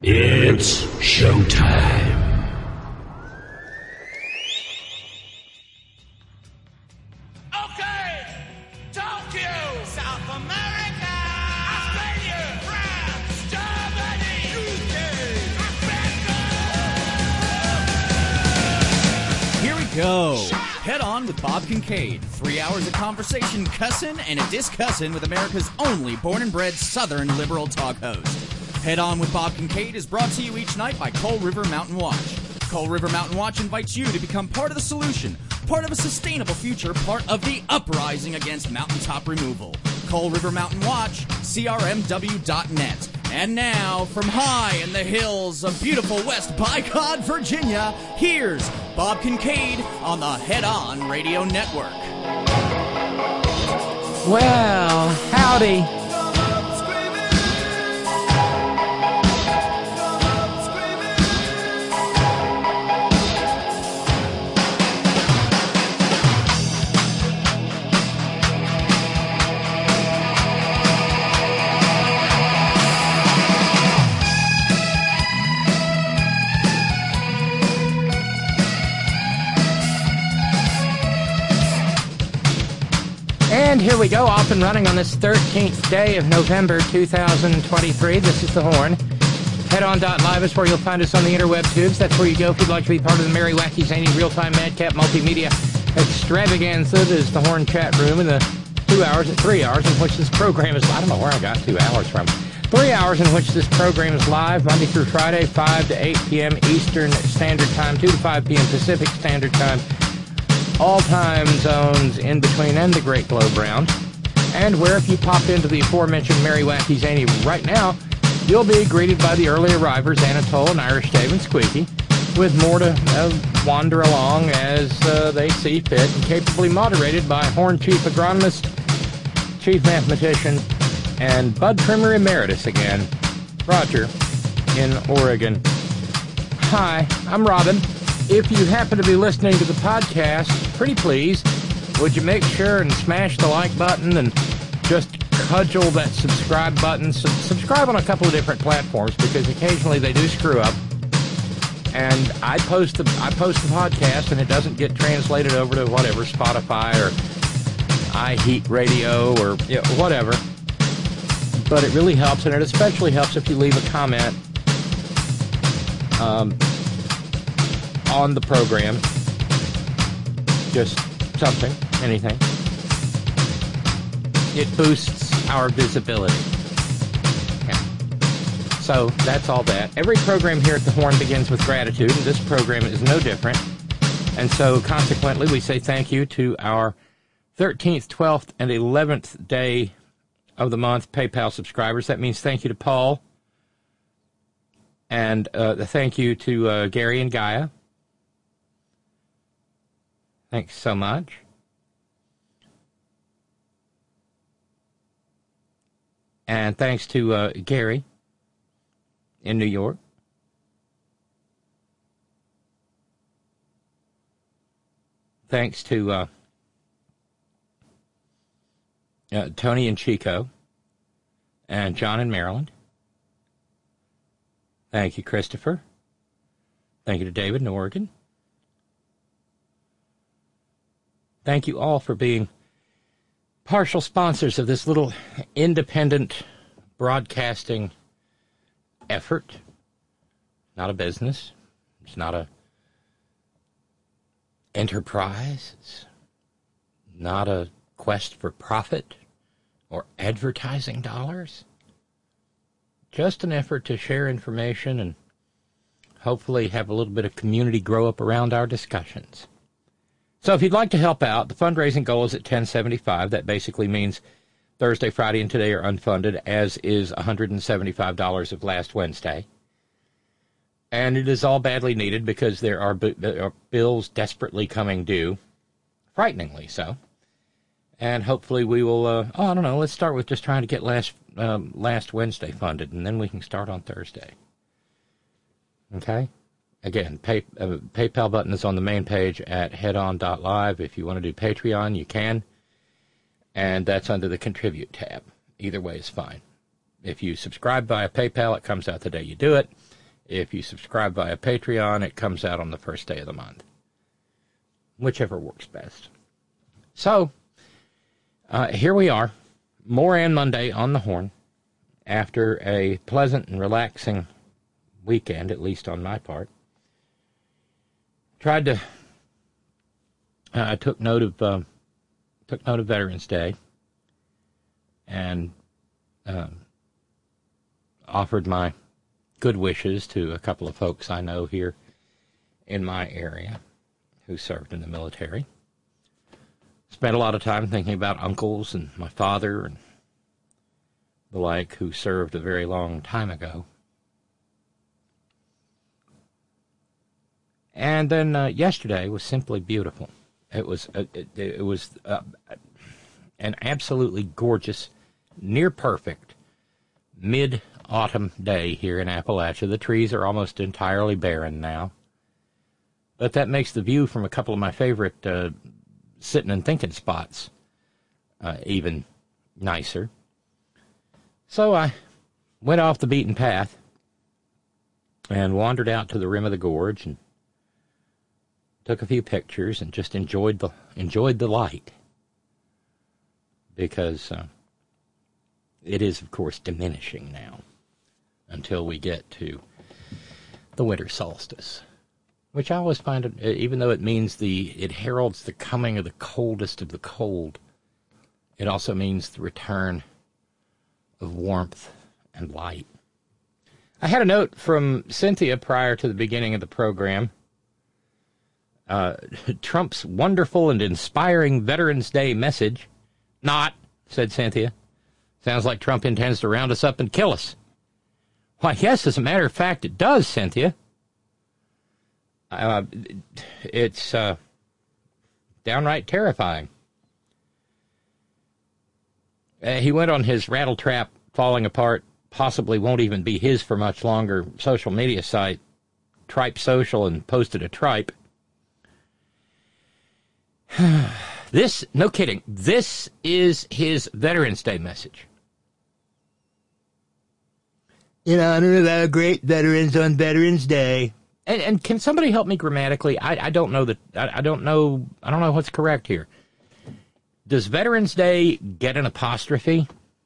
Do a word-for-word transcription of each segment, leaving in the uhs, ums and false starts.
It's showtime. Okay, Tokyo, South America, Australia, France, Germany, U K, Africa. Here we go. Head on with Bob Kincaid. Three hours of conversation, cussin' and a discussin' with America's only born and bred Southern liberal talk host. Head On with Bob Kincaid is brought to you each night by Coal River Mountain Watch. Coal River Mountain Watch invites you to become part of the solution, part of a sustainable future, part of the uprising against mountaintop removal. Coal River Mountain Watch, C R M W dot net. And now, from high in the hills of beautiful West Bicod, Virginia, here's Bob Kincaid on the Head On Radio Network. Well, howdy. And here we go, off and running on this thirteenth day of November two thousand twenty-three. This is The Horn. Head On dot live is where you'll find us on the interweb tubes. That's where you go if you'd like to be part of the Merry, Wacky, Zany, Real-Time, Madcap, Multimedia Extravaganza. This is the Horn chat room in the two hours, three hours in which this program is, I don't know where I got two hours from. Three hours in which this program is live, Monday through Friday, five to eight p.m. Eastern Standard Time, two to five p.m. Pacific Standard Time. All time zones in between and the Great Globe Round. And where if you pop into the aforementioned Merry, Wacky, Zany right now, you'll be greeted by the early arrivers, Anatole and Irish Dave and Squeaky, with more to uh, wander along as uh, they see fit, and capably moderated by Horn Chief Agronomist, Chief Mathematician, and Bud Trimmer Emeritus again, Roger, in Oregon. Hi, I'm Robin. If you happen to be listening to the podcast, pretty please, would you make sure and smash the like button and just cudgel that subscribe button. Sub- subscribe on a couple of different platforms because occasionally they do screw up. And I post the I post the podcast and it doesn't get translated over to whatever, Spotify or iHeat Radio or you know, whatever. But it really helps, and it especially helps if you leave a comment. Um... on the program. Just something, anything. It boosts our visibility. Yeah. So, that's all that. Every program here at The Horn begins with gratitude, and this program is no different. And so, consequently, we say thank you to our thirteenth, twelfth, and eleventh day of the month PayPal subscribers. That means thank you to Paul, and uh, thank you to uh, Gary and Gaia. Thanks so much. And thanks to uh, Gary in New York. Thanks to uh, uh, Tony in Chico and John in Maryland. Thank you, Christopher. Thank you to David in Oregon. Thank you all for being partial sponsors of this little independent broadcasting effort. Not a business. It's not a enterprise. It's not a quest for profit or advertising dollars. Just an effort to share information and hopefully have a little bit of community grow up around our discussions. So if you'd like to help out, the fundraising goal is at ten seventy-five. That basically means Thursday, Friday, and today are unfunded, as is one hundred seventy-five dollars of last Wednesday. And it is all badly needed because there are, b- there are bills desperately coming due, frighteningly so. And hopefully we will, uh, oh, I don't know, let's start with just trying to get last um, last Wednesday funded, and then we can start on Thursday. Okay? Again, pay, uh, PayPal button is on the main page at head on dot live. If you want to do Patreon, you can. And that's under the Contribute tab. Either way is fine. If you subscribe via PayPal, it comes out the day you do it. If you subscribe via Patreon, it comes out on the first day of the month. Whichever works best. So, uh, here we are. Moran Monday on the Horn. After a pleasant and relaxing weekend, at least on my part. Tried to... I uh, took note of... Uh, took note of Veterans Day. And... Uh, offered my good wishes to a couple of folks I know here in my area who served in the military. Spent a lot of time thinking about uncles and my father and the like who served a very long time ago. And then uh, yesterday was simply beautiful. It was uh, it, it was uh, an absolutely gorgeous, near perfect mid-autumn day here in Appalachia. The trees are almost entirely barren now. But that makes the view from a couple of my favorite uh, sitting and thinking spots uh, even nicer. So I went off the beaten path and wandered out to the rim of the gorge and took a few pictures and just enjoyed the enjoyed the light. Because... Uh, It is, of course, diminishing now until we get to the winter solstice, which I always find, even though it means the, it heralds the coming of the coldest of the cold, it also means the return of warmth and light. I had a note from Cynthia prior to the beginning of the program. Uh, Trump's wonderful and inspiring Veterans Day message. Not, said Cynthia. Sounds like Trump intends to round us up and kill us. Why, yes, as a matter of fact, it does, Cynthia. Uh, it's uh, downright terrifying. Uh, he went on his rattletrap, falling apart, possibly won't even be his for much longer, social media site, Tripe Social, and posted a tripe. This, no kidding, this is his Veterans Day message. In honor of our great veterans on Veterans Day. And, and can somebody help me grammatically? I, I don't know that. I, I don't know. I don't know what's correct here. Does Veterans Day get an apostrophe?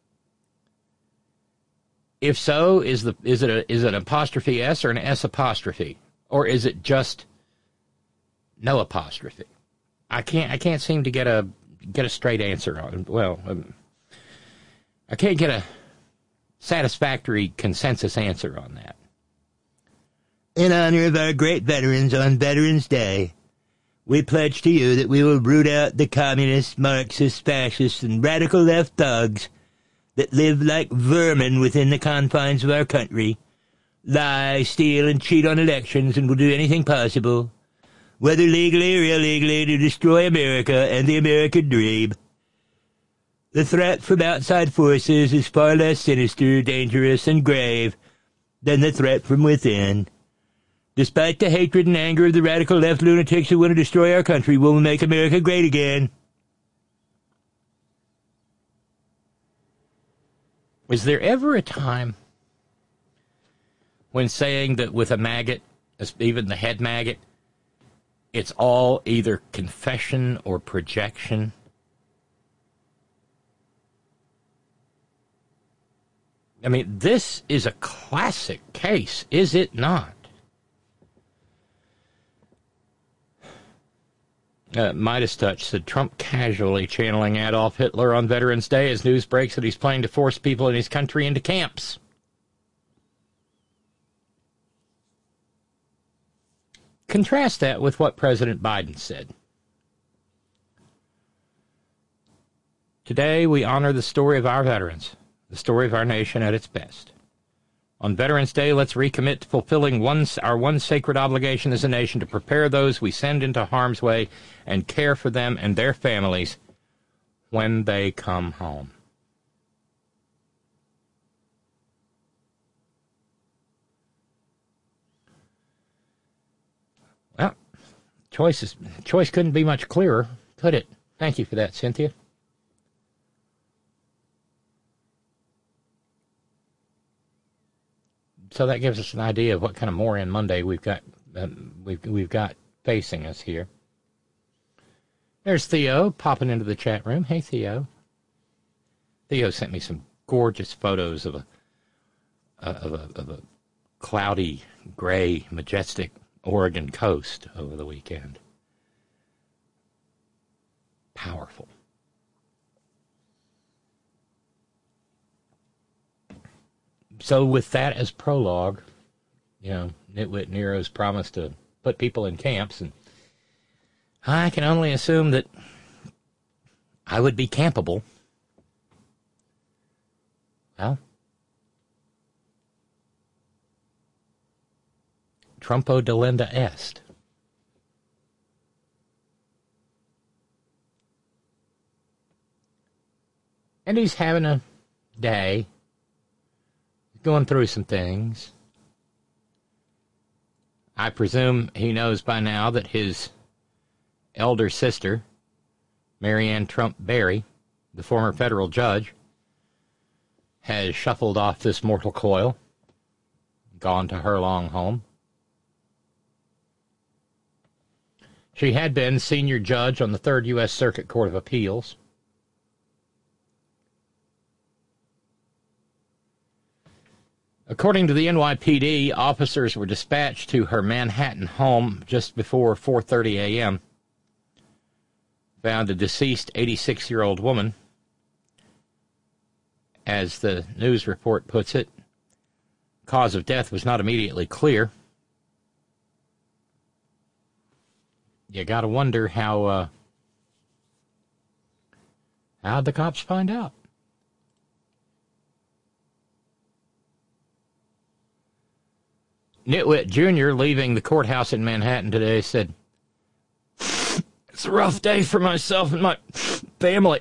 If so, is the is it a is it an apostrophe S or an S apostrophe, or is it just no apostrophe? I can't I can't seem to get a get a straight answer on. Well, um, I can't get a satisfactory consensus answer on that. In honor of our great veterans on Veterans Day, we pledge to you that we will root out the communists, Marxists, fascists, and radical left thugs that live like vermin within the confines of our country, lie, steal, and cheat on elections, and will do anything possible, whether legally or illegally, to destroy America and the American dream. The threat from outside forces is far less sinister, dangerous, and grave than the threat from within. Despite the hatred and anger of the radical left lunatics who want to destroy our country, we will make America great again. Was there ever a time when saying that with a maggot, even the head maggot, it's all either confession or projection? I mean, this is a classic case, is it not? Uh, Midas Touch said, Trump casually channeling Adolf Hitler on Veterans Day as news breaks that he's planning to force people in his country into camps. Contrast that with what President Biden said. Today, we honor the story of our veterans, the story of our nation at its best. On Veterans Day, let's recommit to fulfilling one, our one sacred obligation as a nation to prepare those we send into harm's way and care for them and their families when they come home. Well, choice, is, choice couldn't be much clearer, could it? Thank you for that, Cynthia. so that gives us an idea of what kind of Moran Monday we've got um, we've we've got facing us here. There's Theo popping into the chat room. Hey, Theo. Theo sent me some gorgeous photos of a of a of a cloudy, gray, majestic Oregon coast over the weekend. Powerful. So with that as prologue, you know, Nitwit Nero's promised to put people in camps, and I can only assume that I would be campable. Well, Trumpo delenda est. And he's having a day, going through some things. I presume he knows by now that his elder sister, Marianne Trump Barry, the former federal judge, has shuffled off this mortal coil, gone to her long home. She had been senior judge on the Third U S Circuit Court of Appeals. According to the N Y P D, officers were dispatched to her Manhattan home just before four thirty a.m. Found a deceased eighty-six-year-old woman. As the news report puts it, cause of death was not immediately clear. You gotta wonder how, uh, how'd the cops find out? Nitwit Junior, leaving the courthouse in Manhattan today, said, "It's a rough day for myself and my family.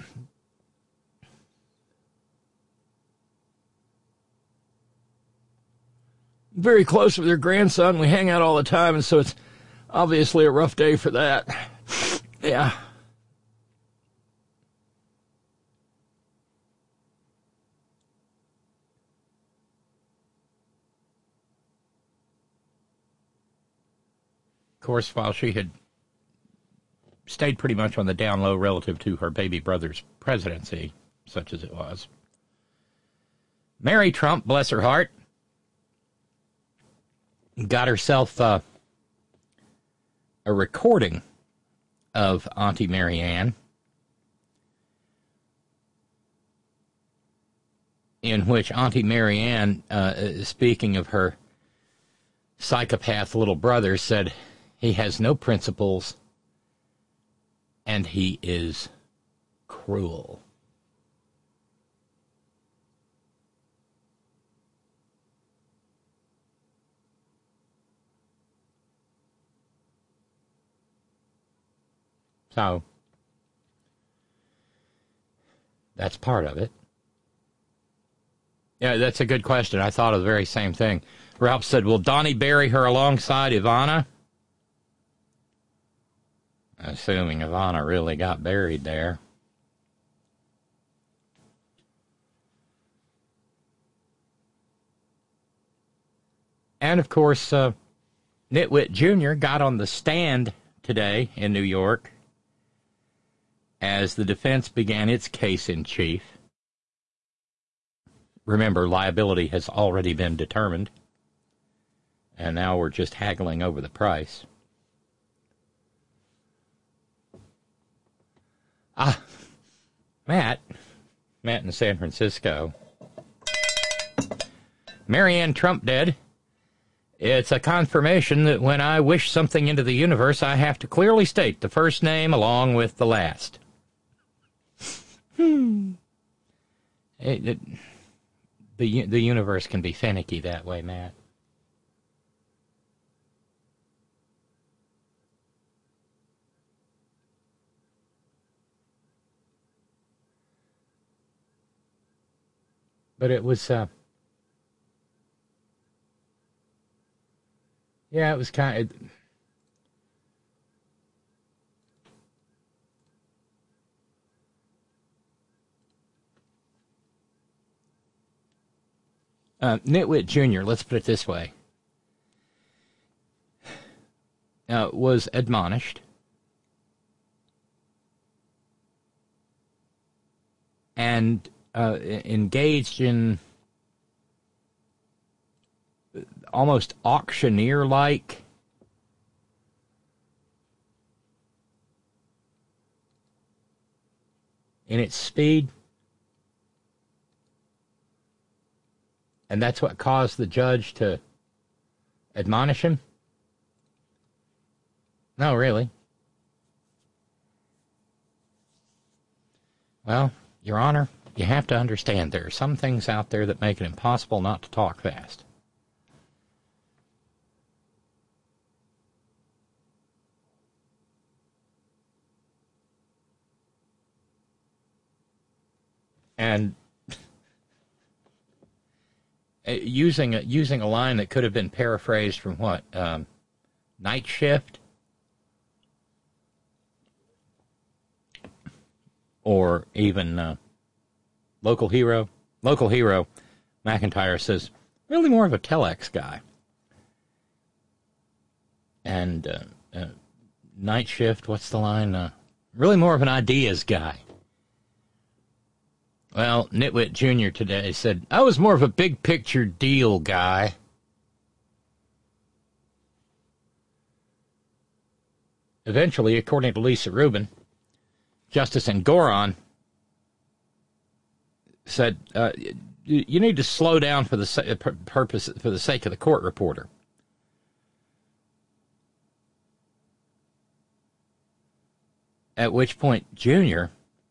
Very close with their grandson. We hang out all the time, and so it's obviously a rough day for that. Yeah." Of course, while she had stayed pretty much on the down low relative to her baby brother's presidency, such as it was, Mary Trump, bless her heart, got herself uh, a recording of Auntie Marianne, in which Auntie Marianne, uh, speaking of her psychopath little brother, said he has no principles and he is cruel. So, that's part of it. Yeah, that's a good question. I thought of the very same thing. Ralph said, will Donnie bury her alongside Ivana? Assuming Ivana really got buried there. And, of course, uh, Nitwit Junior got on the stand today in New York as the defense began its case in chief. Remember, liability has already been determined, and now we're just haggling over the price. Ah, Matt, Matt in San Francisco. Marianne Trump dead. It's a confirmation that when I wish something into the universe, I have to clearly state the first name along with the last. Hmm. It, it, the, the universe can be finicky that way, Matt. But it was, uh, yeah, it was kind of, Uh, Nitwit Junior, let's put it this way, uh, was admonished and uh, engaged in almost auctioneer-like in its speed. And that's what caused the judge to admonish him? No, really. Well, Your Honor, you have to understand there are some things out there that make it impossible not to talk fast. And using a, using a line that could have been paraphrased from what? Um, Night Shift? Or even uh, Local Hero. Local Hero, McIntyre says, really more of a telex guy. And uh, uh, Night Shift, what's the line? Uh, really more of an ideas guy. Well, Nitwit Junior today said, I was more of a big-picture deal guy. Eventually, according to Lisa Rubin, Justice Engoron said, uh, you need to slow down for the sa- purpose for the sake of the court reporter. At which point, Junior...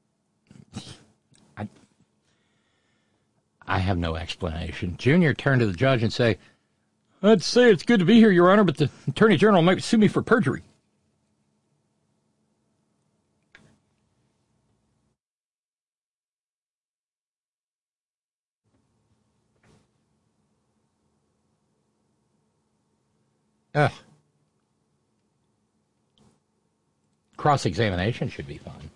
I have no explanation. Junior turned to the judge and say, I'd say it's good to be here, Your Honor, but the Attorney General might sue me for perjury. Ugh. Cross-examination should be fun.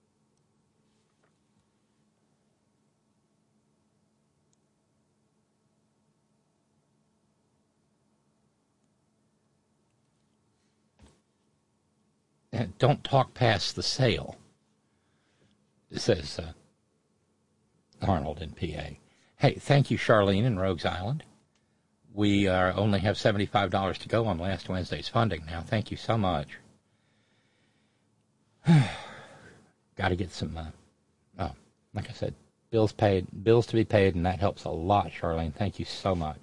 Don't talk past the sale, says uh, Arnold in P A. Hey, thank you, Charlene in Rogues Island. We uh, only have seventy-five dollars to go on last Wednesday's funding now. Thank you so much. Got to get some, uh, oh, like I said, bills paid, bills to be paid, and that helps a lot, Charlene. Thank you so much.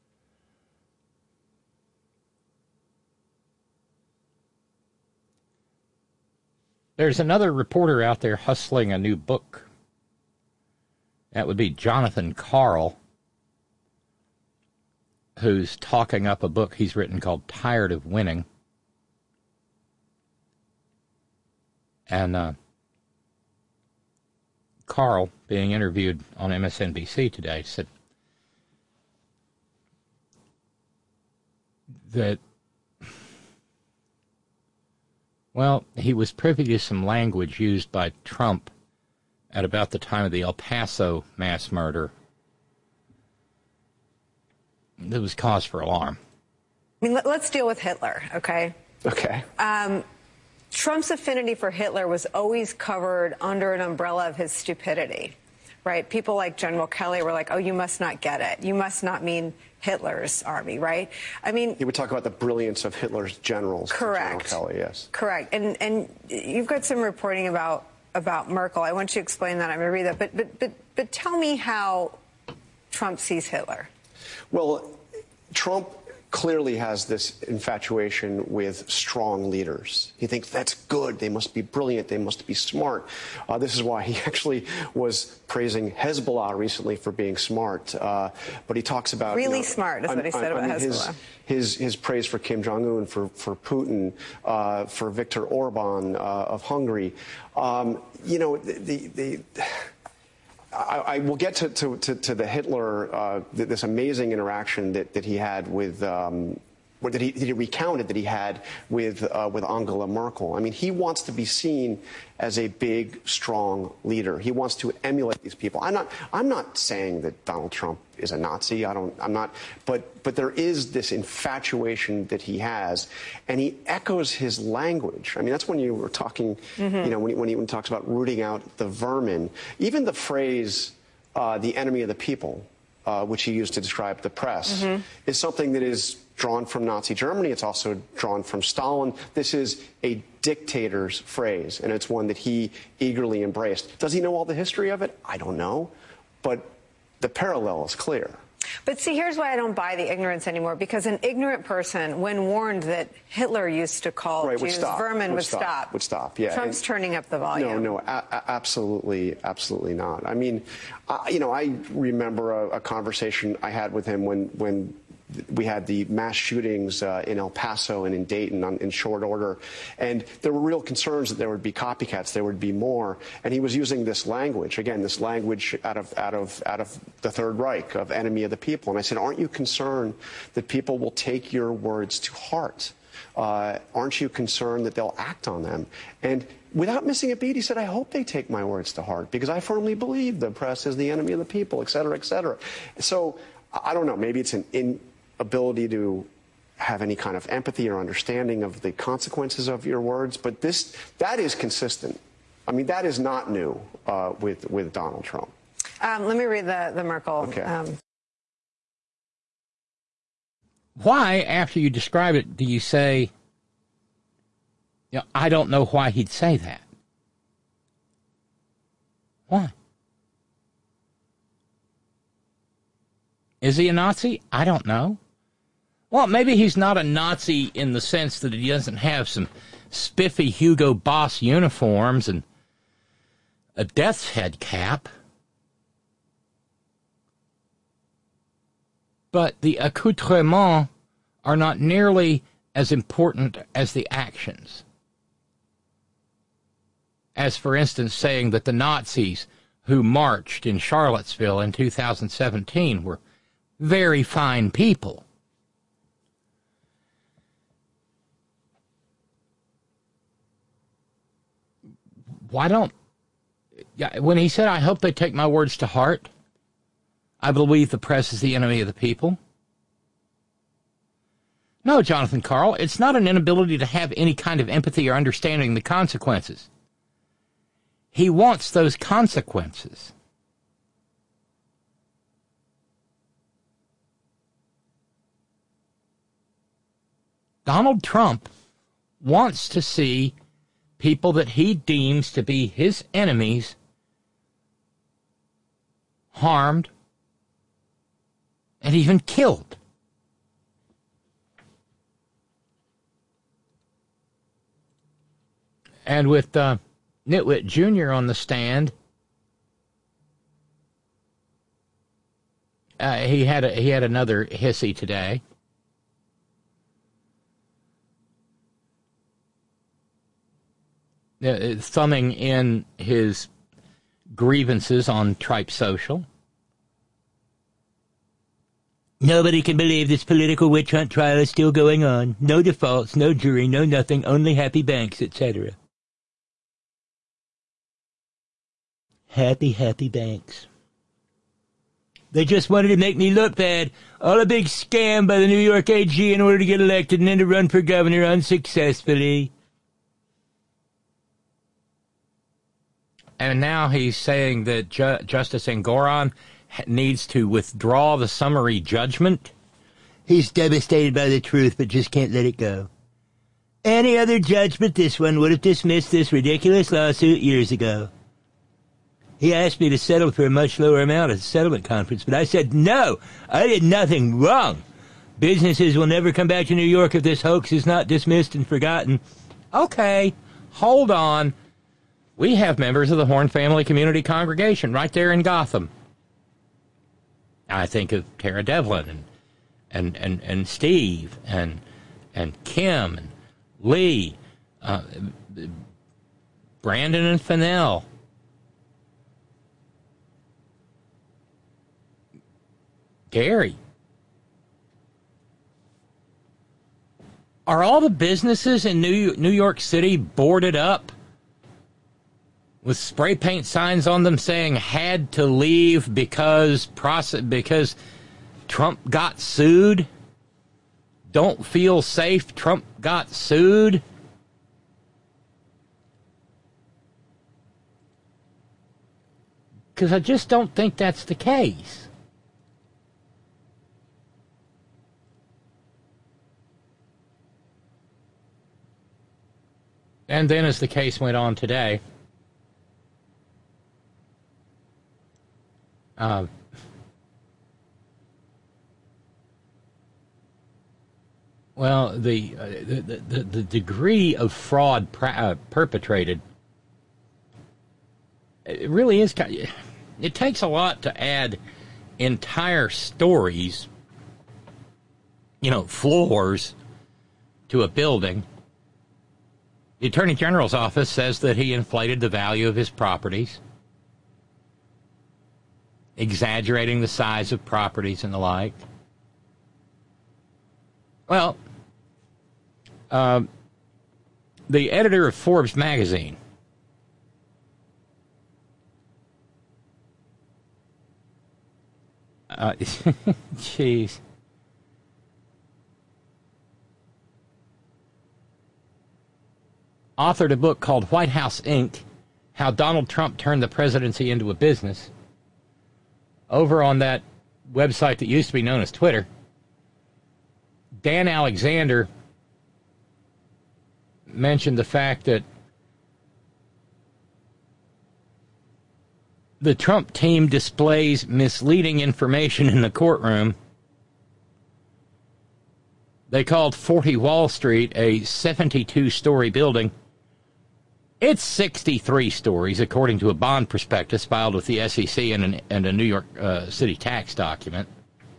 There's another reporter out there hustling a new book. That would be Jonathan Karl, who's talking up a book he's written called Tired of Winning. And uh, Karl, being interviewed on M S N B C today, said that, well, he was privy to some language used by Trump at about the time of the El Paso mass murder that was cause for alarm. I mean, let's deal with Hitler, okay? Okay. Um, Trump's affinity for Hitler was always covered under an umbrella of his stupidity, right? People like General Kelly were like, oh, you must not get it. You must not mean Hitler's army, right? I mean... He would talk about the brilliance of Hitler's generals. Correct. General Kelly, yes. Correct. And and you've got some reporting about about Merkel. I want you to explain that. I'm going to read that. But, but, but, but tell me how Trump sees Hitler. Well, Trump clearly has this infatuation with strong leaders. He thinks that's good. They must be brilliant. They must be smart. Uh, this is why he actually was praising Hezbollah recently for being smart. Uh, but he talks about... Really you know, smart is what he said I, I about mean, Hezbollah. His, his, his praise for Kim Jong-un, for, for Putin, uh, for Viktor Orban uh, of Hungary. Um, you know, the... the, the I, I will get to, to, to, to the Hitler, uh, this amazing interaction that, that he had with um, what did he, did he recounted that he had with uh, with Angela Merkel. I mean, he wants to be seen as a big, strong leader. He wants to emulate these people. I'm not I'm not saying that Donald Trump is a Nazi. I don't. I'm not. But but there is this infatuation that he has, and he echoes his language. I mean, that's when you were talking. Mm-hmm. You know, when he, when he when he talks about rooting out the vermin. Even the phrase uh, "the enemy of the people," uh, which he used to describe the press, mm-hmm. is something that is drawn from Nazi Germany. It's also drawn from Stalin. This is a dictator's phrase, and it's one that he eagerly embraced. Does he know all the history of it? I don't know, but the parallel is clear. But see, here's why I don't buy the ignorance anymore, because an ignorant person, when warned that Hitler used to call right, Jews vermin, would, would stop, stop. Would stop, yeah. Trump's and, turning up the volume. No, no, a- a- absolutely, absolutely not. I mean, I, you know, I remember a, a conversation I had with him when, when we had the mass shootings uh, in El Paso and in Dayton on, in short order. And there were real concerns that there would be copycats, there would be more. And he was using this language, again, this language out of, out of, out of the Third Reich, of enemy of the people. And I said, aren't you concerned that people will take your words to heart? Uh, aren't you concerned that they'll act on them? And without missing a beat, he said, I hope they take my words to heart, because I firmly believe the press is the enemy of the people, et cetera, et cetera. So I don't know, maybe it's an in ability to have any kind of empathy or understanding of the consequences of your words, but this that is consistent. I mean, that is not new uh, with with Donald Trump. Um, let me read the the Merkel. Okay. Um. Why, after you describe it, do you say, you know, I don't know why he'd say that? Why? Is he a Nazi? I don't know. Well, maybe he's not a Nazi in the sense that he doesn't have some spiffy Hugo Boss uniforms and a death's head cap. But the accoutrements are not nearly as important as the actions. As, for instance, saying that the Nazis who marched in Charlottesville in two thousand seventeen were very fine people. Why don't... Yeah, when he said, I hope they take my words to heart, I believe the press is the enemy of the people. No, Jonathan Karl, it's not an inability to have any kind of empathy or understanding the consequences. He wants those consequences. Donald Trump wants to see people that he deems to be his enemies harmed and even killed. And with uh, Nitwit Junior on the stand, uh, he had a, he had another hissy today. Uh, thumbing in his grievances on Tripe Social. Nobody can believe this political witch hunt trial is still going on. No defaults, no jury, no nothing, only happy banks, et cetera. Happy, happy banks. They just wanted to make me look bad. All a big scam by the New York A G in order to get elected and then to run for governor unsuccessfully. And now he's saying that Ju- Justice Engoron needs to withdraw the summary judgment. He's devastated by the truth, but just can't let it go. Any other judge but this one would have dismissed this ridiculous lawsuit years ago. He asked me to settle for a much lower amount at the settlement conference, but I said, no, I did nothing wrong. Businesses will never come back to New York if this hoax is not dismissed and forgotten. Okay, hold on. We have members of the Horn Family Community Congregation right there in Gotham. I think of Tara Devlin and and, and, and Steve and and Kim and Lee, uh, Brandon and Fennell. Gary. Are all the businesses in New New York City boarded up with spray paint signs on them saying had to leave because process because Trump got sued? Don't feel safe, Trump got sued? Because I just don't think that's the case. And then as the case went on today, uh, well, the, uh, the, the the degree of fraud pra- uh, perpetrated, it really is kind of, it takes a lot to add entire stories, you know, floors to a building. The Attorney General's office says that he inflated the value of his properties, exaggerating the size of properties and the like. Well, uh, the editor of Forbes magazine uh, jeez. Authored a book called White House Incorporated, How Donald Trump Turned the Presidency into a Business. Over on that website that used to be known as Twitter, Dan Alexander mentioned the fact that the Trump team displays misleading information in the courtroom. They called forty Wall Street a seventy-two story building. It's sixty-three stories, according to a bond prospectus filed with the S E C and, an, and a New York uh, City tax document.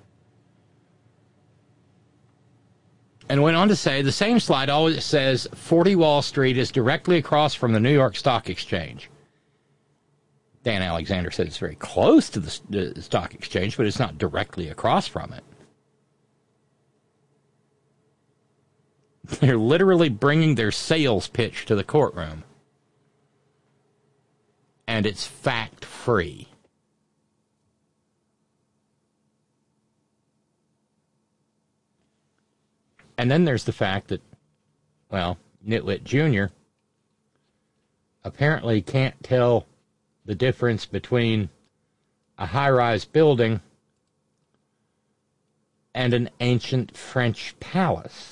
And went on to say, the same slide always says forty Wall Street is directly across from the New York Stock Exchange. Dan Alexander said it's very close to the, the Stock Exchange, but it's not directly across from it. They're literally bringing their sales pitch to the courtroom. And it's fact-free. And then there's the fact that, well, Nitwit Junior apparently can't tell the difference between a high-rise building and an ancient French palace.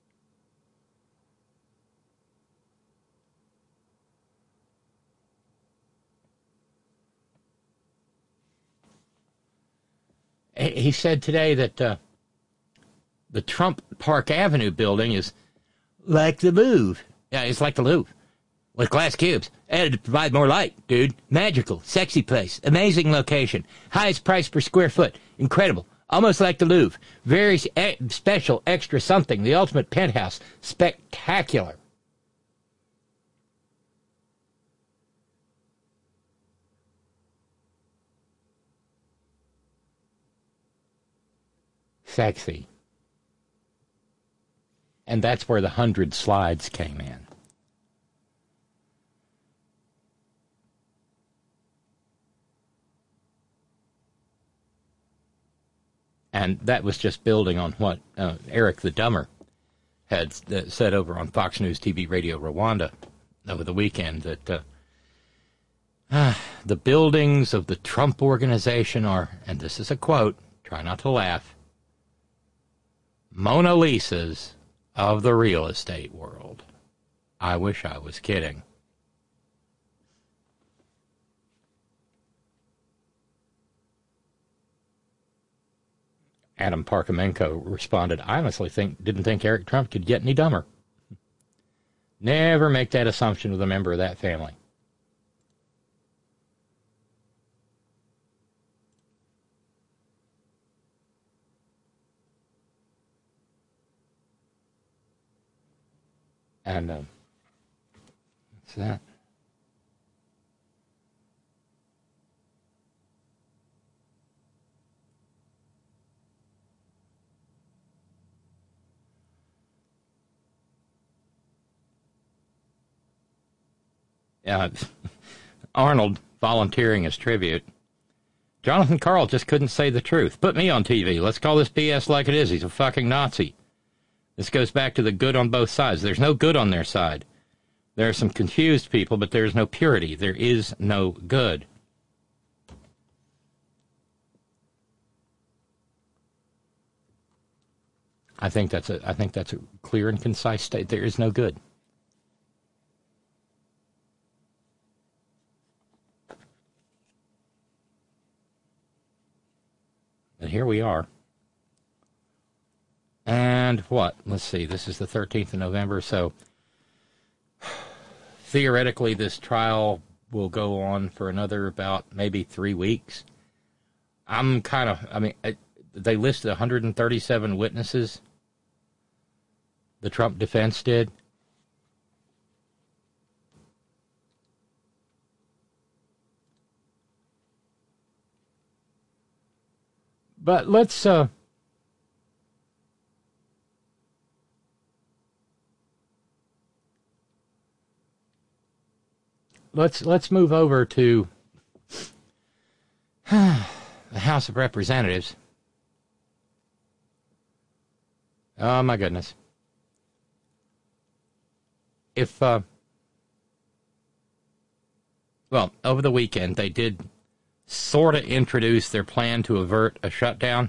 He said today that uh, the Trump Park Avenue building is like the Louvre. Yeah, it's like the Louvre with glass cubes. Added to provide more light, dude. Magical, sexy place, amazing location, highest price per square foot, incredible, almost like the Louvre. Very e- special, extra something, the ultimate penthouse, spectacular. Sexy. And that's where the hundred slides came in. And that was just building on what uh, Eric the Dumber had uh, said over on Fox News T V Radio Rwanda over the weekend, that uh, uh, the buildings of the Trump organization are, and this is a quote, try not to laugh, Mona Lisas of the real estate world. I wish I was kidding. Adam Parkamenko responded, I honestly think didn't think Eric Trump could get any dumber. Never make that assumption with a member of that family. And, um, what's that? Uh, Arnold volunteering as tribute. Jonathan Karl just couldn't say the truth. Put me on T V. Let's call this B S like it is. He's a fucking Nazi. This goes back to the good on both sides. There's no good on their side. There are some confused people, but there's no purity. There is no good. I think that's a I think that's a clear and concise state. There is no good. And here we are. And what? Let's see. This is the thirteenth of November, so theoretically this trial will go on for another about maybe three weeks. I'm kind of, I mean, I, they listed one hundred thirty-seven witnesses. The Trump defense did. But let's, uh, let's, let's move over to the House of Representatives. Oh, my goodness. If, uh, well, over the weekend, they did sort of introduce their plan to avert a shutdown.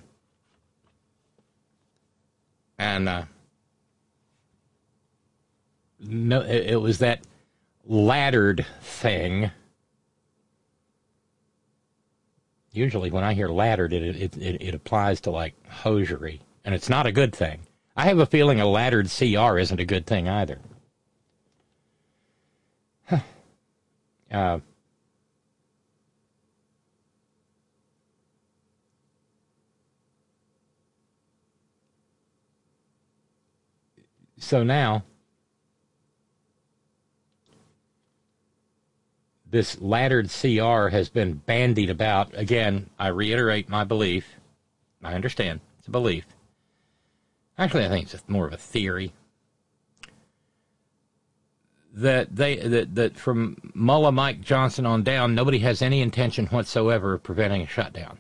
And, uh, no, it, it was that laddered thing. Usually when I hear laddered, it, it, it, it applies to, like, hosiery. And it's not a good thing. I have a feeling a laddered C R isn't a good thing either. uh, so now, this laddered C R has been bandied about. Again, I reiterate my belief. I understand. It's a belief. Actually, I think it's more of a theory. That they that, that from Mullah Mike Johnson on down, nobody has any intention whatsoever of preventing a shutdown.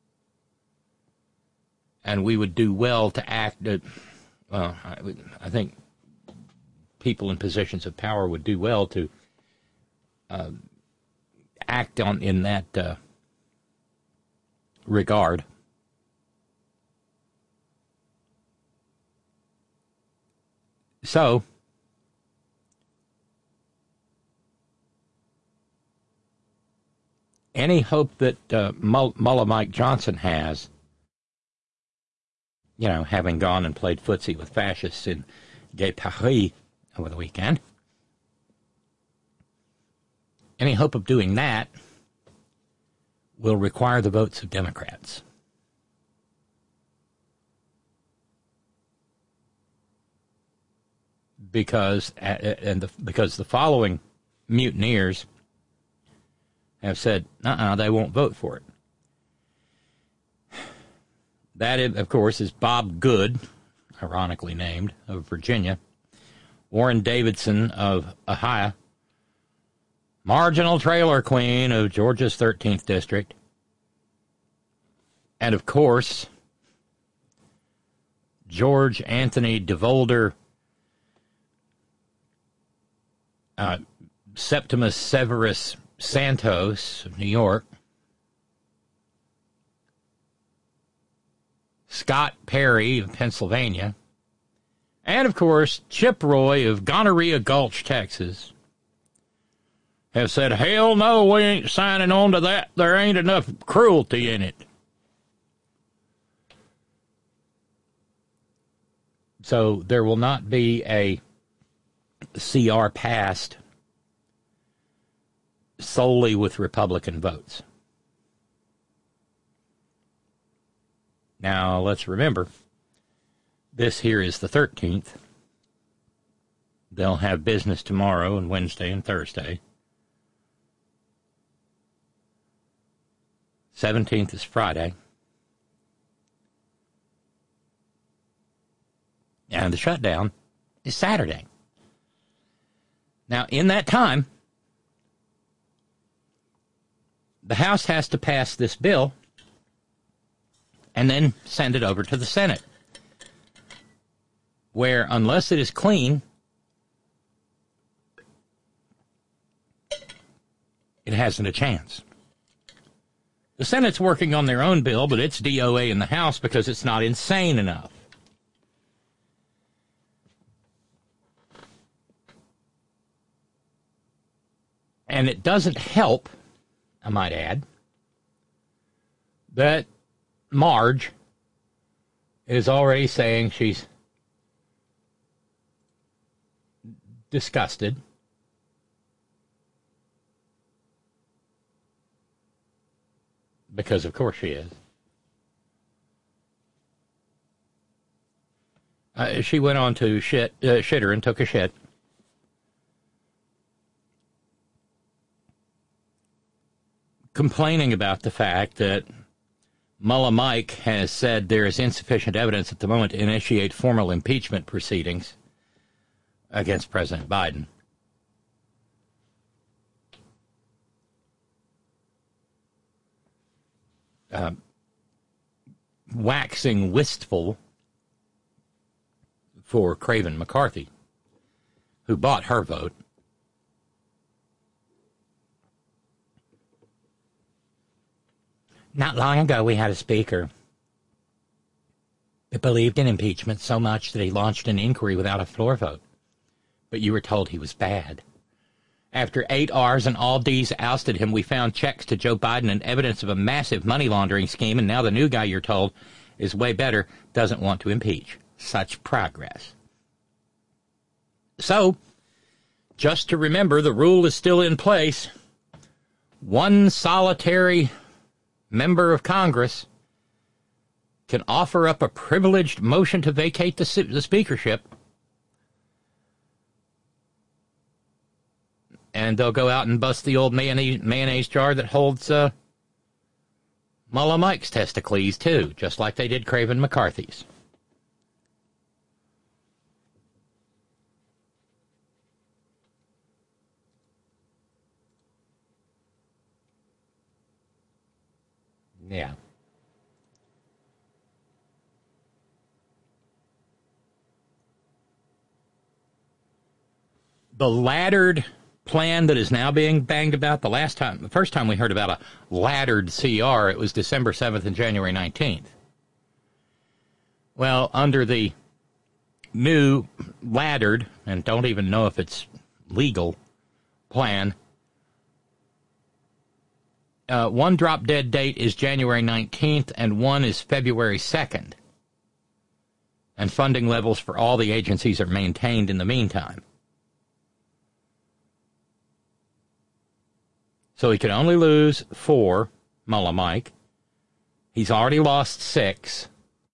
And we would do well to act. Uh, well, I, I think people in positions of power would do well to uh, act on in that uh, regard. So, any hope that uh, Mullah Mike Johnson has, you know, having gone and played footsie with fascists in Gay Paris over the weekend, any hope of doing that will require the votes of Democrats. Because and the, because the following mutineers have said, uh-uh, they won't vote for it. That, of course, is Bob Good, ironically named, of Virginia, Warren Davidson of Ohio, marginal trailer queen of Georgia's thirteenth District, and, of course, George Anthony DeVolder, Uh, Septimus Severus Santos of New York, Scott Perry of Pennsylvania, and, of course, Chip Roy of Gonorrhea Gulch, Texas, have said, hell no, we ain't signing on to that. There ain't enough cruelty in it. So there will not be a C R passed solely with Republican votes. Now, let's remember, this here is the thirteenth. They'll have business tomorrow and Wednesday and Thursday. seventeenth is Friday. And the shutdown is Saturday. Now, in that time, the House has to pass this bill and then send it over to the Senate, where unless it is clean, it hasn't a chance. The Senate's working on their own bill, but it's D O A in the House because it's not insane enough. And it doesn't help, I might add, that Marge is already saying she's disgusted because of course she is. Uh, she went on to shit, uh, shitter and took a shit. Complaining about the fact that Mullah Mike has said there is insufficient evidence at the moment to initiate formal impeachment proceedings against President Biden. Uh, waxing wistful for Craven McCarthy, who bought her vote. Not long ago, we had a speaker that believed in impeachment so much that he launched an inquiry without a floor vote. But you were told he was bad. After eight R's and all D's ousted him, we found checks to Joe Biden and evidence of a massive money laundering scheme, and now the new guy, you're told, is way better, doesn't want to impeach. Such progress. So, just to remember, the rule is still in place. One solitary member of Congress can offer up a privileged motion to vacate the, the speakership, and they'll go out and bust the old mayonnaise, mayonnaise jar that holds uh, Mullah Mike's testicles, too, just like they did Craven McCarthy's. Yeah. The laddered plan that is now being banged about, the last time, the first time we heard about a laddered C R, it was December seventh and January nineteenth. Well, under the new laddered, and don't even know if it's legal, plan, Uh, one drop-dead date is January nineteenth, and one is February second. And funding levels for all the agencies are maintained in the meantime. So he could only lose four, Mullah Mike. He's already lost six.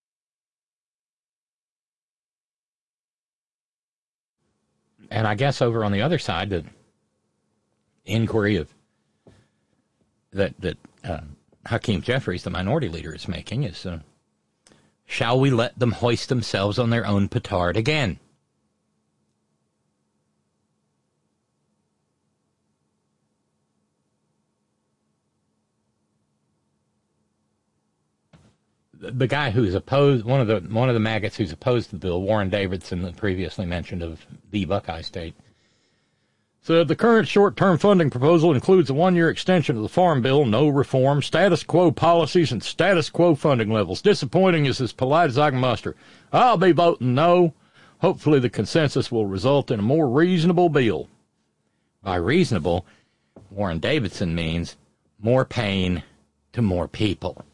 And I guess over on the other side, the inquiry of that that uh, Hakeem Jeffries, the minority leader, is making is, uh, shall we let them hoist themselves on their own petard again? The, the guy who's opposed, one of the one of the maggots who's opposed the bill, Warren Davidson, the previously mentioned of the Buckeye State, said the current short-term funding proposal includes a one-year extension of the Farm Bill, no reform, status quo policies, and status quo funding levels. Disappointing is as polite as I can muster. I'll be voting no. Hopefully the consensus will result in a more reasonable bill. By reasonable, Warren Davidson means more pain to more people.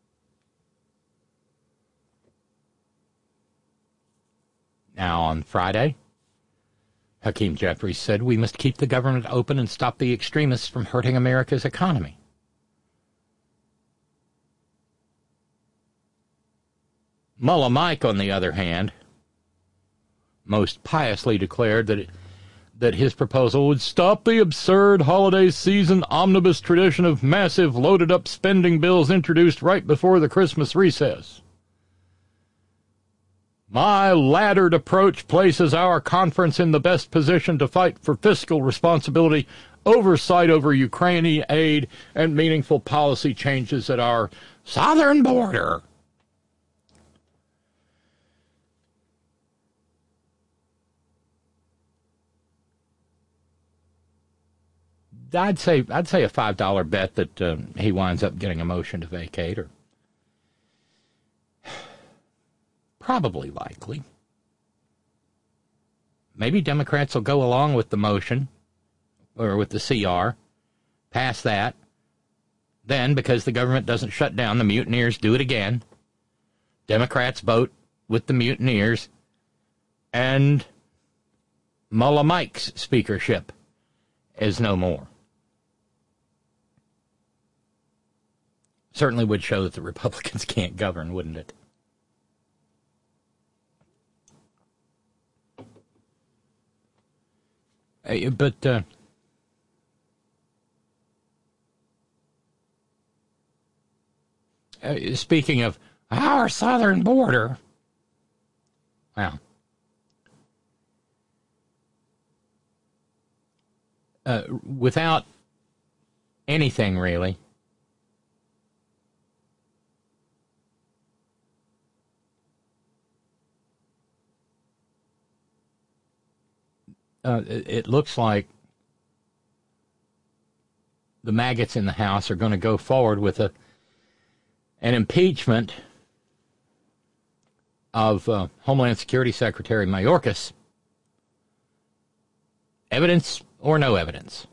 Now, on Friday, Hakeem Jeffries said we must keep the government open and stop the extremists from hurting America's economy. Mullah Mike, on the other hand, most piously declared that it, that his proposal would stop the absurd holiday season omnibus tradition of massive loaded-up spending bills introduced right before the Christmas recess. My laddered approach places our conference in the best position to fight for fiscal responsibility oversight over Ukrainian aid and meaningful policy changes at our southern border. I'd say I'd say a five dollar bet that uh, he winds up getting a motion to vacate, or probably likely. Maybe Democrats will go along with the motion, or with the C R, pass that. Then, because the government doesn't shut down, the mutineers do it again. Democrats vote with the mutineers, and Mullah Mike's speakership is no more. Certainly would show that the Republicans can't govern, wouldn't it? Uh, but uh, uh, speaking of our southern border, well, uh, without anything really, Uh, it, it looks like the maggots in the House are going to go forward with a an impeachment of uh, Homeland Security Secretary Mayorkas. Evidence or no evidence?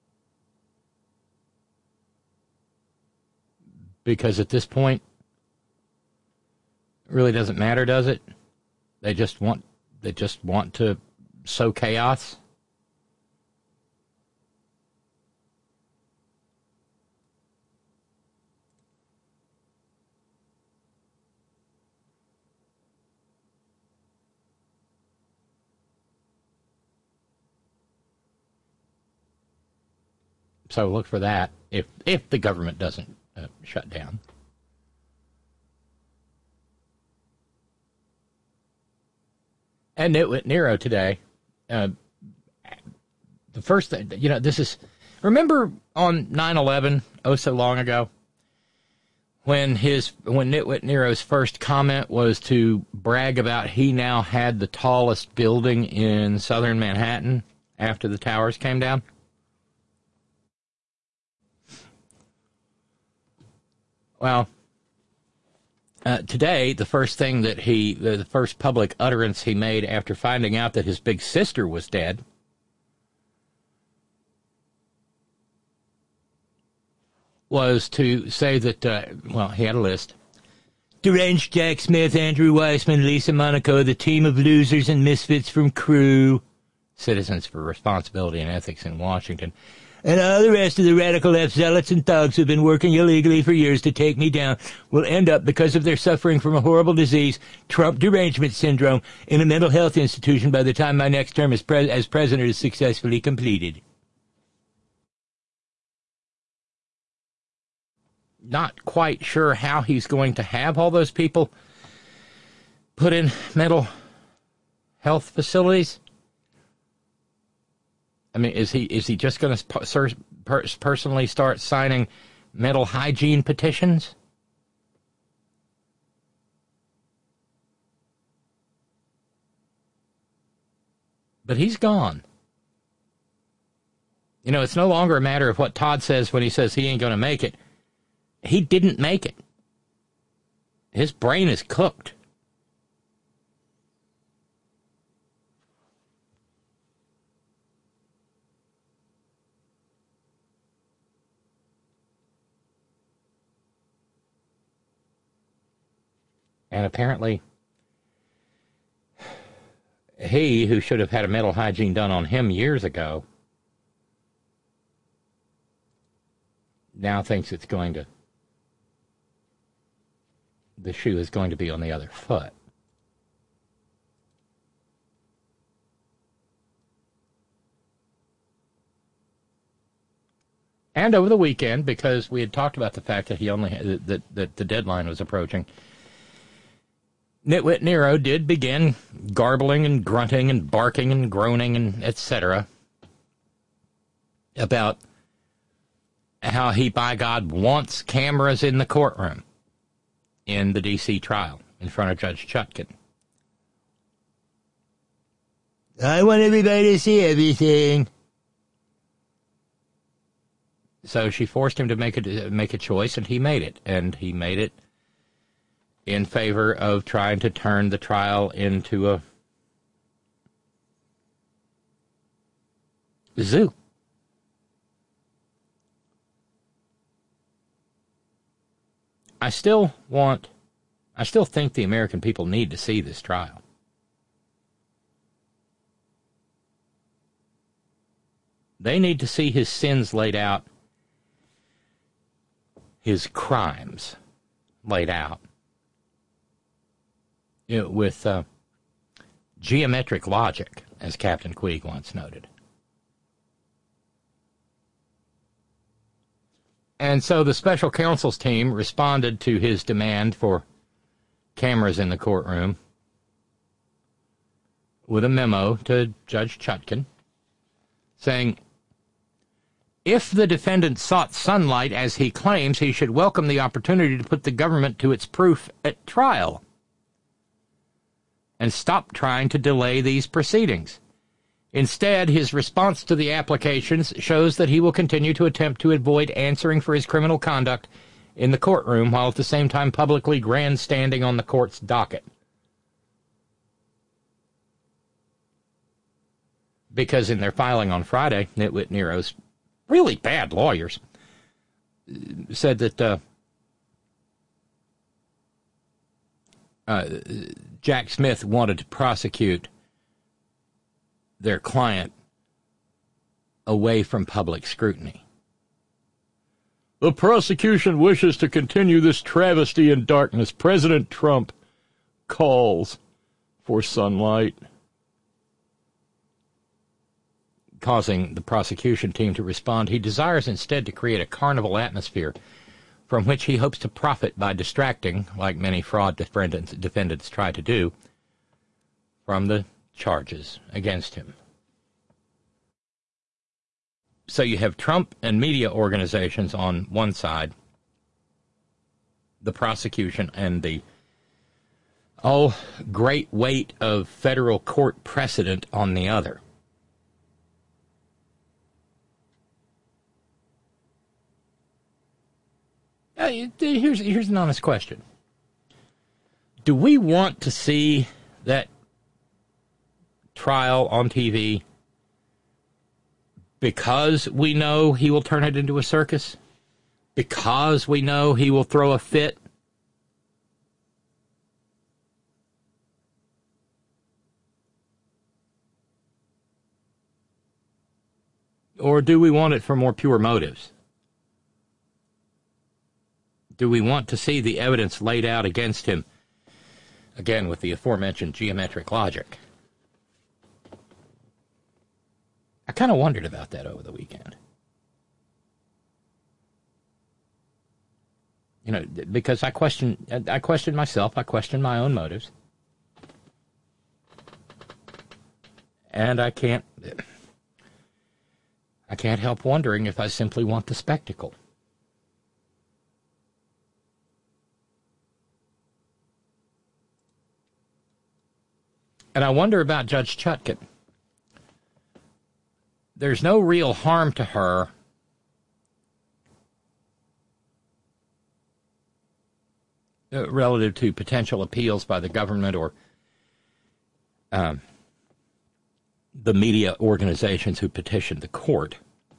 Because at this point, it really doesn't matter, does it? They just want they just want to sow chaos. So look for that if if the government doesn't uh, shut down. And Nitwit Nero today, uh, the first thing, you know, this is, remember on nine eleven, oh so long ago, when his, when Nitwit Nero's first comment was to brag about he now had the tallest building in southern Manhattan after the towers came down? Well, Uh, today, the first thing that he, the, the first public utterance he made after finding out that his big sister was dead, was to say that, uh, well, he had a list. Deranged Jack Smith, Andrew Weissman, Lisa Monaco, the team of losers and misfits from Crew, Citizens for Responsibility and Ethics in Washington, and all the rest of the radical left zealots and thugs who've been working illegally for years to take me down will end up, because of their suffering from a horrible disease, Trump derangement syndrome, in a mental health institution by the time my next term as, pre- as president is successfully completed. Not quite sure how he's going to have all those people put in mental health facilities. I mean, is he is he just going to per- personally start signing mental hygiene petitions? But he's gone. You know, it's no longer a matter of what Todd says when he says he ain't going to make it. He didn't make it. His brain is cooked. And apparently, he, who should have had a mental hygiene done on him years ago, now thinks it's going to, the shoe is going to be on the other foot. And over the weekend, because we had talked about the fact that he only had, that, that the deadline was approaching, Nitwit Nero did begin garbling and grunting and barking and groaning and et cetera about how he, by God, wants cameras in the courtroom in the D C trial in front of Judge Chutkan. I want everybody to see everything. So she forced him to make a, make a choice, and he made it. And he made it in favor of trying to turn the trial into a zoo. I still want, I still think the American people need to see this trial. They need to see his sins laid out, his crimes laid out, you know, with uh, geometric logic, as Captain Queeg once noted. And so the special counsel's team responded to his demand for cameras in the courtroom with a memo to Judge Chutkan saying, if the defendant sought sunlight as he claims, he should welcome the opportunity to put the government to its proof at trial and stop trying to delay these proceedings. Instead, his response to the applications shows that he will continue to attempt to avoid answering for his criminal conduct in the courtroom while at the same time publicly grandstanding on the court's docket. Because in their filing on Friday, Nitwit Nero's really bad lawyers said that uh, uh, Jack Smith wanted to prosecute their client away from public scrutiny. The prosecution wishes to continue this travesty in darkness. President Trump calls for sunlight. Causing the prosecution team to respond, he desires instead to create a carnival atmosphere from which he hopes to profit by distracting, like many fraud defendants, defendants try to do, from the charges against him. So you have Trump and media organizations on one side, the prosecution and the, oh, great weight of federal court precedent on the other. Uh, here's, here's an honest question. Do we want to see that trial on T V because we know he will turn it into a circus? Because we know he will throw a fit? Or do we want it for more pure motives? Do we want to see the evidence laid out against him, again, with the aforementioned geometric logic? I kind of wondered about that over the weekend. You know, because I question, I questioned myself, I questioned my own motives. And I can't, I can't help wondering if I simply want the spectacle. And I wonder about Judge Chutkan. There's no real harm to her uh, relative to potential appeals by the government or um, the media organizations who petitioned the court.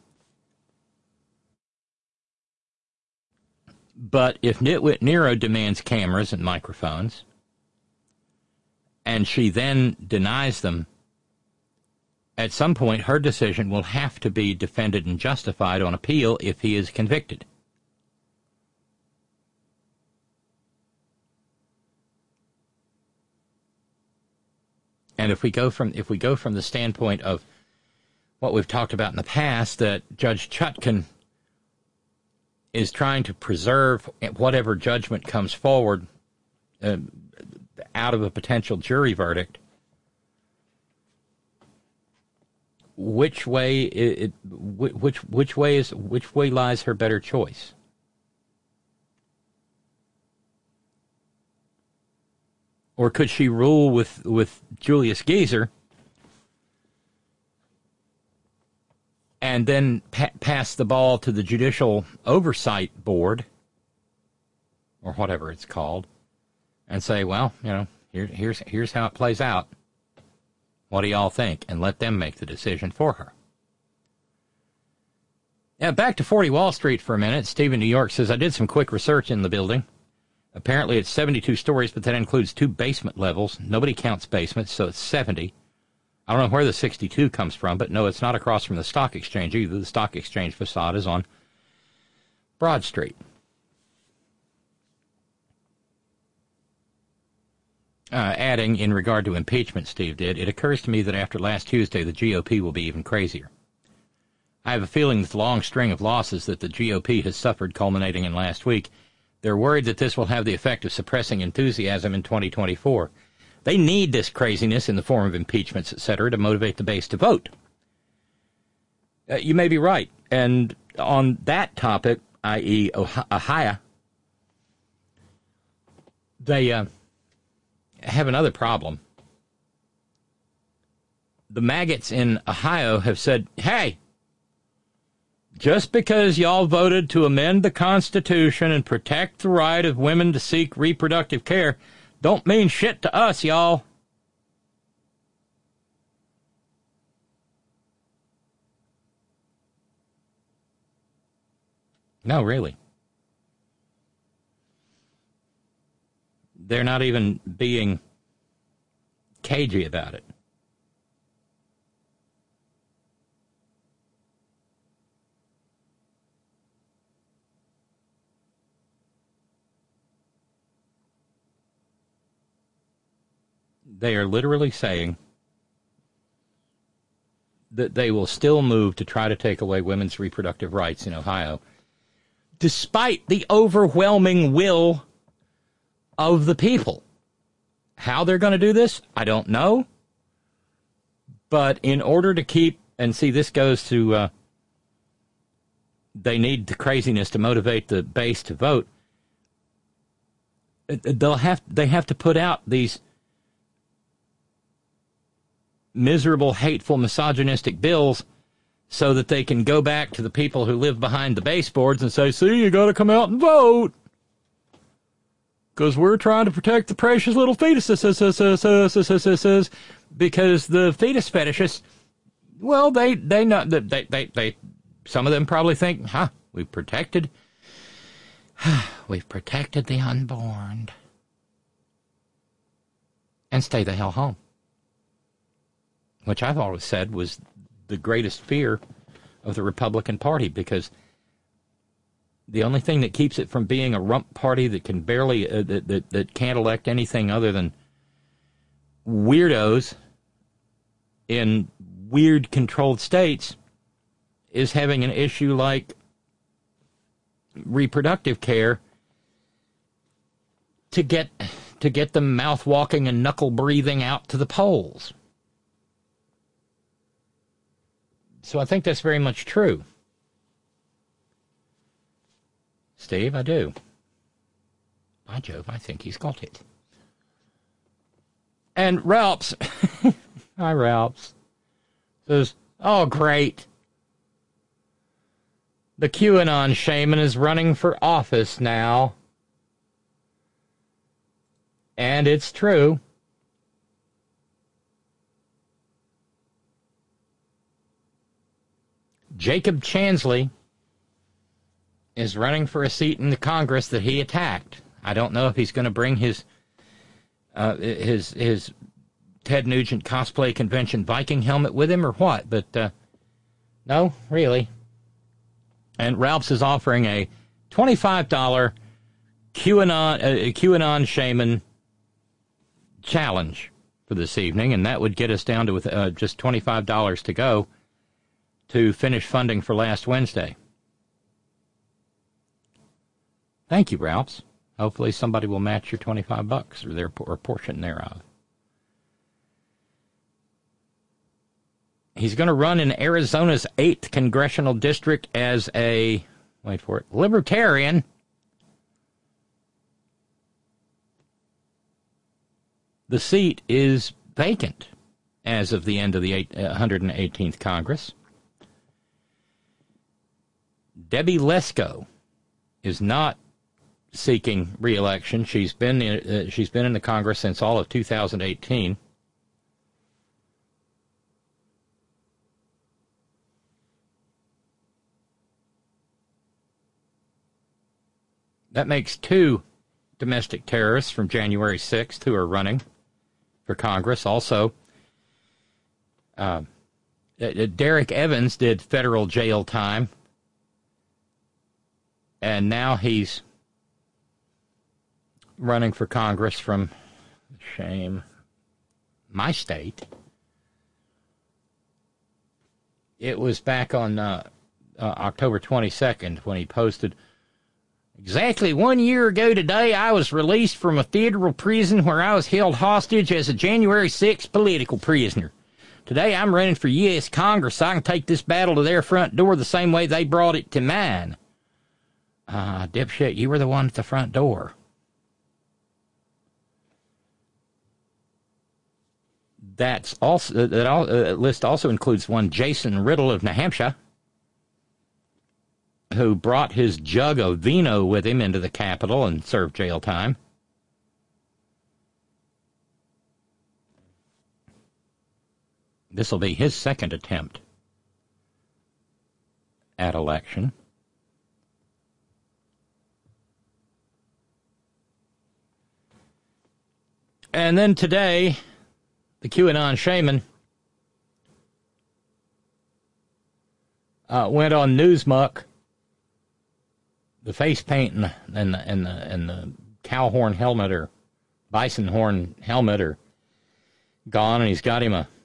But if Nitwit Nero demands cameras and microphones, and she then denies them, at some point her decision will have to be defended and justified on appeal if he is convicted. And if we go from if we go from the standpoint of what we've talked about in the past, that Judge Chutkan is trying to preserve whatever judgment comes forward uh, out of a potential jury verdict, which way it, it which which way is which way lies her better choice? Or could she rule with with Julius Geezer and then pa- pass the ball to the Judicial Oversight Board, or whatever it's called, and say, well, you know, here, here's here's how it plays out. What do y'all think? And let them make the decision for her. Now, back to forty Wall Street for a minute. Steve in New York says, I did some quick research in the building. Apparently it's seventy-two stories, but that includes two basement levels. Nobody counts basements, so it's seventy. I don't know where the sixty-two comes from, but no, it's not across from the stock exchange either. The stock exchange facade is on Broad Street. Uh, adding, in regard to impeachment, Steve did, it occurs to me that after last Tuesday, the G O P will be even crazier. I have a feeling that the long string of losses that the G O P has suffered culminating in last week, they're worried that this will have the effect of suppressing enthusiasm in twenty twenty-four. They need this craziness in the form of impeachments, et cetera, to motivate the base to vote. Uh, you may be right. And on that topic, that is. Ohio, they uh, have another problem. The maggots in Ohio have said, hey, just because y'all voted to amend the Constitution and protect the right of women to seek reproductive care don't mean shit to us, y'all. No, really. They're not even being cagey about it. They are literally saying that they will still move to try to take away women's reproductive rights in Ohio, despite the overwhelming will of the people. How they're going to do this, I don't know. But in order to keep, and see, this goes to, uh, they need the craziness to motivate the base to vote. They'll have, they have to put out these miserable, hateful, misogynistic bills so that they can go back to the people who live behind the baseboards and say, see, you got to come out and vote because we're trying to protect the precious little fetuses, because the fetus fetishists, well, they, they know that they, they, they, some of them probably think, huh, we've protected, we've protected the unborn, and stay the hell home. Which I've always said was the greatest fear of the Republican Party, because the only thing that keeps it from being a rump party that can barely, uh, that, that, that can't elect anything other than weirdos in weird controlled states is having an issue like reproductive care to get, to get them mouth walking and knuckle breathing out to the polls. So I think that's very much true. Steve, I do. By Jove, I think he's got it. And Ralphs, hi Ralphs, says, oh great. The QAnon shaman is running for office now. And it's true. Jacob Chansley is running for a seat in the Congress that he attacked. I don't know if he's going to bring his uh, his his Ted Nugent cosplay convention Viking helmet with him or what, but uh, no, really. And Ralph's is offering a twenty-five dollars QAnon uh, QAnon shaman challenge for this evening, and that would get us down to uh, just twenty-five dollars to go to finish funding for last Wednesday. Thank you, Ralphs. Hopefully somebody will match your twenty-five bucks or their or portion thereof. He's going to run in Arizona's eighth congressional district as a, wait for it, Libertarian. The seat is vacant as of the end of the one hundred eighteenth Congress. Debbie Lesko is not seeking re-election. She's been in, uh, she's been in the Congress since all of two thousand eighteen. That makes two domestic terrorists from January sixth who are running for Congress. Also, uh, Derek Evans did federal jail time, and now he's running for Congress from, shame, my state. It was back on uh, uh, October twenty-second when he posted, exactly one year ago today, I was released from a federal prison where I was held hostage as a January sixth political prisoner. Today I'm running for U S Congress so I can take this battle to their front door the same way they brought it to mine. Ah, uh, dipshit, you were the one at the front door. That's also that all, uh, list also includes one Jason Riddle of New Hampshire, who brought his jug of vino with him into the Capitol and served jail time. This will be his second attempt at election. And then today, the QAnon shaman uh, went on Newsmuck. The face paint and the, and the, and the, and the cow horn helmet or bison horn helmet are gone, and he's got him a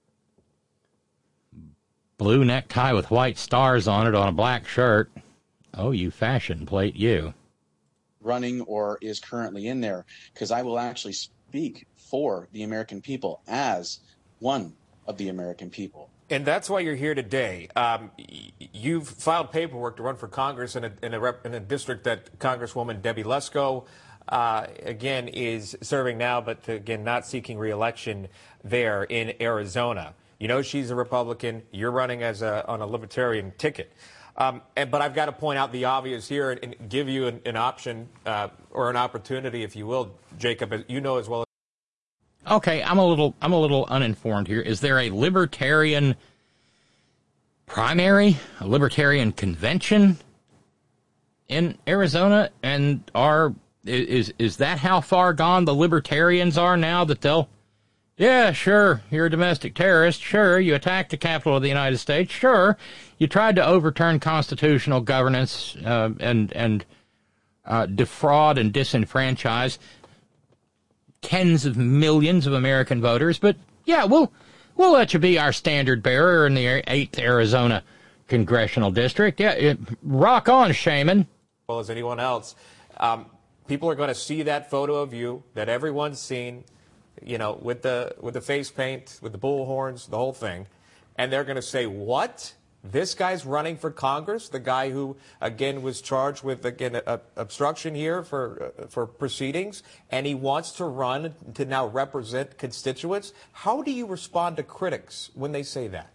blue necktie with white stars on it on a black shirt. Oh, you fashion plate, you. Running or is currently in there, because I will actually speak for the American people as one of the American people. And that's why you're here today. Um, you've filed paperwork to run for Congress in a, in a, rep, in a district that Congresswoman Debbie Lesko, uh, again, is serving now, but again, not seeking re-election there in Arizona. You know she's a Republican. You're running as a, on a Libertarian ticket. Um, and, but I've got to point out the obvious here and, and give you an, an option uh, or an opportunity, if you will, Jacob, as you know as well. Okay, I'm a little I'm a little uninformed here. Is there a Libertarian primary, a Libertarian convention in Arizona? And are is is that how far gone the Libertarians are now that they'll, yeah, sure, you're a domestic terrorist, sure, you attacked the Capitol of the United States, sure, you tried to overturn constitutional governance uh, and and uh, defraud and disenfranchise tens of millions of American voters, but yeah, we'll we'll let you be our standard bearer in the eighth Arizona congressional district. Yeah, it, rock on, shaman. Well as anyone else, um, people are going to see that photo of you that everyone's seen, you know, with the with the face paint, with the bull horns, the whole thing, and they're going to say, "What? This guy's running for Congress, the guy who, again, was charged with, again, a, a obstruction here for uh, for proceedings, and he wants to run to now represent constituents." How do you respond to critics when they say that?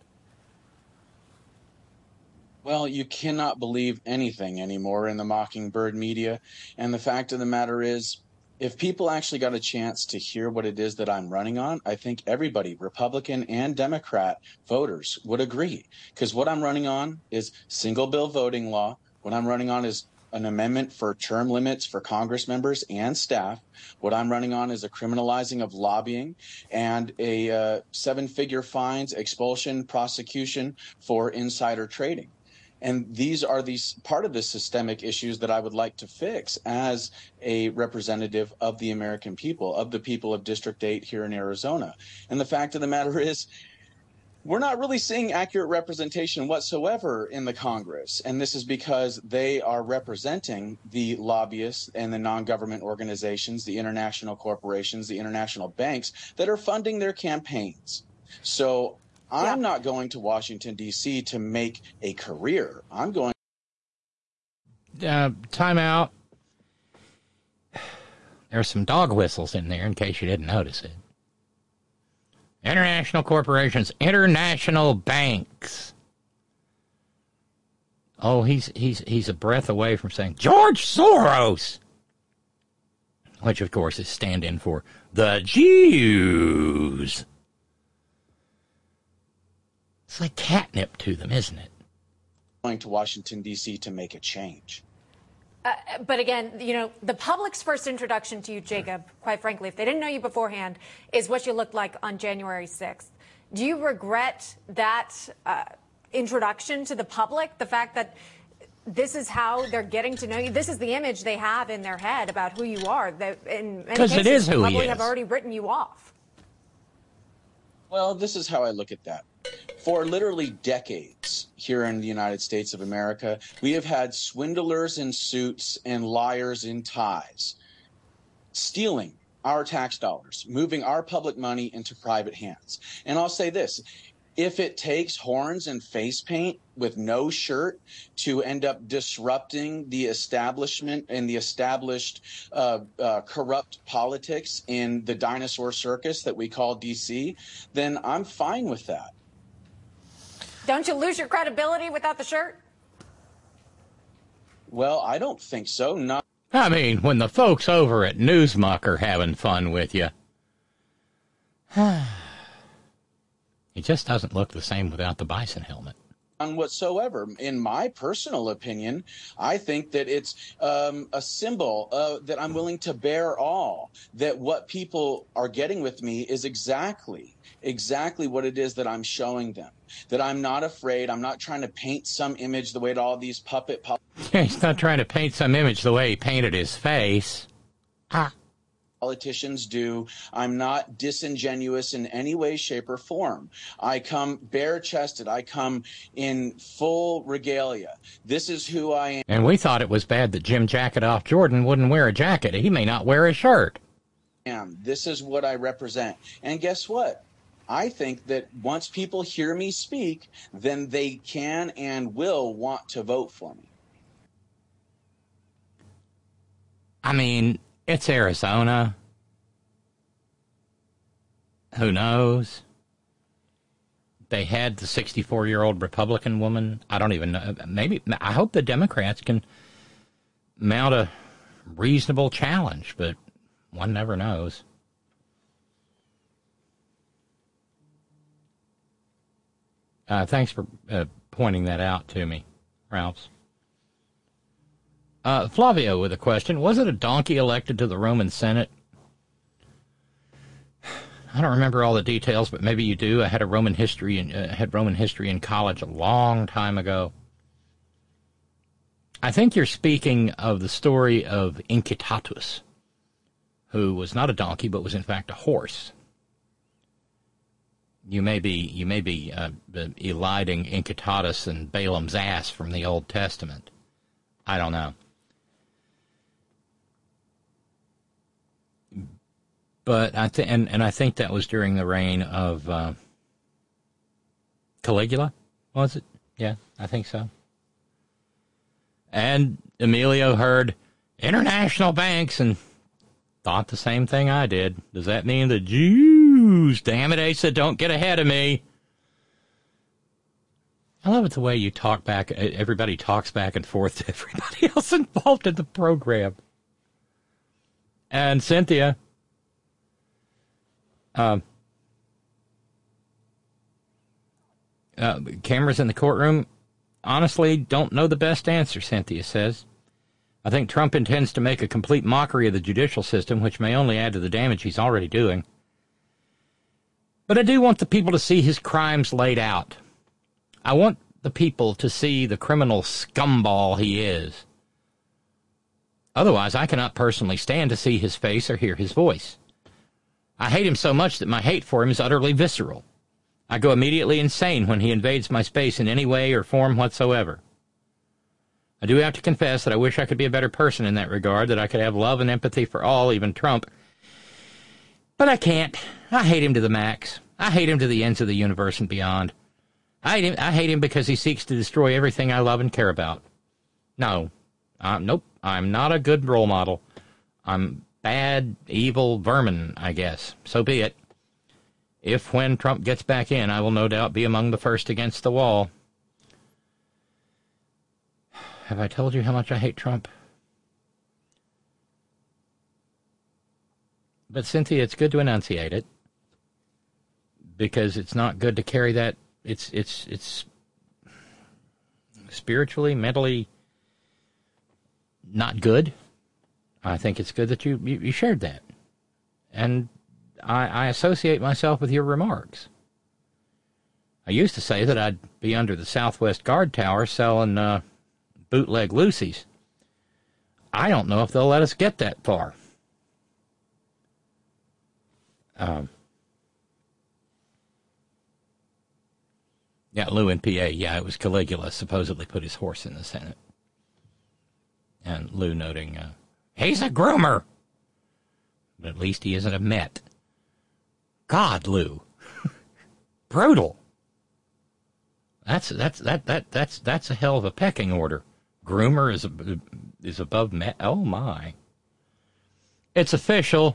Well, you cannot believe anything anymore in the Mockingbird media. And the fact of the matter is, if people actually got a chance to hear what it is that I'm running on, I think everybody, Republican and Democrat voters, would agree. Because what I'm running on is single bill voting law. What I'm running on is an amendment for term limits for Congress members and staff. What I'm running on is a criminalizing of lobbying and a uh, seven-figure fines, expulsion, prosecution for insider trading. And these are these part of the systemic issues that I would like to fix as a representative of the American people, of the people of District eight here in Arizona. And the fact of the matter is, we're not really seeing accurate representation whatsoever in the Congress. And this is because they are representing the lobbyists and the non-government organizations, the international corporations, the international banks that are funding their campaigns. So I'm Yeah. not going to Washington, D C to make a career. I'm going. Uh, time out. There's some dog whistles in there in case you didn't notice it. International corporations, international banks. Oh, he's he's he's a breath away from saying George Soros, which of course is stand-in for the Jews. It's like catnip to them, isn't it? going to Washington, D C to make a change. Uh, but again, you know, the public's first introduction to you, Jacob, quite frankly, if they didn't know you beforehand, is what you looked like on January sixth. Do you regret that uh, introduction to the public, the fact that this is how they're getting to know you? This is the image they have in their head about who you are. That in many cases, it is who he probably is. have already written you off. Well, this is how I look at that. For literally decades here in the United States of America, we have had swindlers in suits and liars in ties stealing our tax dollars, moving our public money into private hands. And I'll say this. If it takes horns and face paint with no shirt to end up disrupting the establishment and the established uh, uh, corrupt politics in the dinosaur circus that we call D C, then I'm fine with that. Don't you lose your credibility without the shirt? Well, I don't think so. Not. I mean, when the folks over at Newsmuck are having fun with you, it just doesn't look the same without the bison helmet. Whatsoever. In my personal opinion, I think that it's um, a symbol uh, that I'm willing to bear all, that what people are getting with me is exactly, exactly what it is that I'm showing them, that I'm not afraid. I'm not trying to paint some image the way that all these puppet pop- He's not trying to paint some image the way he painted his face. Ah. politicians do. I'm not disingenuous in any way, shape, or form. I come bare-chested. I come in full regalia. This is who I am. And we thought it was bad that Jim Jacket off Jordan wouldn't wear a jacket. He may not wear a shirt. This is what I represent. And guess what? I think that once people hear me speak, then they can and will want to vote for me. I mean, it's Arizona. Who knows? They had the sixty-four-year-old Republican woman. I don't even know. Maybe, I hope the Democrats can mount a reasonable challenge, but one never knows. Uh, thanks for uh, pointing that out to me, Ralphs. Uh, Flavio with a question. Was it a donkey elected to the Roman Senate? I don't remember all the details, but maybe you do. I had a Roman history in, uh, had Roman history in college a long time ago. I think you're speaking of the story of Incitatus, who was not a donkey, but was in fact a horse. You may be you may be uh, eliding Incitatus and Balaam's ass from the Old Testament. I don't know. But I th- and, and I think that was during the reign of uh, Caligula, was it? Yeah, I think so. And Emilio heard international banks and thought the same thing I did. Does that mean the Jews? Damn it, Asa, don't get ahead of me. I love it the way you talk back. Everybody talks back and forth to everybody else involved in the program. And Cynthia. Um, uh, cameras in the courtroom. Honestly, don't know the best answer, Cynthia says. I think Trump intends to make a complete mockery of the judicial system, which may only add to the damage he's already doing. But I do want the people to see his crimes laid out. I want the people to see the criminal scumball he is. Otherwise, I cannot personally stand to see his face or hear his voice. I hate him so much that my hate for him is utterly visceral. I go immediately insane when he invades my space in any way or form whatsoever. I do have to confess that I wish I could be a better person in that regard, that I could have love and empathy for all, even Trump. But I can't. I hate him to the max. I hate him to the ends of the universe and beyond. I hate him, I hate him because he seeks to destroy everything I love and care about. No. Uh, nope. I'm not a good role model. I'm bad, evil vermin, I guess. So be it. If, when Trump gets back in, I will no doubt be among the first against the wall. Have I told you how much I hate Trump? But, Cynthia, it's good to enunciate it, because it's not good to carry that. It's it's it's spiritually, mentally not good. I think it's good that you, you, you shared that. And I, I associate myself with your remarks. I used to say that I'd be under the Southwest Guard Tower selling uh, bootleg Lucy's. I don't know if they'll let us get that far. Um, yeah, Lou in P A. Yeah, it was Caligula supposedly put his horse in the Senate. And Lou noting, uh, he's a groomer. But at least he isn't a Met. God, Lou. Brutal. That's that's that that that's that's a hell of a pecking order. Groomer is is above Met. Oh my. It's official.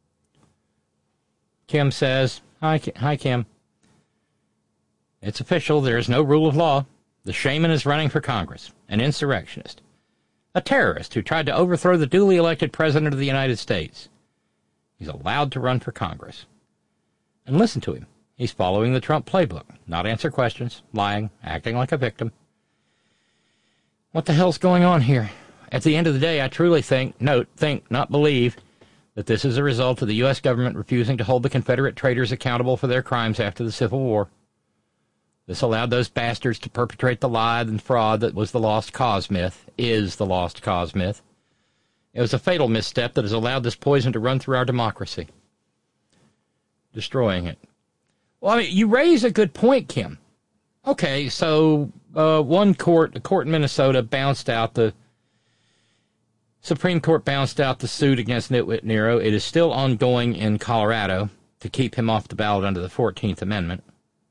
Kim says, hi, hi, Kim. It's official. There is no rule of law. The shaman is running for Congress, an insurrectionist, a terrorist who tried to overthrow the duly elected president of the United States. He's allowed to run for Congress. And listen to him. He's following the Trump playbook. Not answer questions, lying, acting like a victim. What the hell's going on here? At the end of the day, I truly think, note, think, not believe, that this is a result of the U S government refusing to hold the Confederate traitors accountable for their crimes after the Civil War. This allowed those bastards to perpetrate the lie and fraud that was the lost cause myth, is the lost cause myth. It was a fatal misstep that has allowed this poison to run through our democracy, destroying it. Well, I mean, you raise a good point, Kim. Okay, so uh, one court, the court in Minnesota, bounced out the Supreme Court bounced out the suit against Nitwit Nero. It is still ongoing in Colorado to keep him off the ballot under the fourteenth Amendment.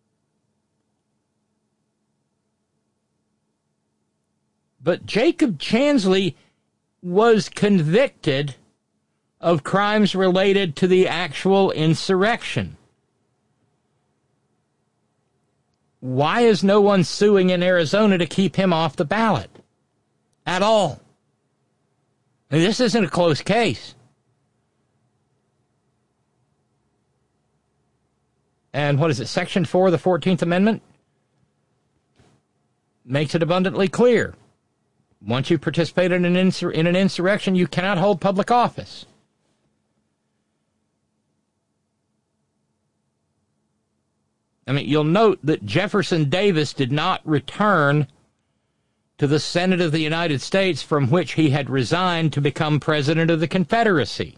But Jacob Chansley was convicted of crimes related to the actual insurrection. Why is no one suing in Arizona to keep him off the ballot at all? I mean, this isn't a close case. And what is it, Section four of the fourteenth Amendment? Makes it abundantly clear. Once you participate in an, insur- in an insurrection, you cannot hold public office. I mean, you'll note that Jefferson Davis did not return to the Senate of the United States, from which he had resigned to become president of the Confederacy.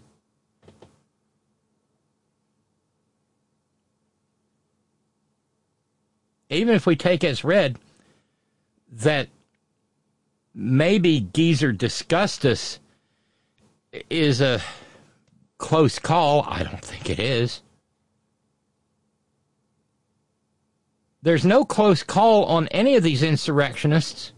Even if we take as read that maybe Geezer Disgustus is a close call, I don't think it is. There's no close call on any of these insurrectionists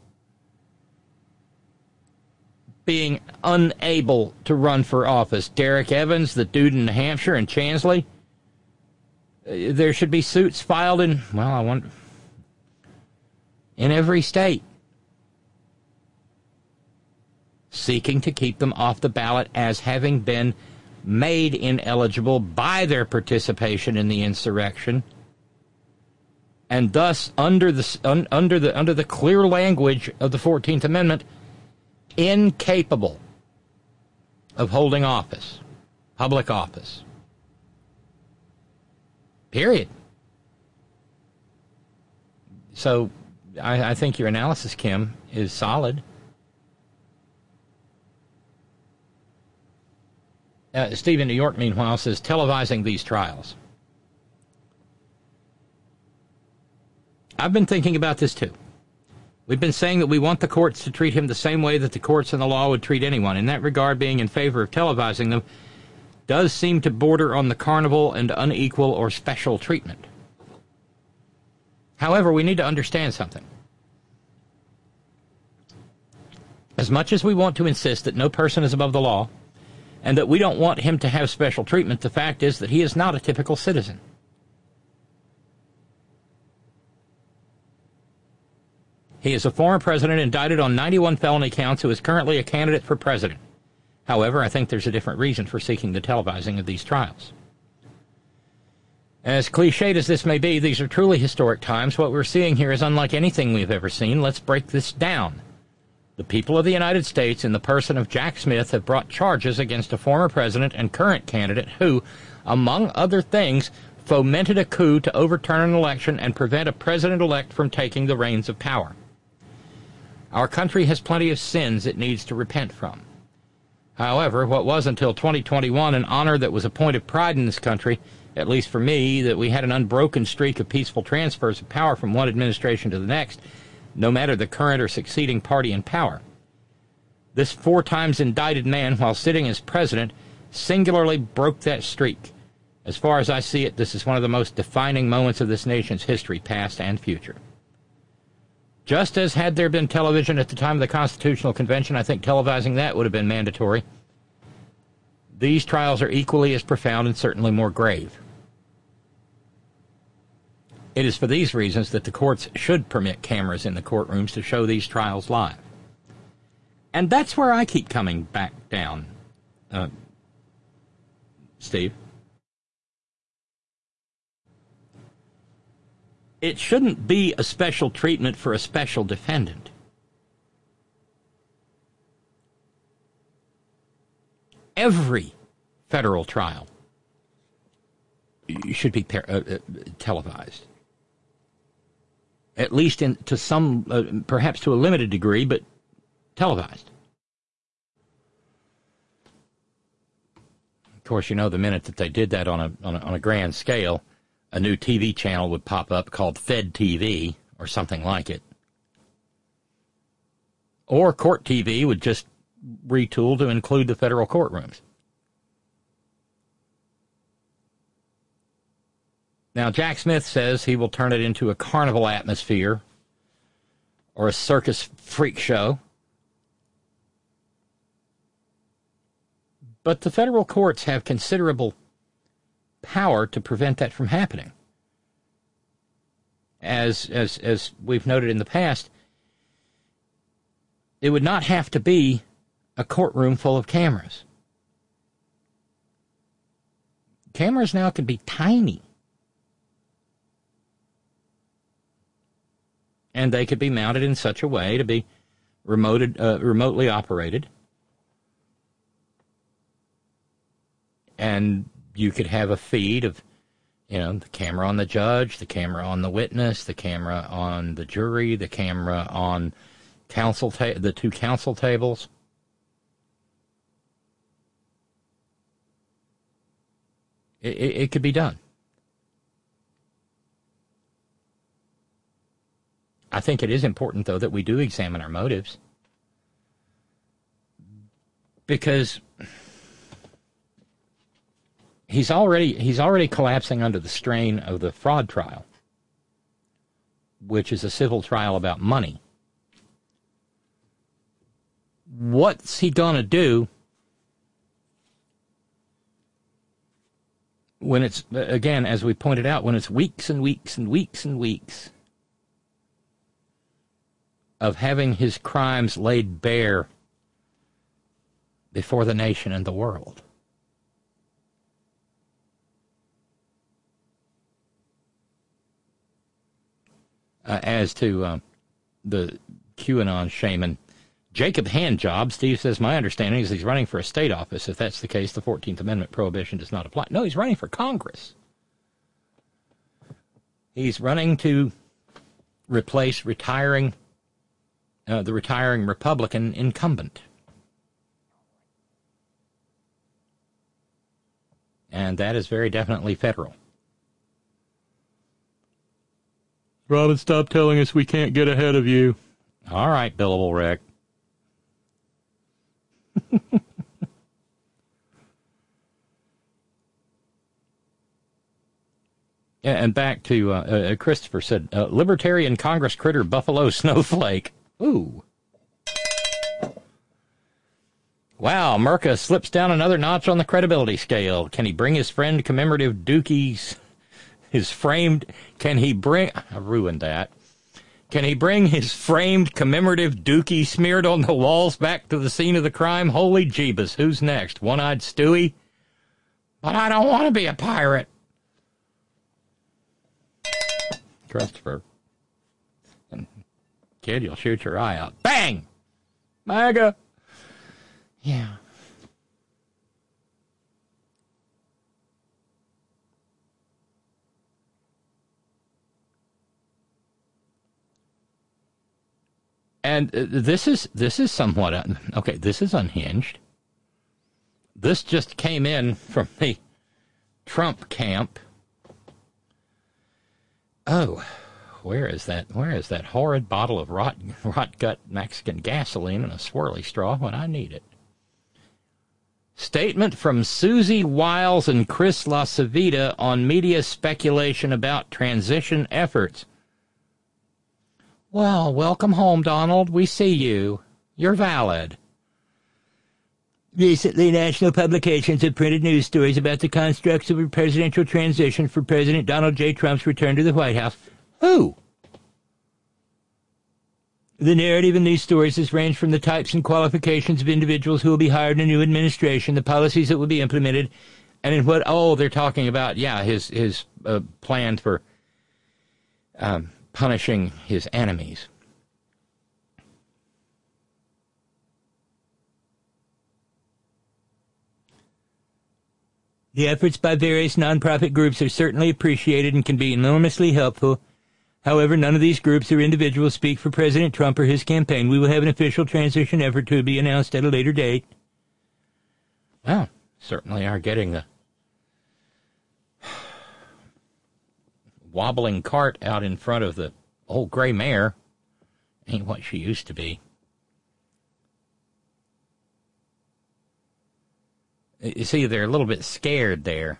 being unable to run for office. Derek Evans, the dude in New Hampshire, and Chansley. There should be suits filed in, well, I want, in every state, seeking to keep them off the ballot as having been made ineligible by their participation in the insurrection, and thus under the un, under the under the clear language of the fourteenth Amendment, incapable of holding office, public office. Period. So I, I think your analysis, Kim, is solid. Uh, Steve in New York, meanwhile, says, televising these trials. I've been thinking about this, too. We've been saying that we want the courts to treat him the same way that the courts and the law would treat anyone. In that regard, being in favor of televising them does seem to border on the carnival and unequal or special treatment. However, we need to understand something. As much as we want to insist that no person is above the law, and that we don't want him to have special treatment, the fact is that he is not a typical citizen. He is a former president indicted on ninety-one felony counts who is currently a candidate for president. However, I think there's a different reason for seeking the televising of these trials. As cliched as this may be, these are truly historic times. What we're seeing here is unlike anything we've ever seen. Let's break this down. The people of the United States, in the person of Jack Smith, have brought charges against a former president and current candidate who, among other things, fomented a coup to overturn an election and prevent a president-elect from taking the reins of power. Our country has plenty of sins it needs to repent from. However, what was until twenty twenty-one an honor that was a point of pride in this country, at least for me, that we had an unbroken streak of peaceful transfers of power from one administration to the next, no matter the current or succeeding party in power. This four times indicted man, while sitting as president, singularly broke that streak. As far as I see it, this is one of the most defining moments of this nation's history, past and future. Just as had there been television at the time of the Constitutional Convention, I think televising that would have been mandatory. These trials are equally as profound and certainly more grave. It is for these reasons that the courts should permit cameras in the courtrooms to show these trials live. And that's where I keep coming back down, uh, Steve. It shouldn't be a special treatment for a special defendant. Every federal trial should be par- uh, uh, televised. At least in to some, uh, perhaps to a limited degree, but televised. Of course, you know, the minute that they did that on a on a, on a grand scale, a new T V channel would pop up called Fed T V or something like it. Or Court T V would just retool to include the federal courtrooms. Now, Jack Smith says he will turn it into a carnival atmosphere or a circus freak show. But the federal courts have considerable power to prevent that from happening. As, as, as we've noted in the past, it would not have to be a courtroom full of cameras. Cameras now can be tiny. And they could be mounted in such a way to be remoted, uh, remotely operated. And you could have a feed of, you know, the camera on the judge, the camera on the witness, the camera on the jury, the camera on counsel ta- the two counsel tables. It, it, it could be done. I think it is important, though, that we do examine our motives. Because he's already he's already collapsing under the strain of the fraud trial, which is a civil trial about money. What's he going to do when it's, again, as we pointed out, when it's weeks and weeks and weeks and weeks of having his crimes laid bare before the nation and the world? Uh, as to uh, the QAnon shaman, Jacob Handjob, Steve says, my understanding is he's running for a state office. If that's the case, the fourteenth Amendment prohibition does not apply. No, he's running for Congress. He's running to replace retiring, uh, the retiring Republican incumbent. And that is very definitely federal. Robin, stop telling us we can't get ahead of you. All right, Billable Rick. And back to uh, uh, Christopher said, uh, Libertarian Congress critter Buffalo Snowflake. Ooh. Wow, Merca slips down another notch on the credibility scale. Can he bring his friend commemorative Dookies, his framed, can he bring, I ruined that. Can he bring his framed commemorative Dookie smeared on the walls back to the scene of the crime? Holy Jeebus, who's next? One-Eyed Stewie? But I don't want to be a pirate. Christopher. And kid, you'll shoot your eye out. Bang! MAGA! Yeah. And uh, this is this is somewhat un- okay. This is unhinged. This just came in from the Trump camp. Oh, where is that? Where is that horrid bottle of rot rot gut Mexican gasoline and a swirly straw when I need it? Statement from Susie Wiles and Chris LaCivita on media speculation about transition efforts. Well, welcome home, Donald. We see you. You're valid. Recently, national publications have printed news stories about the constructs of a presidential transition for President Donald J. Trump's return to the White House. Who? The narrative in these stories has ranged from the types and qualifications of individuals who will be hired in a new administration, the policies that will be implemented, and in what, oh, they're talking about, yeah, his, his uh, plan for um, punishing his enemies. The efforts by various nonprofit groups are certainly appreciated and can be enormously helpful. However, none of these groups or individuals speak for President Trump or his campaign. We will have an official transition effort to be announced at a later date. Well, certainly are getting the wobbling cart out in front of the old gray mare. Ain't what she used to be. You see, they're a little bit scared there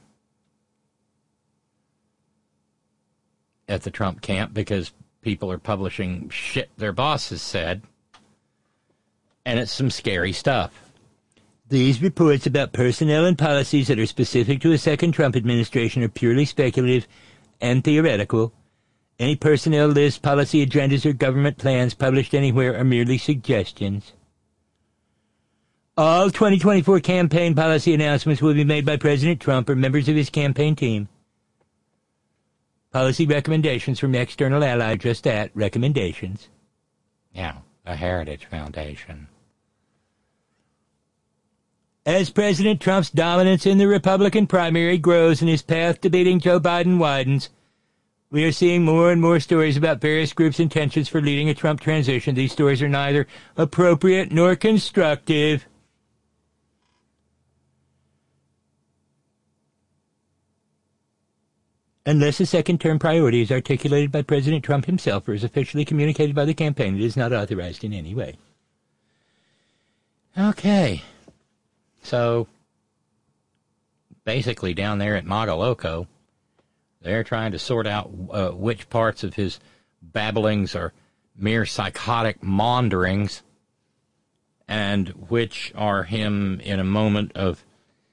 at the Trump camp because people are publishing shit their bosses said, and it's some scary stuff. These reports about personnel and policies that are specific to a second Trump administration are purely speculative and theoretical. Any personnel lists, policy agendas, or government plans published anywhere are merely suggestions. All twenty twenty-four campaign policy announcements will be made by President Trump or members of his campaign team. Policy recommendations from external allies, just that, recommendations. Yeah, the Heritage Foundation. As President Trump's dominance in the Republican primary grows and his path to beating Joe Biden widens, we are seeing more and more stories about various groups' intentions for leading a Trump transition. These stories are neither appropriate nor constructive. Unless a second-term priority is articulated by President Trump himself or is officially communicated by the campaign, it is not authorized in any way. Okay. So, basically down there at MAGA Loco, they're trying to sort out uh, which parts of his babblings are mere psychotic maunderings and which are him in a moment of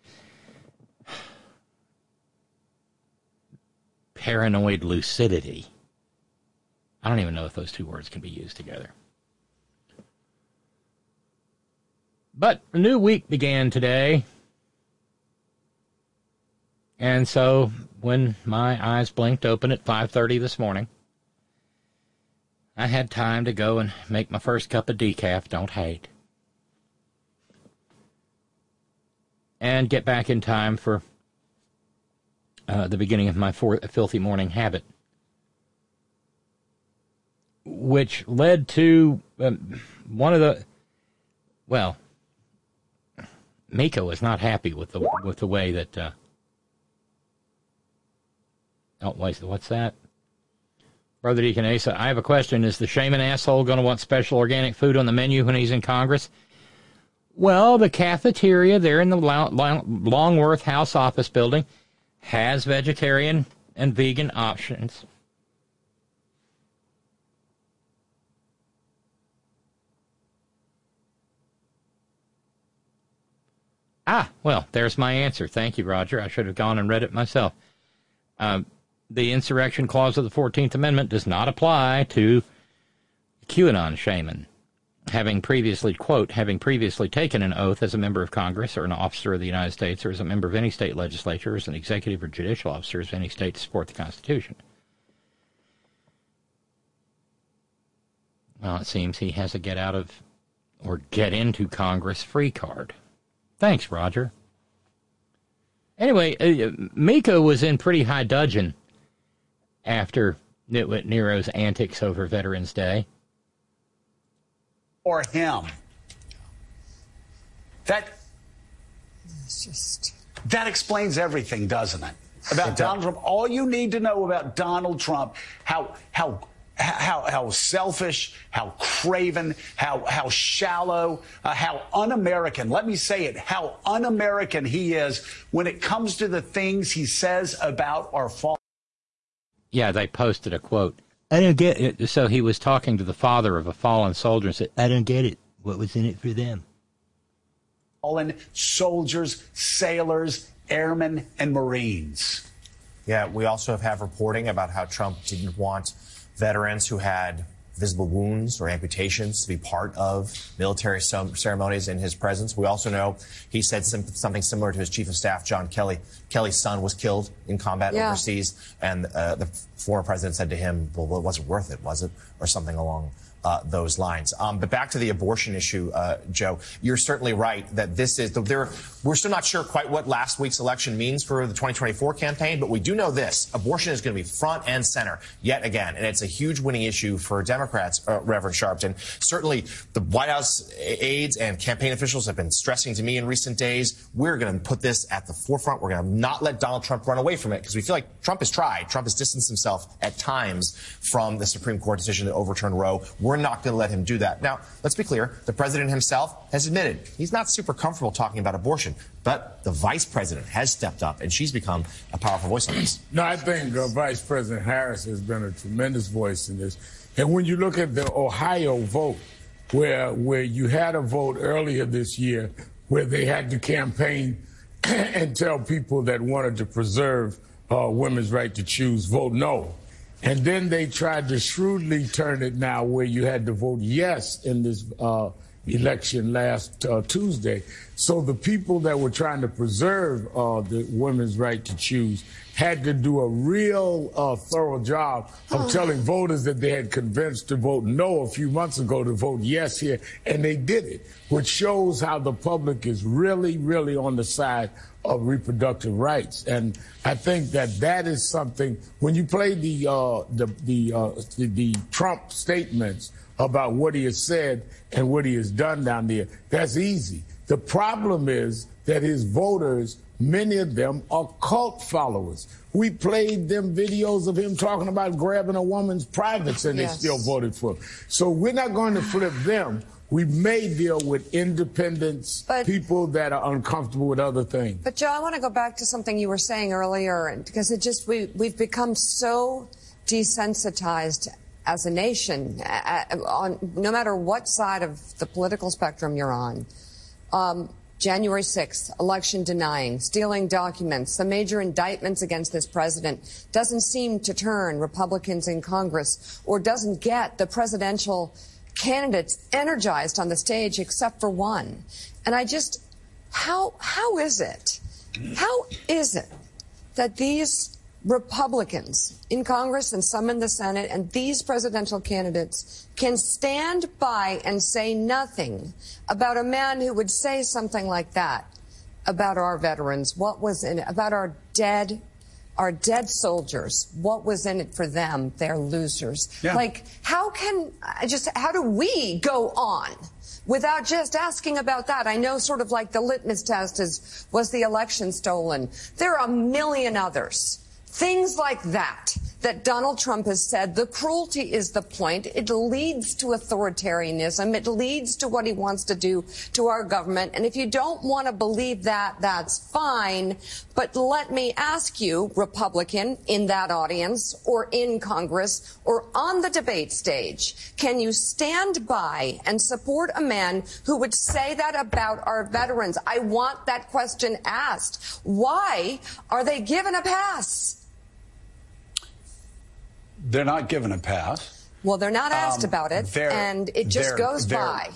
paranoid lucidity. I don't even know if those two words can be used together. But a new week began today. And so when my eyes blinked open at five thirty this morning, I had time to go and make my first cup of decaf, don't hate, and get back in time for Uh, the beginning of my four, filthy morning habit, which led to um, one of the, well, Mika was not happy with the with the way that, uh, oh, wait, what's that? Brother Deacon Asa, I have a question. Is the shaman asshole going to want special organic food on the menu when he's in Congress? Well, the cafeteria there in the Longworth House office building has vegetarian and vegan options. Ah, well, there's my answer. Thank you, Roger. I should have gone and read it myself. Um, the insurrection clause of the fourteenth Amendment does not apply to QAnon shaman. Having previously, quote, having previously taken an oath as a member of Congress or an officer of the United States or as a member of any state legislature or as an executive or judicial officer of any state to support the Constitution. Well, it seems he has a get out of or get into Congress free card. Thanks, Roger. Anyway, uh, Mika was in pretty high dudgeon after Nitwit Nero's antics over Veterans Day. Or him. That It's just... that explains everything, doesn't it? About Donald Trump. All you need to know about Donald Trump, how how how how selfish, how craven, how how shallow, uh, how un-American. Let me say it, how un-American he is when it comes to the things he says about our fallen. Yeah, they posted a quote. I don't get it. So he was talking to the father of a fallen soldier and said, I don't get it. What was in it for them? Fallen soldiers, sailors, airmen, and Marines. Yeah, we also have reporting about how Trump didn't want veterans who had visible wounds or amputations to be part of military ceremonies in his presence. We also know he said some, something similar to his chief of staff, John Kelly. Kelly's son was killed in combat yeah. overseas, and uh, the former president said to him, well, it wasn't worth it, was it? Or something along Uh, those lines. Um, but back to the abortion issue, uh, Joe, you're certainly right that this is, there. We're still not sure quite what last week's election means for the twenty twenty-four campaign, but we do know this. Abortion is going to be front and center yet again, and it's a huge winning issue for Democrats, uh, Reverend Sharpton. Certainly, the White House aides and campaign officials have been stressing to me in recent days, we're going to put this at the forefront. We're going to not let Donald Trump run away from it, because we feel like Trump has tried. Trump has distanced himself at times from the Supreme Court decision to overturn Roe. We're not going to let him do that. Now, let's be clear. The president himself has admitted he's not super comfortable talking about abortion, but the vice president has stepped up, and she's become a powerful voice on this. No, I think uh, Vice President Harris has been a tremendous voice in this. And when you look at the Ohio vote, where where you had a vote earlier this year where they had to campaign and tell people that wanted to preserve uh, women's right to choose, vote no. And then they tried to shrewdly turn it now where you had to vote yes in this uh, election last uh, Tuesday. So the people that were trying to preserve uh, the women's right to choose had to do a real uh, thorough job of telling voters that they had convinced to vote no a few months ago to vote yes here. And they did it, which shows how the public is really, really on the side of reproductive rights. And I think that that is something, when you play the uh, the the, uh, the the Trump statements about what he has said and what he has done down there, that's easy. The problem is that his voters, many of them are cult followers. We played them videos of him talking about grabbing a woman's privates, and yes. they still voted for him. So we're not going to flip them. We may deal with independents, but, people that are uncomfortable with other things. But, Joe, I want to go back to something you were saying earlier, because it just, we, we've become so desensitized as a nation, uh, on no matter what side of the political spectrum you're on. Um, January sixth, election denying, stealing documents, the major indictments against this president doesn't seem to turn Republicans in Congress or doesn't get the presidential candidates energized on the stage except for one. And I just, how how is it? How is it that these Republicans in Congress and some in the Senate and these presidential candidates can stand by and say nothing about a man who would say something like that about our veterans? What was in it? About our dead Our dead soldiers, what was in it for them? They're losers. Yeah. Like, how can, just, how do we go on without just asking about that? I know sort of like the litmus test is, was the election stolen? There are a million others. Things like that that Donald Trump has said the cruelty is the point. It leads to authoritarianism. It leads to what he wants to do to our government. And if you don't want to believe that, that's fine. But let me ask you, Republican, in that audience or in Congress or on the debate stage, can you stand by and support a man who would say that about our veterans? I want that question asked. Why are they given a pass? They're not given a pass. Well, they're not asked Um, about it, they're- and it just they're- goes they're- by.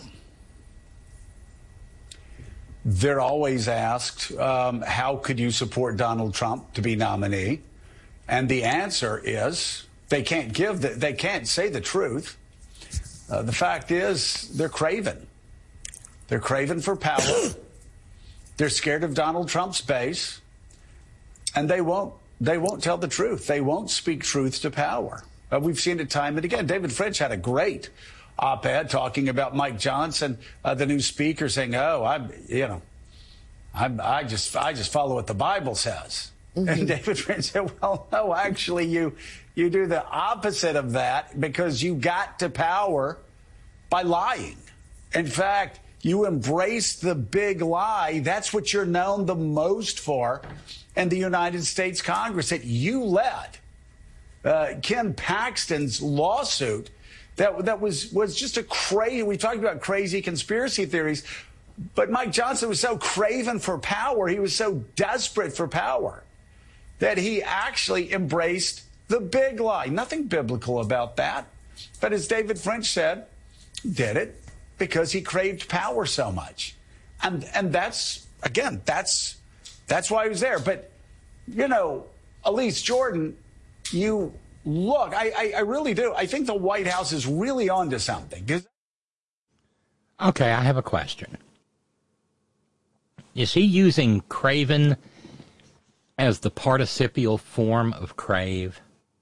They're always asked, um, how could you support Donald Trump to be nominee? And the answer is they can't give, the, they can't say the truth. Uh, the fact is they're craven. They're craven for power. They're scared of Donald Trump's base, and they won't. They won't tell the truth. They won't speak truth to power. Uh, we've seen it time and again. David French had a great op-ed talking about Mike Johnson, uh, the new speaker, saying, "Oh, I'm, you know, I'm, I just, I just follow what the Bible says." Mm-hmm. And David French said, "Well, no, actually, you, you do the opposite of that because you got to power by lying. In fact, you embrace the big lie. That's what you're known the most for in the United States Congress, that you led uh, Ken Paxton's lawsuit that that was was just a crazy. We talked about crazy conspiracy theories, but Mike Johnson was so craven for power. He was so desperate for power that he actually embraced the big lie. Nothing biblical about that, but as David French said, did it because he craved power so much, and and that's again that's. That's why he was there. But, you know, Elise Jordan, you look, I, I, I really do. I think the White House is really onto something. Okay, I have a question. Is he using craven as the participial form of crave?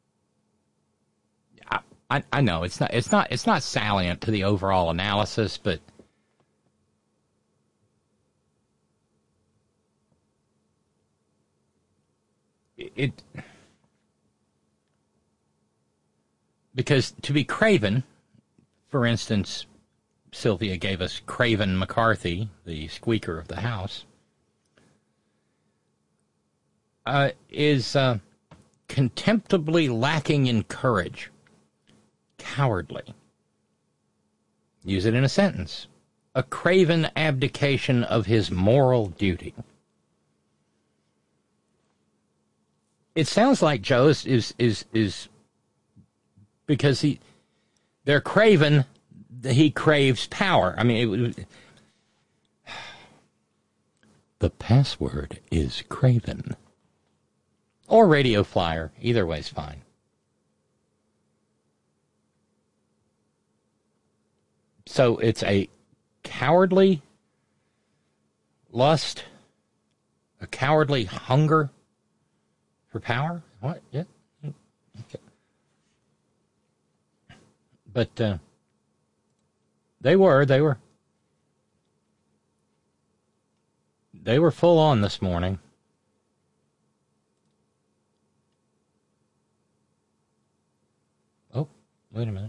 I, I, I know it's not it's not it's not salient to the overall analysis, but it, because to be craven, for instance, Sylvia gave us Craven McCarthy, the Squeaker of the House, uh, is uh, contemptibly lacking in courage, cowardly. Use it in a sentence. A craven abdication of his moral duty. It sounds like Joe is is is, is because he they're craven. He craves power. I mean, it, the password is craven or radio flyer. Either way's fine. So it's a cowardly lust, a cowardly hunger for power? What? Yeah. Okay. But uh, they were, they were, they were full on this morning. Oh, wait a minute.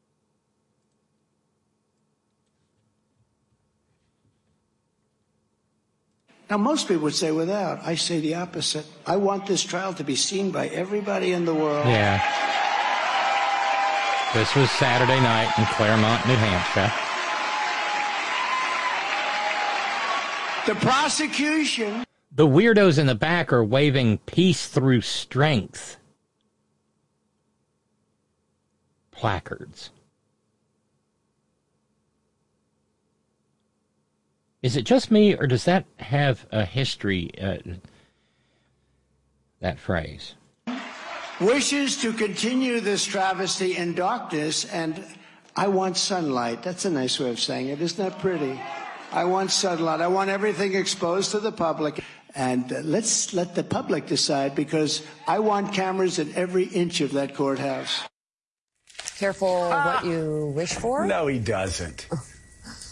Now, most people would say without. I say the opposite. I want this trial to be seen by everybody in the world. Yeah. This was Saturday night in Claremont, New Hampshire. The prosecution. The weirdos in the back are waving peace through strength placards. Is it just me, or does that have a history, uh, that phrase? Wishes to continue this travesty in darkness, and I want sunlight. That's a nice way of saying it. Isn't that pretty? I want sunlight. I want everything exposed to the public. And uh, let's let the public decide, because I want cameras in every inch of that courthouse. Careful what you wish for? No, he doesn't.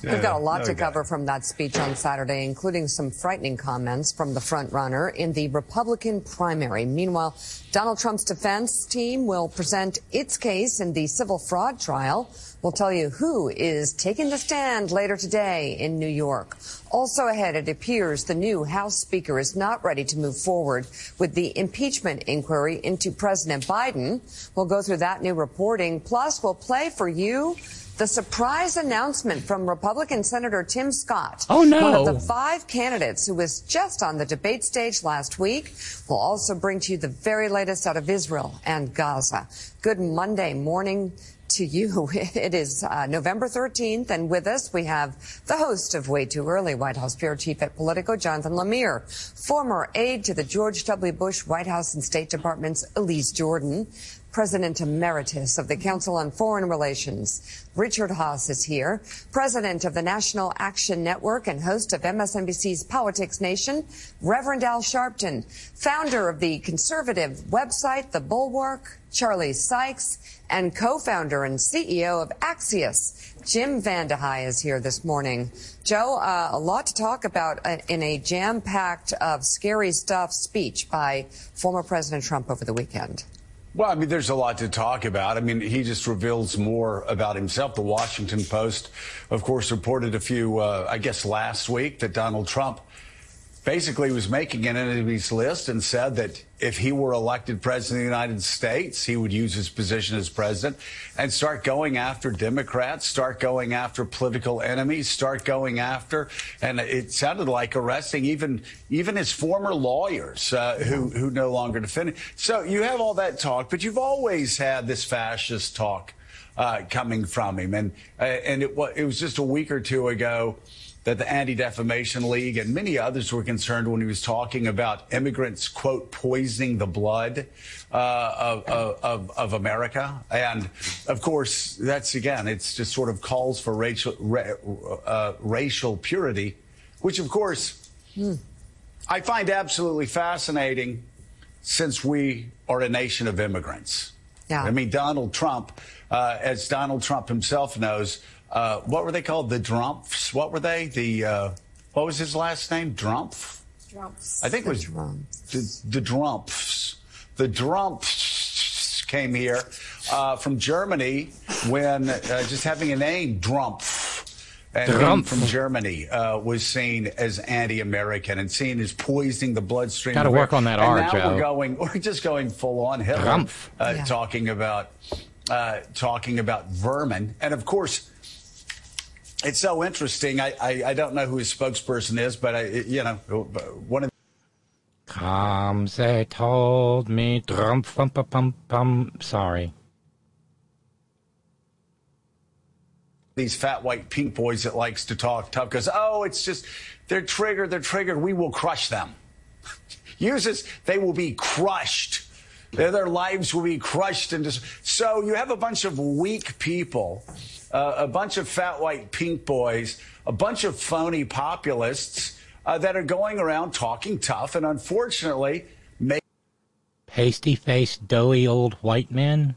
We've got a lot Yeah, to okay. cover from that speech on Saturday, including some frightening comments from the frontrunner in the Republican primary. Meanwhile, Donald Trump's defense team will present its case in the civil fraud trial. We'll tell you who is taking the stand later today in New York. Also ahead, it appears the new House Speaker is not ready to move forward with the impeachment inquiry into President Biden. We'll go through that new reporting. Plus, we'll play for you the surprise announcement from Republican Senator Tim Scott. Oh, no. One of the five candidates who was just on the debate stage last week. We'll also bring to you the very latest out of Israel and Gaza. Good Monday morning to you. It is uh, November thirteenth, and with us we have the host of Way Too Early, White House bureau chief at Politico, Jonathan Lemire, former aide to the George W. Bush White House and State Department's Elise Jordan, President Emeritus of the Council on Foreign Relations, Richard Haass is here, President of the National Action Network and host of M S N B C's Politics Nation, Reverend Al Sharpton, founder of the conservative website The Bulwark, Charlie Sykes, and co-founder and C E O of Axios, Jim Vandehei is here this morning. Joe, uh, a lot to talk about uh, in a jam-packed of scary stuff speech by former President Trump over the weekend. Well, I mean, there's a lot to talk about. I mean, he just reveals more about himself. The Washington Post, of course, reported a few, uh, I guess, last week that Donald Trump basically was making an enemies list and said that if he were elected president of the United States, he would use his position as president and start going after Democrats, start going after political enemies, start going after, and it sounded like arresting even even his former lawyers uh, who, who no longer defend him. So you have all that talk, but you've always had this fascist talk uh, coming from him. And, uh, and it, it was just a week or two ago that the Anti-Defamation League and many others were concerned when he was talking about immigrants, quote, poisoning the blood uh, of, of, of America. And, of course, that's, again, it's just sort of calls for racial, ra- uh, racial purity, which, of course, mm. I find absolutely fascinating since we are a nation of immigrants. Yeah. I mean, Donald Trump, uh, as Donald Trump himself knows, Uh, what were they called? The Drumpfs? What were they? The, uh, what was his last name? Drumpf? Drumps. I think it was the, the Drumpfs. The Drumpfs came here uh, from Germany when uh, just having a name, Drumpf, and being from Germany uh, was seen as anti-American and seen as poisoning the bloodstream. Got to work on that and R, now Joe. we're going, we're just going full on Hitler, Drumpf. uh, Yeah. talking about, uh, talking about vermin, and of course. It's so interesting. I, I, I don't know who his spokesperson is, but, I, you know, one of Comes, they told me, drum, pum, pum, pum, pum. Sorry. these fat white pink boys that likes to talk tough goes, oh, it's just, they're triggered, they're triggered, we will crush them. Uses, they will be crushed. Their, their lives will be crushed into. So you have a bunch of weak people. Uh, a bunch of fat white pink boys, a bunch of phony populists uh, that are going around talking tough and unfortunately make pasty-faced, doughy old white men?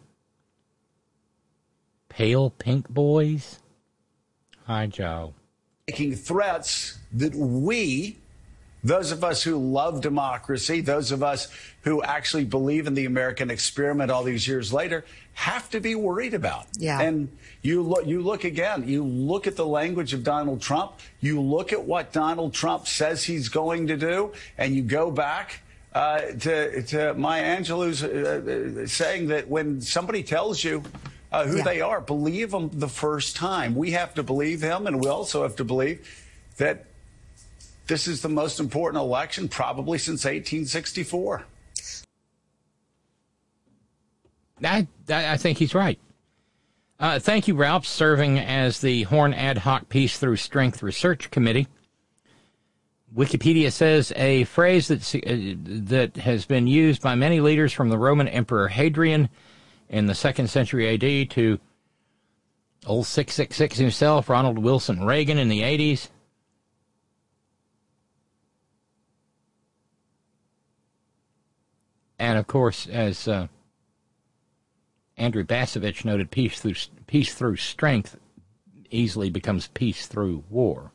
Pale pink boys? Hi, Joe. making threats that we, those of us who love democracy, those of us who actually believe in the American experiment all these years later, have to be worried about. Yeah. And you look, you look again, you look at the language of Donald Trump, you look at what Donald Trump says he's going to do, and you go back uh, to, to Maya Angelou's uh, uh, saying that when somebody tells you uh, who Yeah. they are, believe them the first time. We have to believe him, and we also have to believe that this is the most important election probably since eighteen sixty-four. I, I think he's right. Uh, thank you, Ralph, serving as the Horn Ad Hoc Peace Through Strength Research Committee. Wikipedia says a phrase that's, uh, that has been used by many leaders from the Roman Emperor Hadrian in the second century A D to old six six six himself, Ronald Wilson Reagan, in the eighties. And, of course, as uh, Andrew Basovich noted, peace through, peace through strength easily becomes peace through war.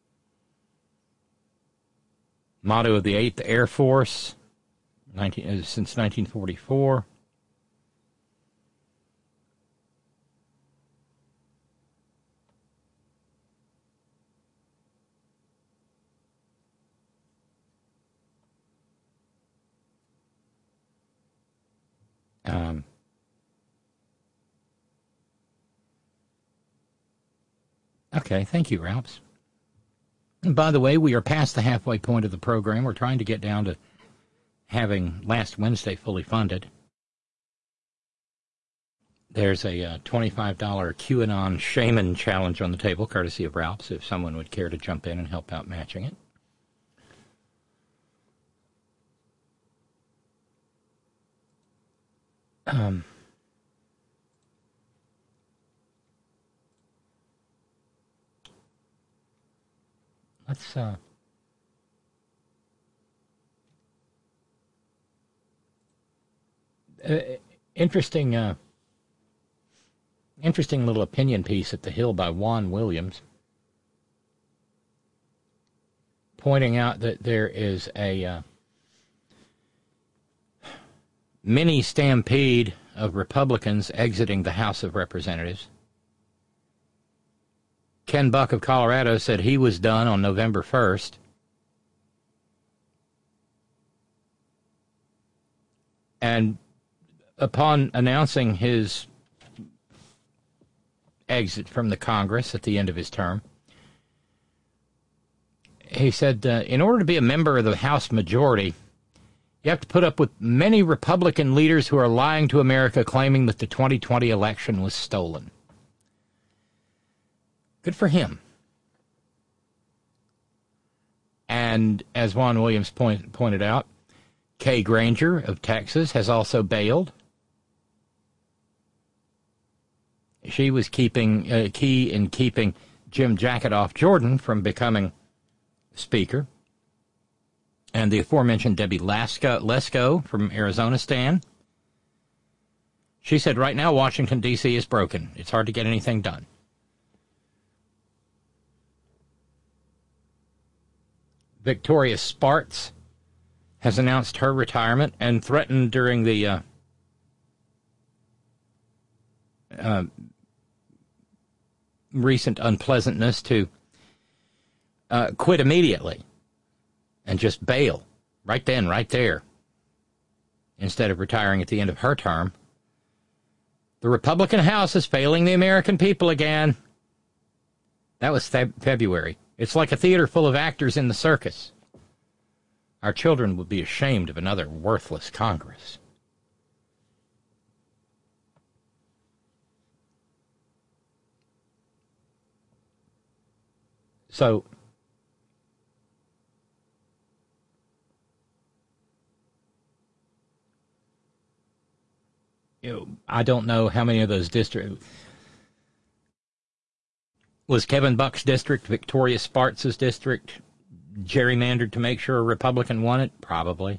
Motto of the eighth Air Force nineteen, since nineteen forty-four. Um, okay, thank you, Ralphs. And by the way, we are past the halfway point of the program. We're trying to get down to having last Wednesday fully funded. There's a uh, twenty-five dollars QAnon Shaman challenge on the table, courtesy of Ralphs, if someone would care to jump in and help out matching it. Um, let's, uh, uh interesting, uh, interesting little opinion piece at the Hill by Juan Williams, pointing out that there is a, uh, mini stampede of Republicans exiting the House of Representatives. Ken Buck of Colorado said he was done on November first. And upon announcing his exit from the Congress at the end of his term, he said, uh, in order to be a member of the House majority, you have to put up with many Republican leaders who are lying to America, claiming that the twenty twenty election was stolen. Good for him. And as Juan Williams point, pointed out, Kay Granger of Texas has also bailed. She was keeping uh, key in keeping Jim Jacketoff Jordan from becoming Speaker. And the aforementioned Debbie Lesko, Lesko from Arizona Stan. She said right now Washington, D C is broken. It's hard to get anything done. Victoria Spartz has announced her retirement and threatened during the uh, uh, recent unpleasantness to uh, quit immediately. And just bail right then, right there, instead of retiring at the end of her term. The Republican House is failing the American people again. That was fe- February. It's like a theater full of actors in the circus. Our children would be ashamed of another worthless Congress. So, you know, I don't know how many of those districts. Was Kevin Buck's district, Victoria Spartz's district, gerrymandered to make sure a Republican won it? Probably.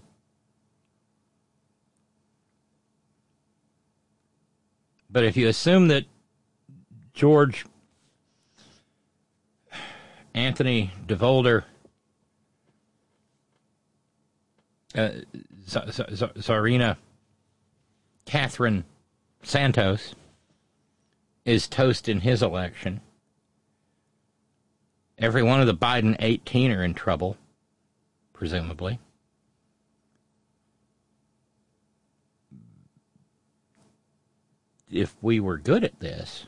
But if you assume that George Anthony DeVolder, uh, Z- Z- Z- Zarina Catherine Santos is toast in his election, every one of the Biden eighteen are in trouble, presumably. If we were good at this,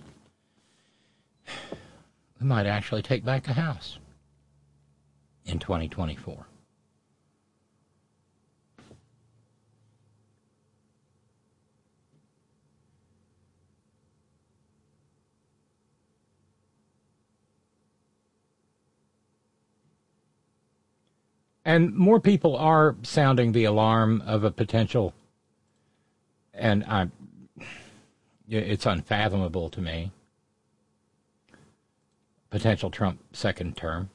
we might actually take back the House in twenty twenty-four. And more people are sounding the alarm of a potential, and I, it's unfathomable to me, potential Trump second term.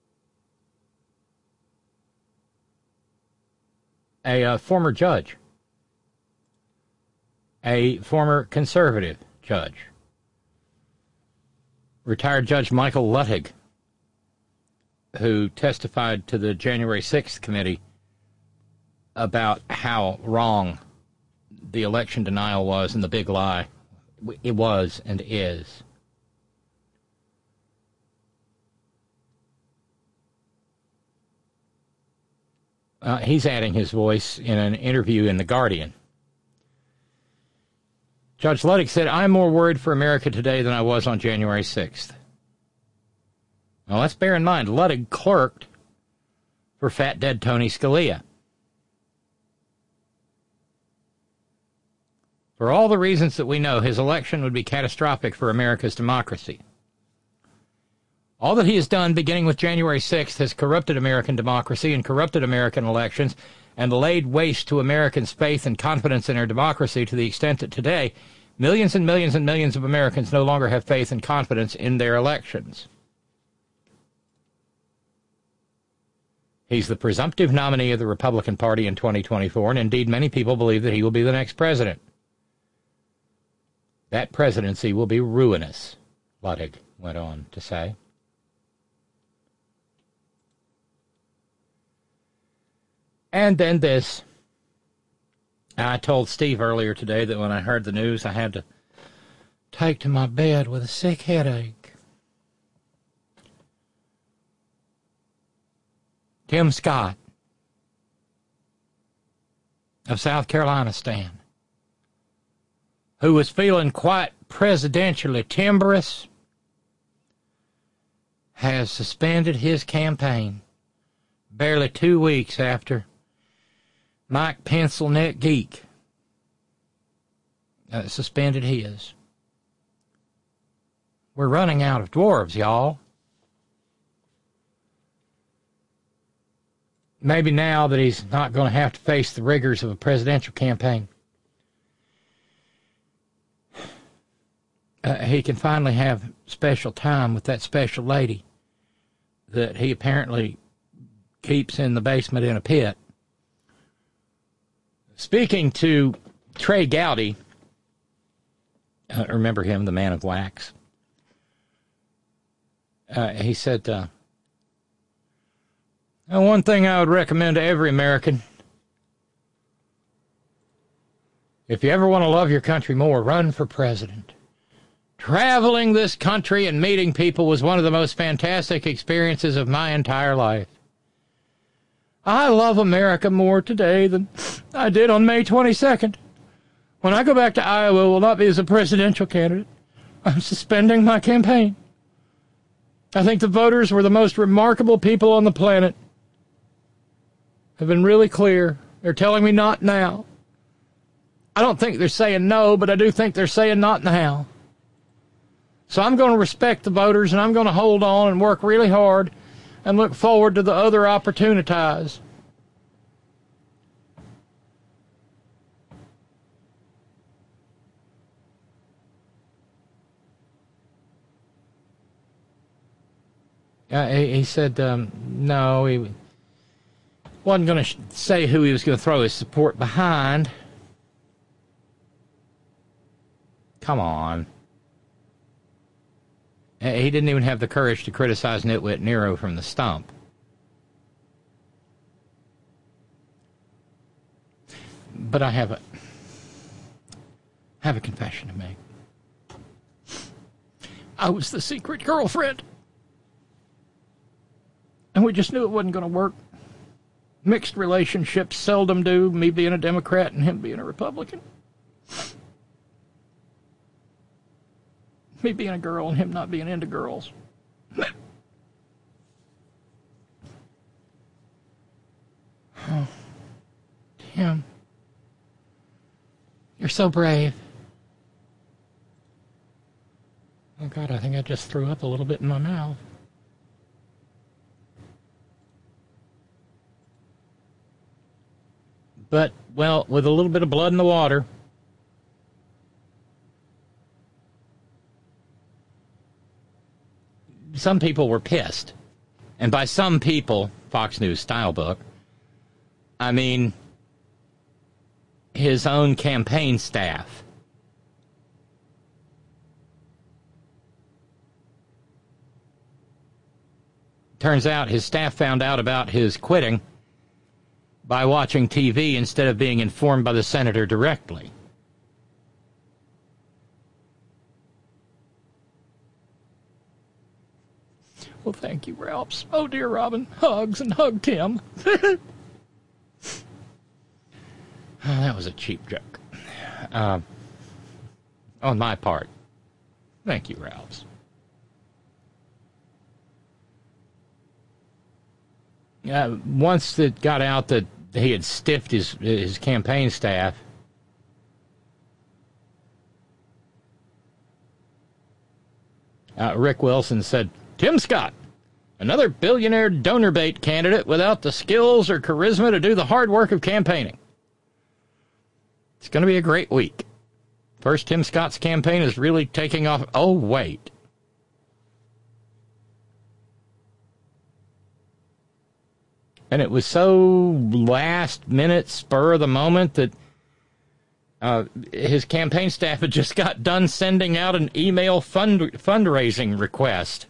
A uh, former judge, a former conservative judge, retired Judge Michael Luttig, who testified to the January sixth committee about how wrong the election denial was and the big lie. It was and is. Uh, he's adding his voice in an interview in The Guardian. Judge Luttig said, "I'm more worried for America today than I was on January sixth. Now, let's bear in mind, Luttig clerked for fat dead Tony Scalia. For all the reasons that we know, his election would be catastrophic for America's democracy. All that he has done, beginning with January sixth, has corrupted American democracy and corrupted American elections and laid waste to Americans' faith and confidence in our democracy to the extent that today, millions and millions and millions of Americans no longer have faith and confidence in their elections." He's the presumptive nominee of the Republican Party in twenty twenty-four, and indeed many people believe that he will be the next president. That presidency will be ruinous, Luttig went on to say. And then this. I told Steve earlier today that when I heard the news, I had to take to my bed with a sick headache. Tim Scott of South Carolina stand, who was feeling quite presidentially timorous, has suspended his campaign barely two weeks after Mike Pencilneck Geek uh, suspended his. We're running out of dwarves, y'all. Maybe now that he's not going to have to face the rigors of a presidential campaign, uh, he can finally have special time with that special lady that he apparently keeps in the basement in a pit. Speaking to Trey Gowdy, uh, remember him, the man of wax, uh, he said, uh, one thing I would recommend to every American, if you ever want to love your country more, run for president. Traveling this country and meeting people was one of the most fantastic experiences of my entire life. I love America more today than I did on May twenty-second. When I go back to Iowa, it will not be as a presidential candidate. I'm suspending my campaign. I think the voters were the most remarkable people on the planet. Have been really clear. They're telling me not now. I don't think they're saying no, but I do think they're saying not now. So I'm going to respect the voters, and I'm going to hold on and work really hard and look forward to the other opportunities. Uh, he, he said, um, no, he wasn't going to sh- say who he was going to throw his support behind. Come on. He didn't even have the courage to criticize Nitwit Nero from the stump. But I have a have a confession to make. I was the secret girlfriend. And we just knew it wasn't going to work. Mixed relationships seldom do, me being a Democrat and him being a Republican. Me being a girl and him not being into girls. Oh, Tim, you're so brave. Oh, God, I think I just threw up a little bit in my mouth. But, well, with a little bit of blood in the water, some people were pissed. And by some people, Fox News style book, I mean his own campaign staff. turns out his staff found out about his quitting by watching T V instead of being informed by the senator directly. Well, thank you, Ralphs. Oh, dear Robin. Hugs and hug Tim. Oh, that was a cheap joke. Uh, on my part. Thank you, Ralphs. Uh, once it got out that he had stiffed his, his campaign staff, uh, Rick Wilson said, Tim Scott, another billionaire donor bait candidate without the skills or charisma to do the hard work of campaigning. It's going to be a great week. First, Tim Scott's campaign is really taking off. Oh, wait. And it was so last minute, spur of the moment that uh, his campaign staff had just got done sending out an email fund fundraising request.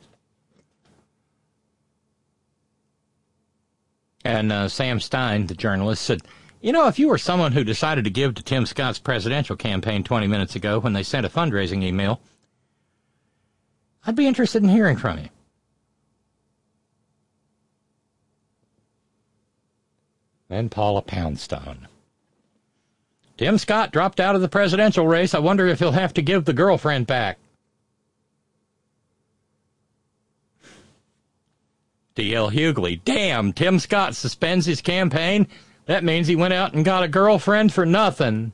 And uh, Sam Stein, the journalist, said, you know, if you were someone who decided to give to Tim Scott's presidential campaign twenty minutes ago when they sent a fundraising email, I'd be interested in hearing from you. And Paula Poundstone. Tim Scott dropped out of the presidential race. I wonder if he'll have to give the girlfriend back. D L Hughley. Damn, Tim Scott suspends his campaign. That means he went out and got a girlfriend for nothing.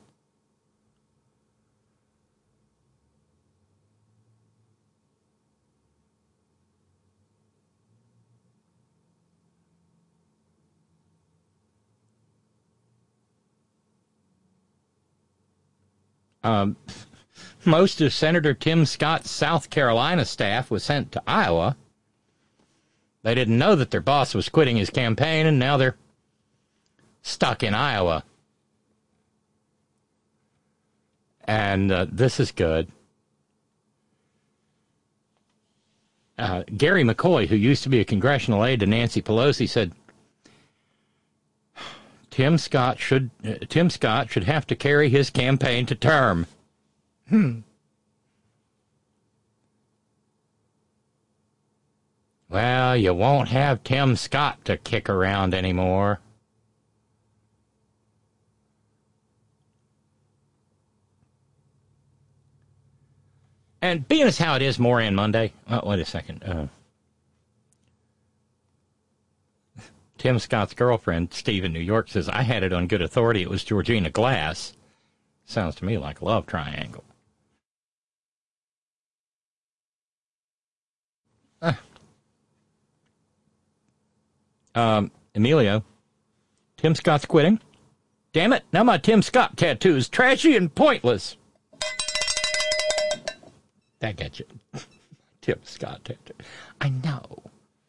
Um, most of Senator Tim Scott's South Carolina staff was sent to Iowa. They didn't know that their boss was quitting his campaign, and now they're stuck in Iowa. And uh, this is good. Uh, Gary McCoy, who used to be a congressional aide to Nancy Pelosi, said Tim Scott should uh, Tim Scott should have to carry his campaign to term. Hmm. Well, you won't have Tim Scott to kick around anymore. And being as how it is Moran Monday, oh, wait a second. Uh, Tim Scott's girlfriend, Steve in New York, says, I had it on good authority it was Georgina Glass. Sounds to me like a love triangle. Uh. Um, Emilio, Tim Scott's quitting. Damn it, now my Tim Scott tattoo is trashy and pointless. That gets you. Tim Scott tattoo. I know.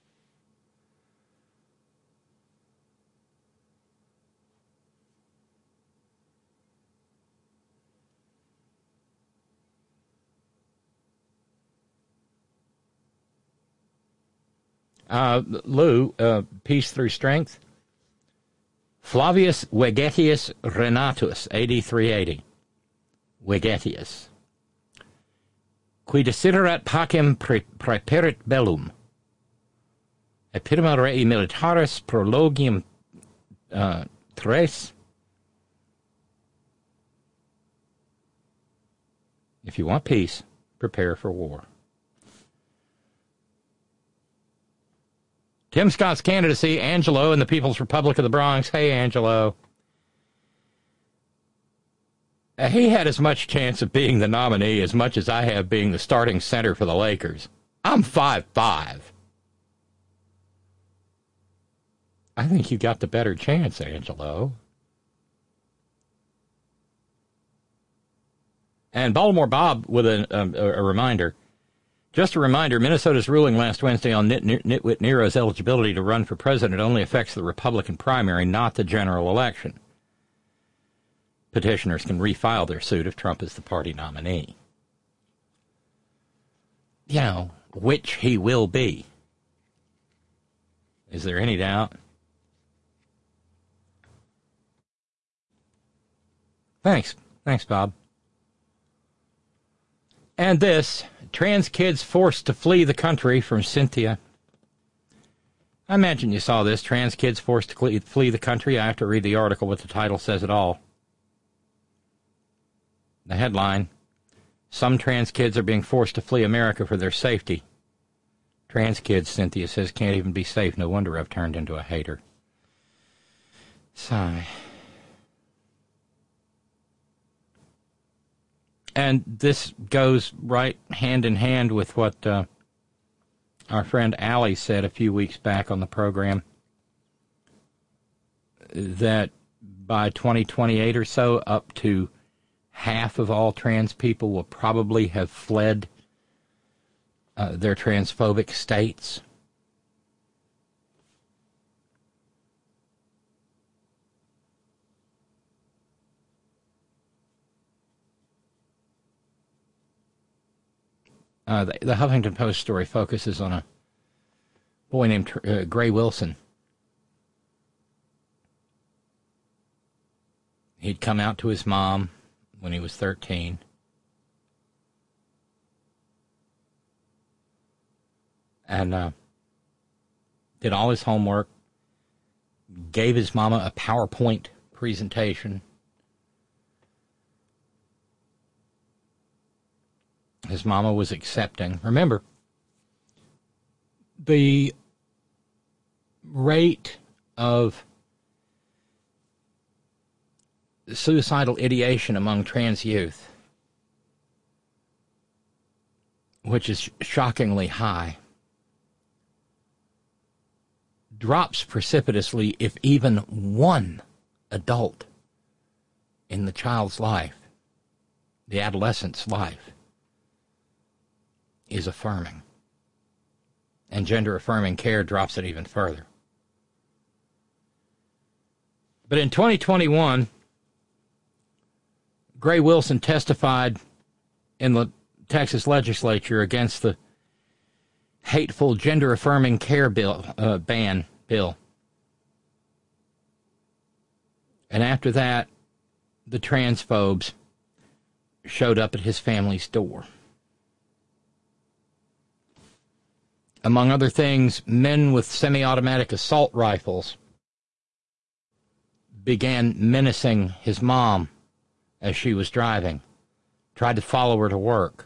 Uh, Lou, uh, Peace Through Strength. Flavius Vegetius Renatus, A D three eighty. Vegetius. Qui desiderat pacem praeperit bellum. Epitome rei militaris prologium uh, tres. If you want peace, prepare for war. Tim Scott's candidacy, Angelo in the People's Republic of the Bronx. Hey, Angelo. Uh, he had as much chance of being the nominee as much as I have being the starting center for the Lakers. I'm five five. I think you got the better chance, Angelo. And Baltimore Bob with a, um, a, a reminder. Just a reminder, Minnesota's ruling last Wednesday on Nit- Nit- Nitwit Nero's eligibility to run for president only affects the Republican primary, not the general election. Petitioners can refile their suit if Trump is the party nominee. You know, which he will be. Is there any doubt? Thanks. Thanks, Bob. And this, trans kids forced to flee the country, from Cynthia. I imagine you saw this, trans kids forced to flee the country. I have to read the article, but the title says it all. The headline, some trans kids are being forced to flee America for their safety. Trans kids, Cynthia says, can't even be safe. No wonder I've turned into a hater. Sigh. And this goes right hand in hand with what uh, our friend Allie said a few weeks back on the program, that by twenty twenty-eight or so, up to half of all trans people will probably have fled uh, their transphobic states. Uh, the, the Huffington Post story focuses on a boy named uh, Gray Wilson. He'd come out to his mom when he was thirteen. And uh, did all his homework, gave his mama a PowerPoint presentation. His mama was accepting. Remember, the rate of suicidal ideation among trans youth, which is shockingly high, drops precipitously if even one adult in the child's life, the adolescent's life, is affirming. And gender-affirming care drops it even further. But in twenty twenty-one, Gray Wilson testified in the Texas legislature against the hateful gender-affirming care bill, uh, ban bill. And after that, the transphobes showed up at his family's door. Among other things, men with semi-automatic assault rifles began menacing his mom as she was driving, tried to follow her to work.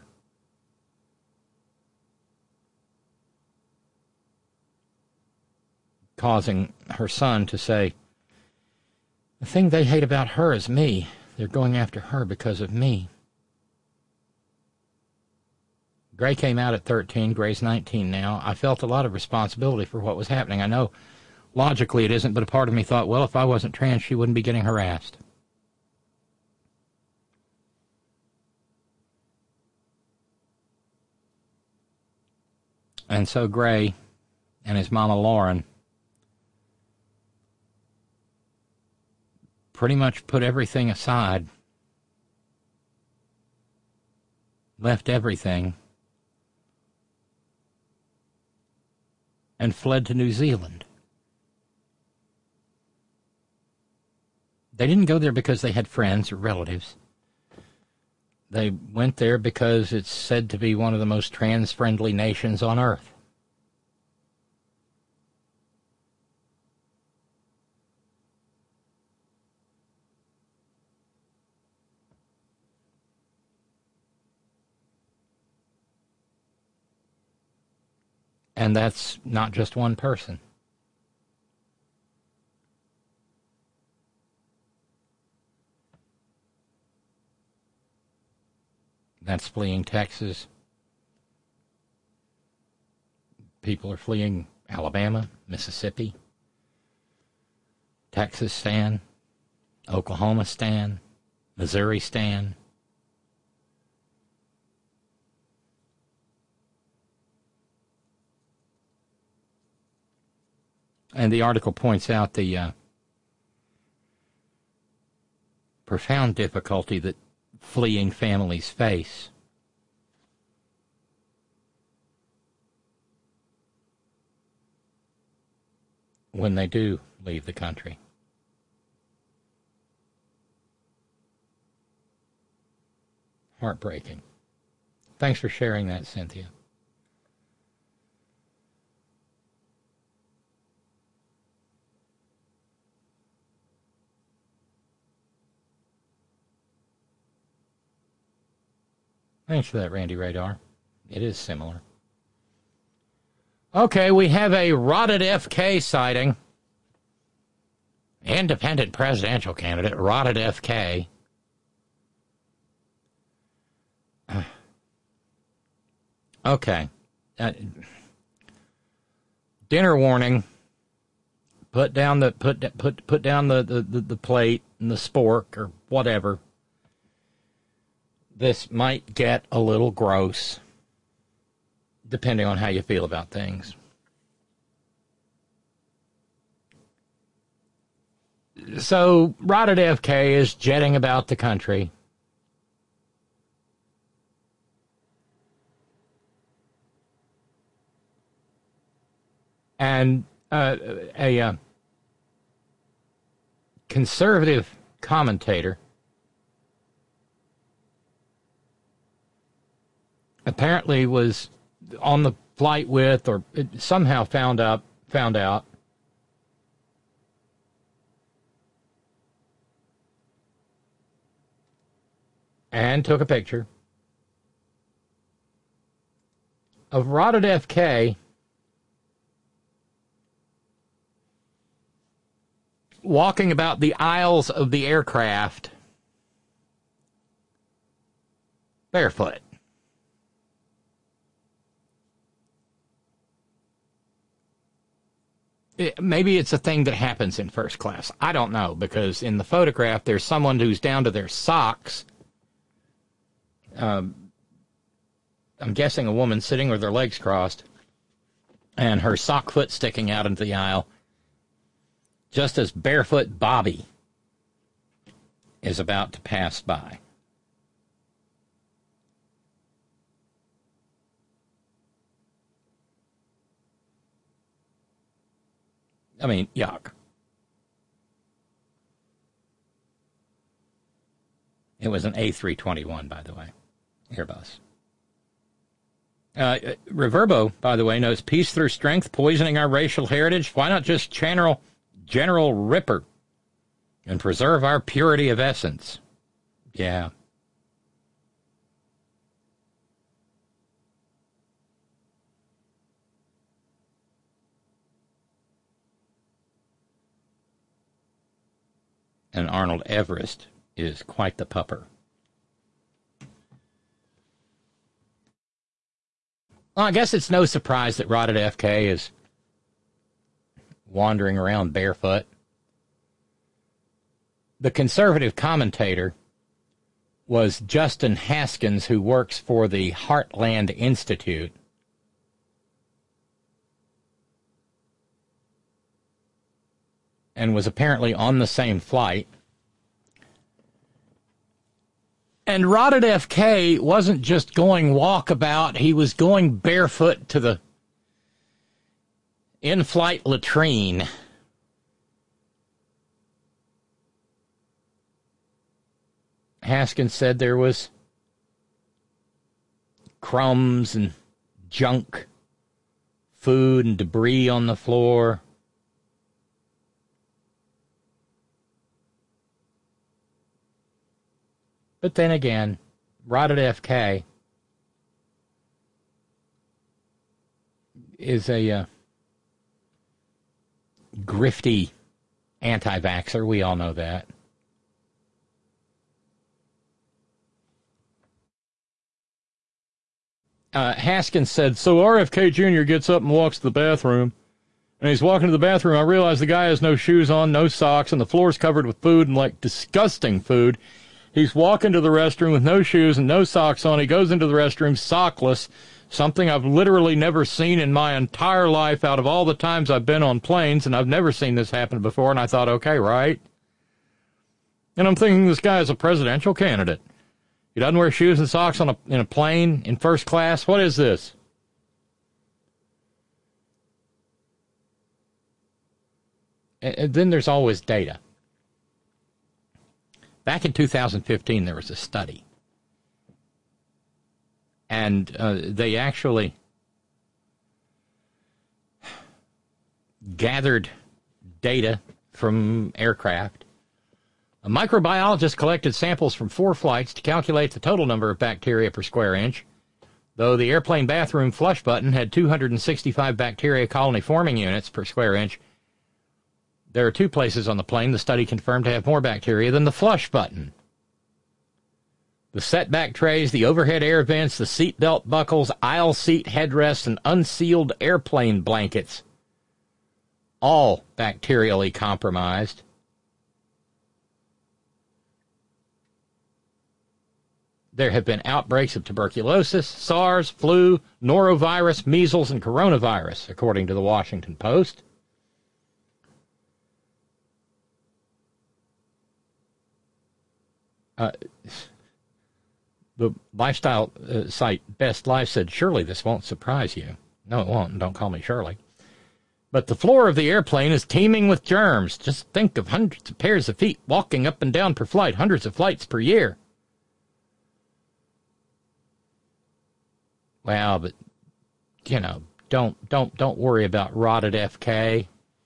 Causing her son to say, the thing they hate about her is me. They're going after her because of me. Gray came out at thirteen. Gray's nineteen now. I felt a lot of responsibility for what was happening. I know logically it isn't, but a part of me thought, well, if I wasn't trans, she wouldn't be getting harassed. And so Gray and his mama Lauren pretty much put everything aside, left everything, and fled to New Zealand. They didn't go there because they had friends or relatives. They went there because it's said to be one of the most trans-friendly nations on earth. And that's not just one person. That's fleeing Texas. People are fleeing Alabama, Mississippi, Texas stan, Oklahoma stan, Missouri stan. And the article points out the uh, profound difficulty that fleeing families face. when they do leave the country. Heartbreaking. Thanks for sharing that, Cynthia. Thanks for that, Randy Radar. It is similar. Okay, we have a rotted F K sighting. Independent presidential candidate, rotted F K. Okay. Uh, dinner warning. Put down the put put put down the, the, the, the plate and the spork or whatever. This might get a little gross, depending on how you feel about things. So, rotted F K is jetting about the country. And uh, a uh, conservative commentator apparently was on the flight with, or somehow found out, found out and took a picture of rotted F K walking about the aisles of the aircraft barefoot. It, maybe it's a thing that happens in first class. I don't know, because in the photograph there's someone who's down to their socks. Um, I'm guessing a woman sitting with her legs crossed and her sock foot sticking out into the aisle, just as barefoot Bobby is about to pass by. I mean, yuck. It was an A three twenty-one, by the way, Airbus. Uh, Reverbo, by the way, knows peace through strength, poisoning our racial heritage. Why not just channel General Ripper and preserve our purity of essence? Yeah. And Arnold Everest is quite the pupper. Well, I guess it's no surprise that rotted F K is wandering around barefoot. The conservative commentator was Justin Haskins, who works for the Heartland Institute. And was apparently on the same flight. And rotted F K wasn't just going walkabout, he was going barefoot to the in-flight latrine. Haskins said there was crumbs and junk, food and debris on the floor. But then again, rotted F K is a uh, grifty anti-vaxxer. We all know that. Uh, Haskins said, so R F K Junior gets up and walks to the bathroom. And he's walking to the bathroom. I realize the guy has no shoes on, no socks, and the floor's covered with food, and like disgusting food. He's walking to the restroom with no shoes and no socks on. He goes into the restroom sockless, something I've literally never seen in my entire life out of all the times I've been on planes, and I've never seen this happen before, and I thought, okay, right? And I'm thinking this guy is a presidential candidate. He doesn't wear shoes and socks on a, in a plane in first class. What is this? And then there's always data. Back in two thousand fifteen, there was a study. And uh, they actually gathered data from aircraft. A microbiologist collected samples from four flights to calculate the total number of bacteria per square inch. Though the airplane bathroom flush button had two hundred sixty-five bacteria colony forming units per square inch, there are two places on the plane the study confirmed to have more bacteria than the flush button. The setback trays, the overhead air vents, the seat belt buckles, aisle seat headrests, and unsealed airplane blankets, all bacterially compromised. There have been outbreaks of tuberculosis, SARS, flu, norovirus, measles, and coronavirus, according to the Washington Post. Uh, the lifestyle uh, site Best Life said, surely this won't surprise you. No, it won't, and don't call me Shirley. But the floor of the airplane is teeming with germs. Just think of hundreds of pairs of feet walking up and down per flight, hundreds of flights per year. Well, but, you know, don't don't don't worry about rotted F K.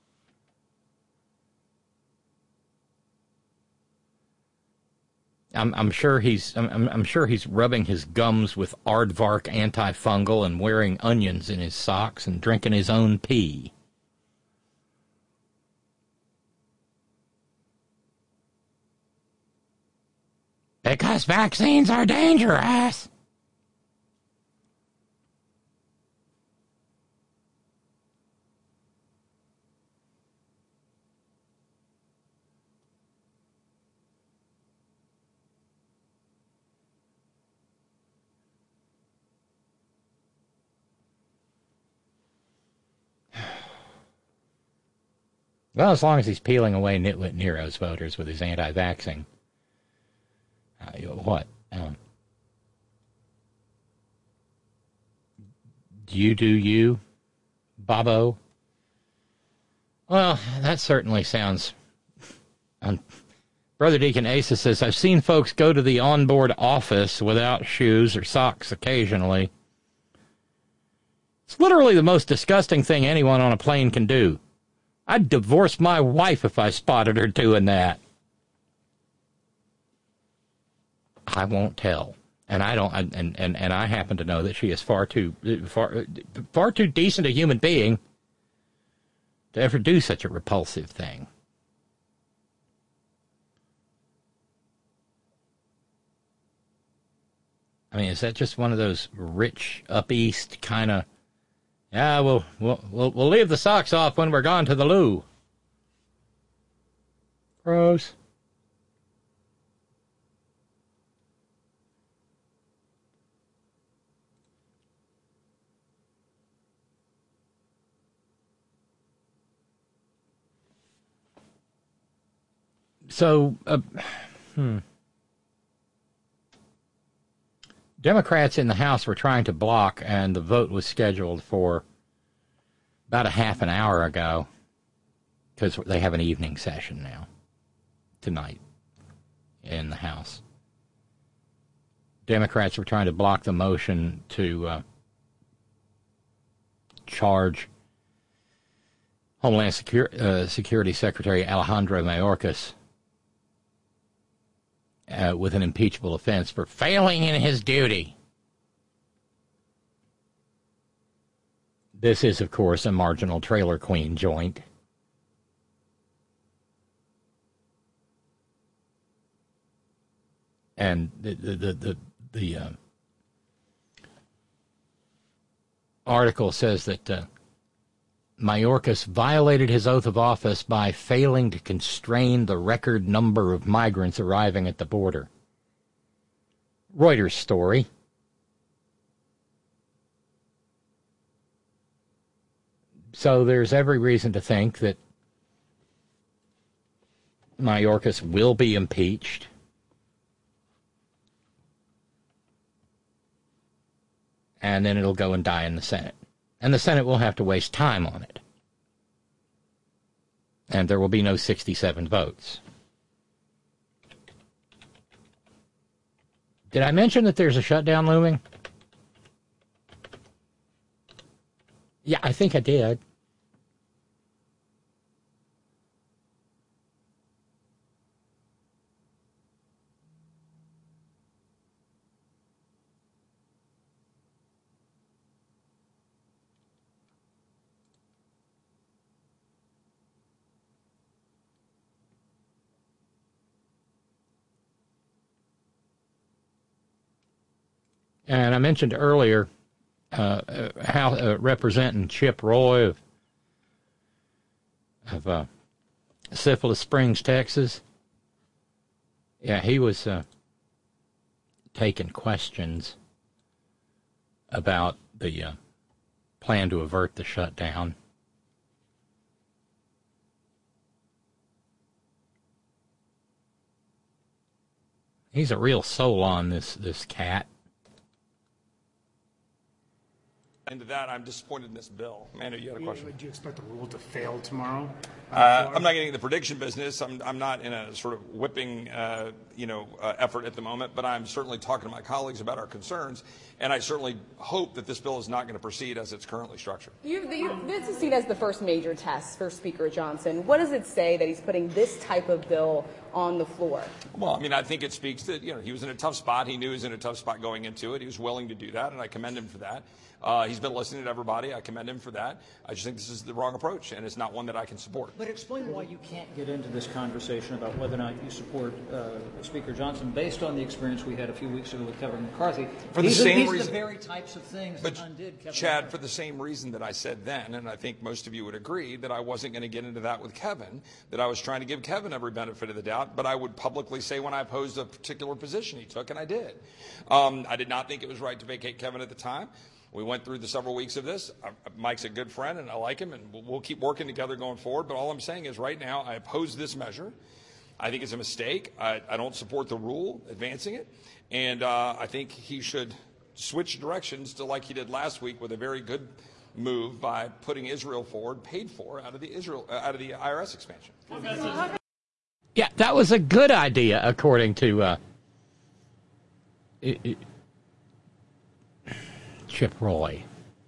I'm I'm sure he's I'm I'm sure he's rubbing his gums with Aardvark antifungal and wearing onions in his socks and drinking his own pee. Because vaccines are dangerous. Well, as long as he's peeling away Nitwit Nero's voters with his anti-vaxxing. Uh, you know, what? Um, you do you, Bobo? Well, that certainly sounds... Um, Brother Deacon Asa says, I've seen folks go to the onboard office without shoes or socks occasionally. It's literally the most disgusting thing anyone on a plane can do. I'd divorce my wife if I spotted her doing that. I won't tell. And I don't and, and, and I happen to know that she is far too far far too decent a human being to ever do such a repulsive thing. I mean, is that just one of those rich up east kind of, yeah, we'll, we'll, we'll, we'll leave the socks off when we're gone to the loo. Gross. So, uh, hmm. Democrats in the House were trying to block, and the vote was scheduled for about a half an hour ago, because they have an evening session now, tonight, in the House. Democrats were trying to block the motion to uh, charge Homeland Secur- uh, Security Secretary Alejandro Mayorkas Uh, with an impeachable offense for failing in his duty. This is, of course, a marginal trailer queen joint. And the the the the, the uh, article says that uh, Mayorkas violated his oath of office by failing to constrain the record number of migrants arriving at the border. Reuters story. So there's every reason to think that Mayorkas will be impeached. And then it'll go and die in the Senate. And the Senate will have to waste time on it. and there will be no sixty-seven votes. Did I mention that there's a shutdown looming? Yeah, I think I did. And I mentioned earlier uh, how uh, representing Chip Roy of, of uh, Syphilis Springs, Texas. Yeah, he was uh, taking questions about the uh, plan to avert the shutdown. He's a real soul on this, this cat. Into that, I'm disappointed in this bill. Manu, you had a question. Would you expect the rule to fail tomorrow? Uh, I'm not getting into the prediction business. I'm, I'm not in a sort of whipping, uh, you know, uh, effort at the moment. But I'm certainly talking to my colleagues about our concerns, and I certainly hope that this bill is not going to proceed as it's currently structured. You, you, this is seen as the first major test for Speaker Johnson. What does it say that he's putting this type of bill on the floor? Well, I mean, I think it speaks that, you know, he was in a tough spot. He knew he was in a tough spot going into it. He was willing to do that, and I commend him for that. Uh, he's been listening to everybody. I commend him for that. I just think this is the wrong approach, and it's not one that I can support. But explain why you can't get into this conversation about whether or not you support uh, Speaker Johnson based on the experience we had a few weeks ago with Kevin McCarthy. For the these same are, these reason, are the very types of things but that undid Kevin Chad, McCarthy. for the same reason that I said then, and I think most of you would agree, that I wasn't going to get into that with Kevin, that I was trying to give Kevin every benefit of the doubt, but I would publicly say when I opposed a particular position he took, and I did. Um, I did not think it was right to vacate Kevin at the time. We went through the several weeks of this. Uh, Mike's a good friend, and I like him, and we'll, we'll keep working together going forward. But all I'm saying is right now I oppose this measure. I think it's a mistake. I, I don't support the rule advancing it. And uh, I think he should switch directions to like he did last week with a very good move by putting Israel forward, paid for, out of the, Israel, uh, out of the I R S expansion. Yeah, that was a good idea, according to uh, it, it, Chip Roy.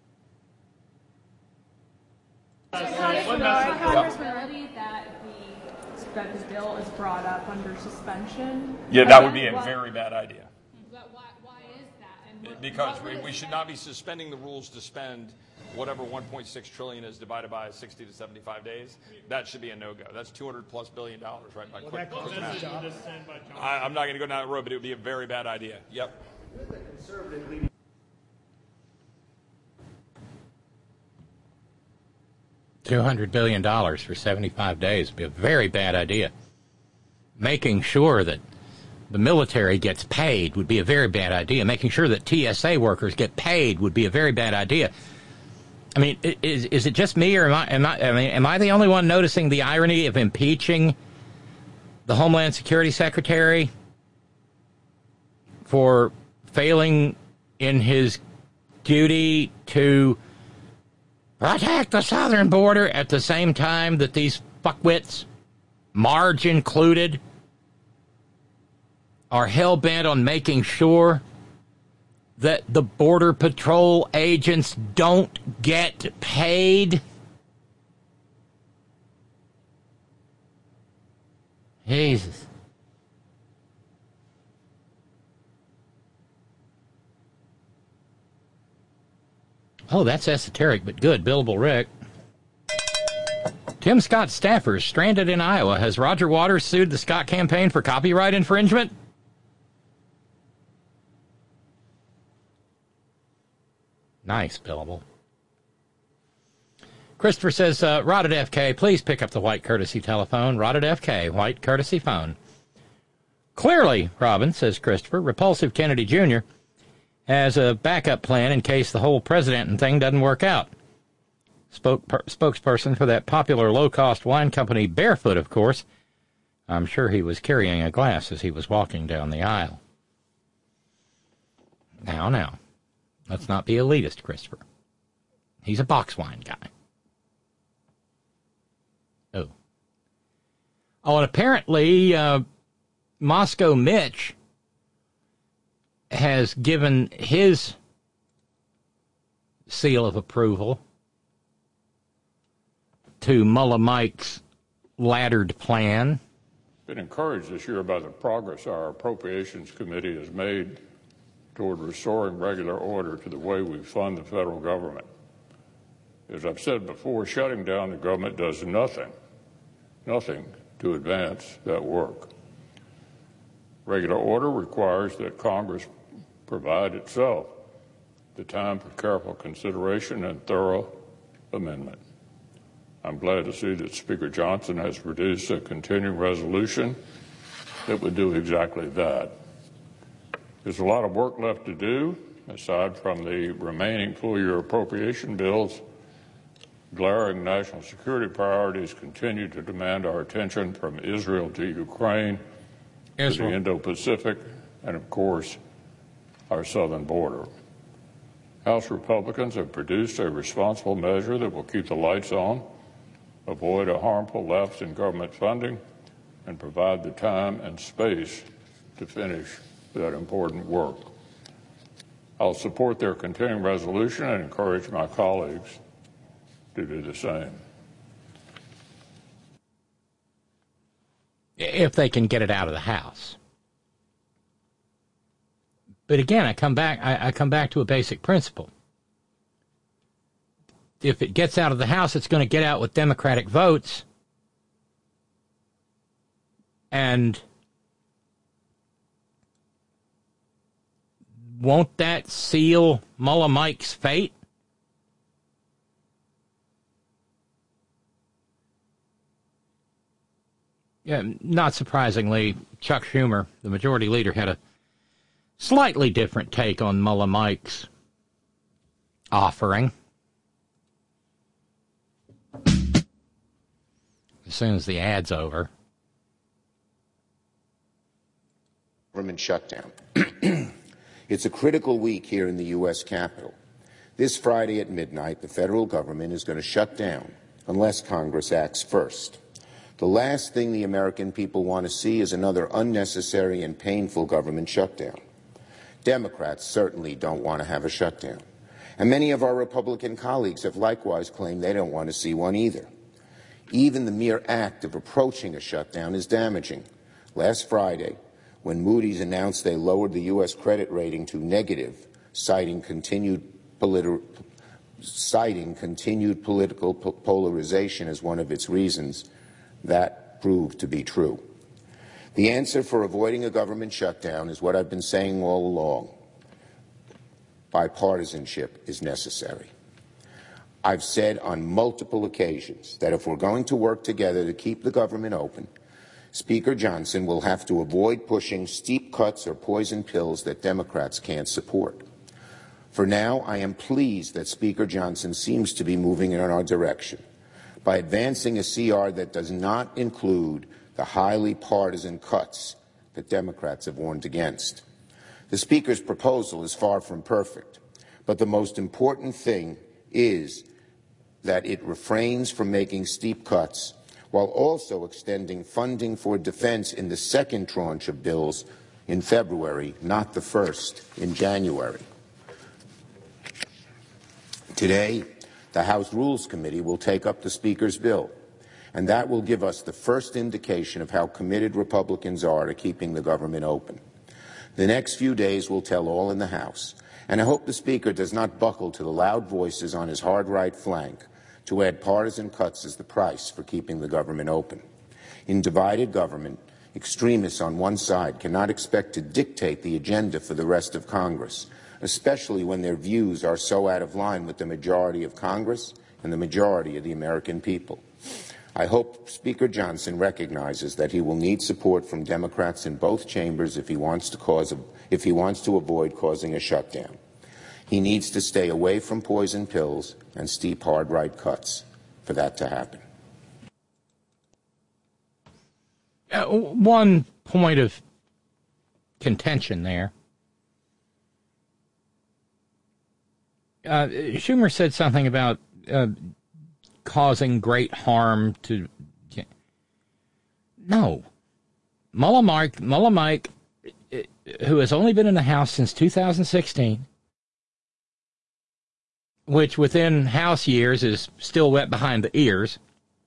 Congressman, ready that the that this bill is brought up under suspension? Yeah, that would be a very bad idea. But why, why is that? And what, because what we, we should not be suspending the rules to spend whatever one point six trillion is divided by sixty to seventy-five days. That should be a no-go. That's two hundred plus billion dollars, right? By quick, quick math. I, I'm not going to go down that road, but it would be a very bad idea. Yep. two hundred billion dollars for seventy-five days would be a very bad idea. Making sure that the military gets paid would be a very bad idea. Making sure that T S A workers get paid would be a very bad idea. I mean, is is it just me, or am I, am I, I mean, am I the only one noticing the irony of impeaching the Homeland Security Secretary for failing in his duty to protect the southern border at the same time that these fuckwits, Marge included, are hell-bent on making sure that the Border Patrol agents don't get paid? Jesus. Oh, that's esoteric, but good. Billable Rick. Tim Scott staffers stranded in Iowa. Has Roger Waters sued the Scott campaign for copyright infringement? Nice, Billable. Christopher says, uh, Rod at F K, please pick up the white courtesy telephone. Rod at F K, white courtesy phone. Clearly, Robin, says Christopher, Repulsive Kennedy Junior has a backup plan in case the whole president thing doesn't work out. Spoke, per, spokesperson for that popular low-cost wine company, Barefoot, of course. I'm sure he was carrying a glass as he was walking down the aisle. Now, now, let's not be elitist, Christopher. He's a box wine guy. Oh, Oh, and apparently uh, Moscow Mitch has given his seal of approval to Mullah Mike's laddered plan. Been encouraged this year by the progress our Appropriations Committee has made toward restoring regular order to the way we fund the federal government. As I've said before, shutting down the government does nothing, nothing to advance that work. Regular order requires that Congress provide itself the time for careful consideration and thorough amendment. I'm glad to see that Speaker Johnson has produced a continuing resolution that would do exactly that. There's a lot of work left to do. Aside from the remaining full-year appropriation bills, glaring national security priorities continue to demand our attention, from Israel to Ukraine Israel. to the Indo-Pacific, and of course, our southern border. House Republicans have produced a responsible measure that will keep the lights on, avoid a harmful lapse in government funding, and provide the time and space to finish that important work. I'll support their continuing resolution and encourage my colleagues to do the same. If they can get it out of the House. But again, I come back I, I come back to a basic principle. If it gets out of the House, it's going to get out with Democratic votes. And won't that seal Mullah Mike's fate? Yeah, not surprisingly, Chuck Schumer, the majority leader, had a slightly different take on Mullah Mike's offering. As soon as the ad's over. Government shutdown. It's a critical week here in the U S Capitol. This Friday at midnight, the federal government is going to shut down unless Congress acts first. The last thing the American people want to see is another unnecessary and painful government shutdown. Democrats certainly don't want to have a shutdown. And many of our Republican colleagues have likewise claimed they don't want to see one either. Even the mere act of approaching a shutdown is damaging. Last Friday, when Moody's announced they lowered the U S credit rating to negative, citing continued, politi- citing continued political po- polarization as one of its reasons, that proved to be true. The answer for avoiding a government shutdown is what I've been saying all along. Bipartisanship is necessary. I've said on multiple occasions that if we're going to work together to keep the government open, Speaker Johnson will have to avoid pushing steep cuts or poison pills that Democrats can't support. For now, I am pleased that Speaker Johnson seems to be moving in our direction by advancing a C R that does not include the highly partisan cuts that Democrats have warned against. The Speaker's proposal is far from perfect, but the most important thing is that it refrains from making steep cuts while also extending funding for defense in the second tranche of bills in February, not the first in January. Today, the House Rules Committee will take up the Speaker's bill, and that will give us the first indication of how committed Republicans are to keeping the government open. The next few days will tell all in the House, and I hope the Speaker does not buckle to the loud voices on his hard right flank to add partisan cuts as the price for keeping the government open. In divided government, extremists on one side cannot expect to dictate the agenda for the rest of Congress, especially when their views are so out of line with the majority of Congress and the majority of the American people. I hope Speaker Johnson recognizes that he will need support from Democrats in both chambers if he wants to cause a, if he wants to avoid causing a shutdown. He needs to stay away from poison pills and steep hard right cuts for that to happen. Uh, one point of contention there. Uh, Schumer said something about uh, causing great harm to... No. Mullah Mike, Mullah Mike, who has only been in the House since two thousand sixteen, which within House years is still wet behind the ears.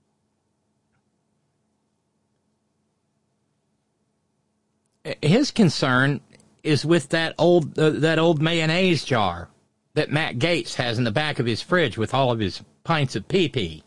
His concern is with that old uh, that old mayonnaise jar that Matt Gaetz has in the back of his fridge with all of his pints of pee-pee,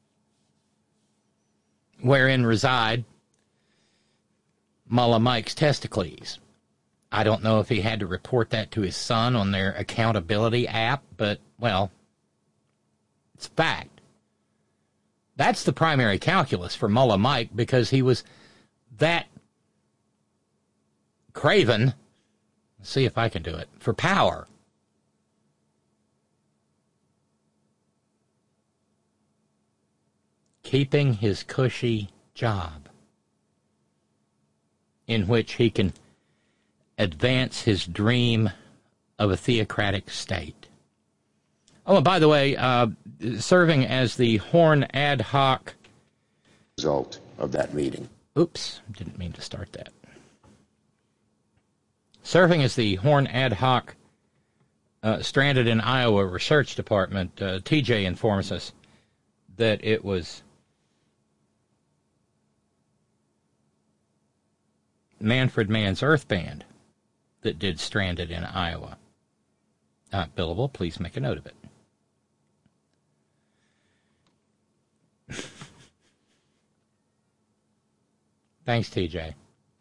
wherein reside Mullah Mike's testicles. I don't know if he had to report that to his son on their accountability app, but, well, it's fact. That's the primary calculus for Mullah Mike, because he was that craven, let's see if I can do it, for power. Keeping his cushy job, in which he can advance his dream of a theocratic state. Oh, and by the way, uh, serving as the Horn ad hoc result of that meeting. Oops, didn't mean to start that. Serving as the Horn ad hoc uh, stranded in Iowa Research Department, uh, T J informs us that it was Manfred Mann's Earth Band that did Stranded in Iowa. Uh, billable, please make a note of it. Thanks, T J.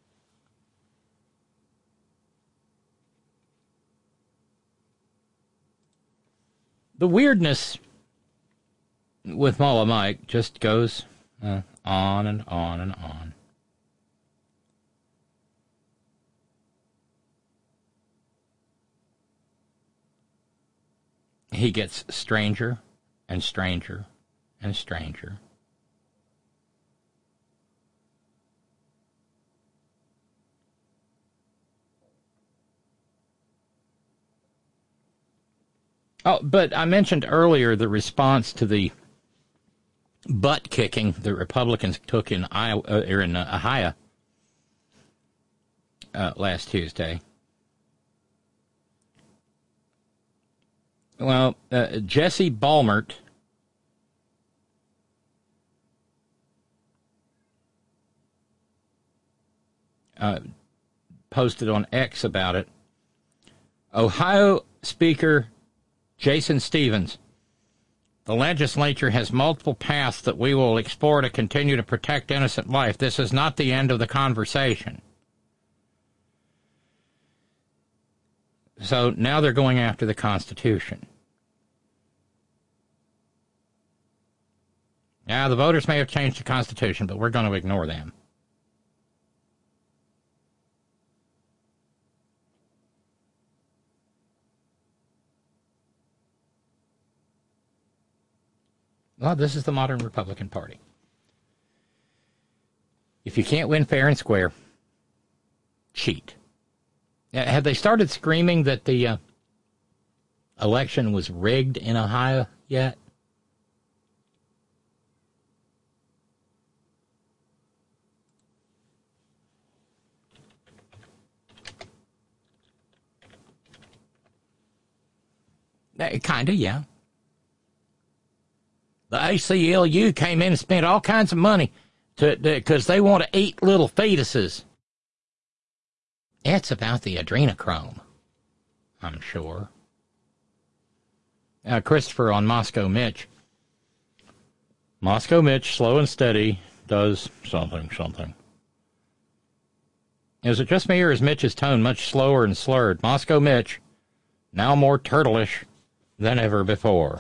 The weirdness with Mullah Mike just goes uh, on and on and on. He gets stranger and stranger and stranger. Oh, but I mentioned earlier the response to the butt kicking the Republicans took in Iowa, uh, or in uh, Ohio uh, last Tuesday. Well, uh, Jesse Balmert uh, posted on X about it. Ohio Speaker Jason Stevens, the legislature has multiple paths that we will explore to continue to protect innocent life. This is not the end of the conversation. So now they're going after the Constitution. Now, the voters may have changed the Constitution, but we're going to ignore them. Well, this is the modern Republican Party. If you can't win fair and square, cheat. Have they started screaming that the uh, election was rigged in Ohio yet? Kind of, yeah. The A C L U came in and spent all kinds of money to because they want to eat little fetuses. It's about the adrenochrome, I'm sure. Uh, Christopher on Moscow Mitch. Moscow Mitch, slow and steady, does something, something. Is it just me, or is Mitch's tone much slower and slurred? Moscow Mitch, now more turtleish than ever before.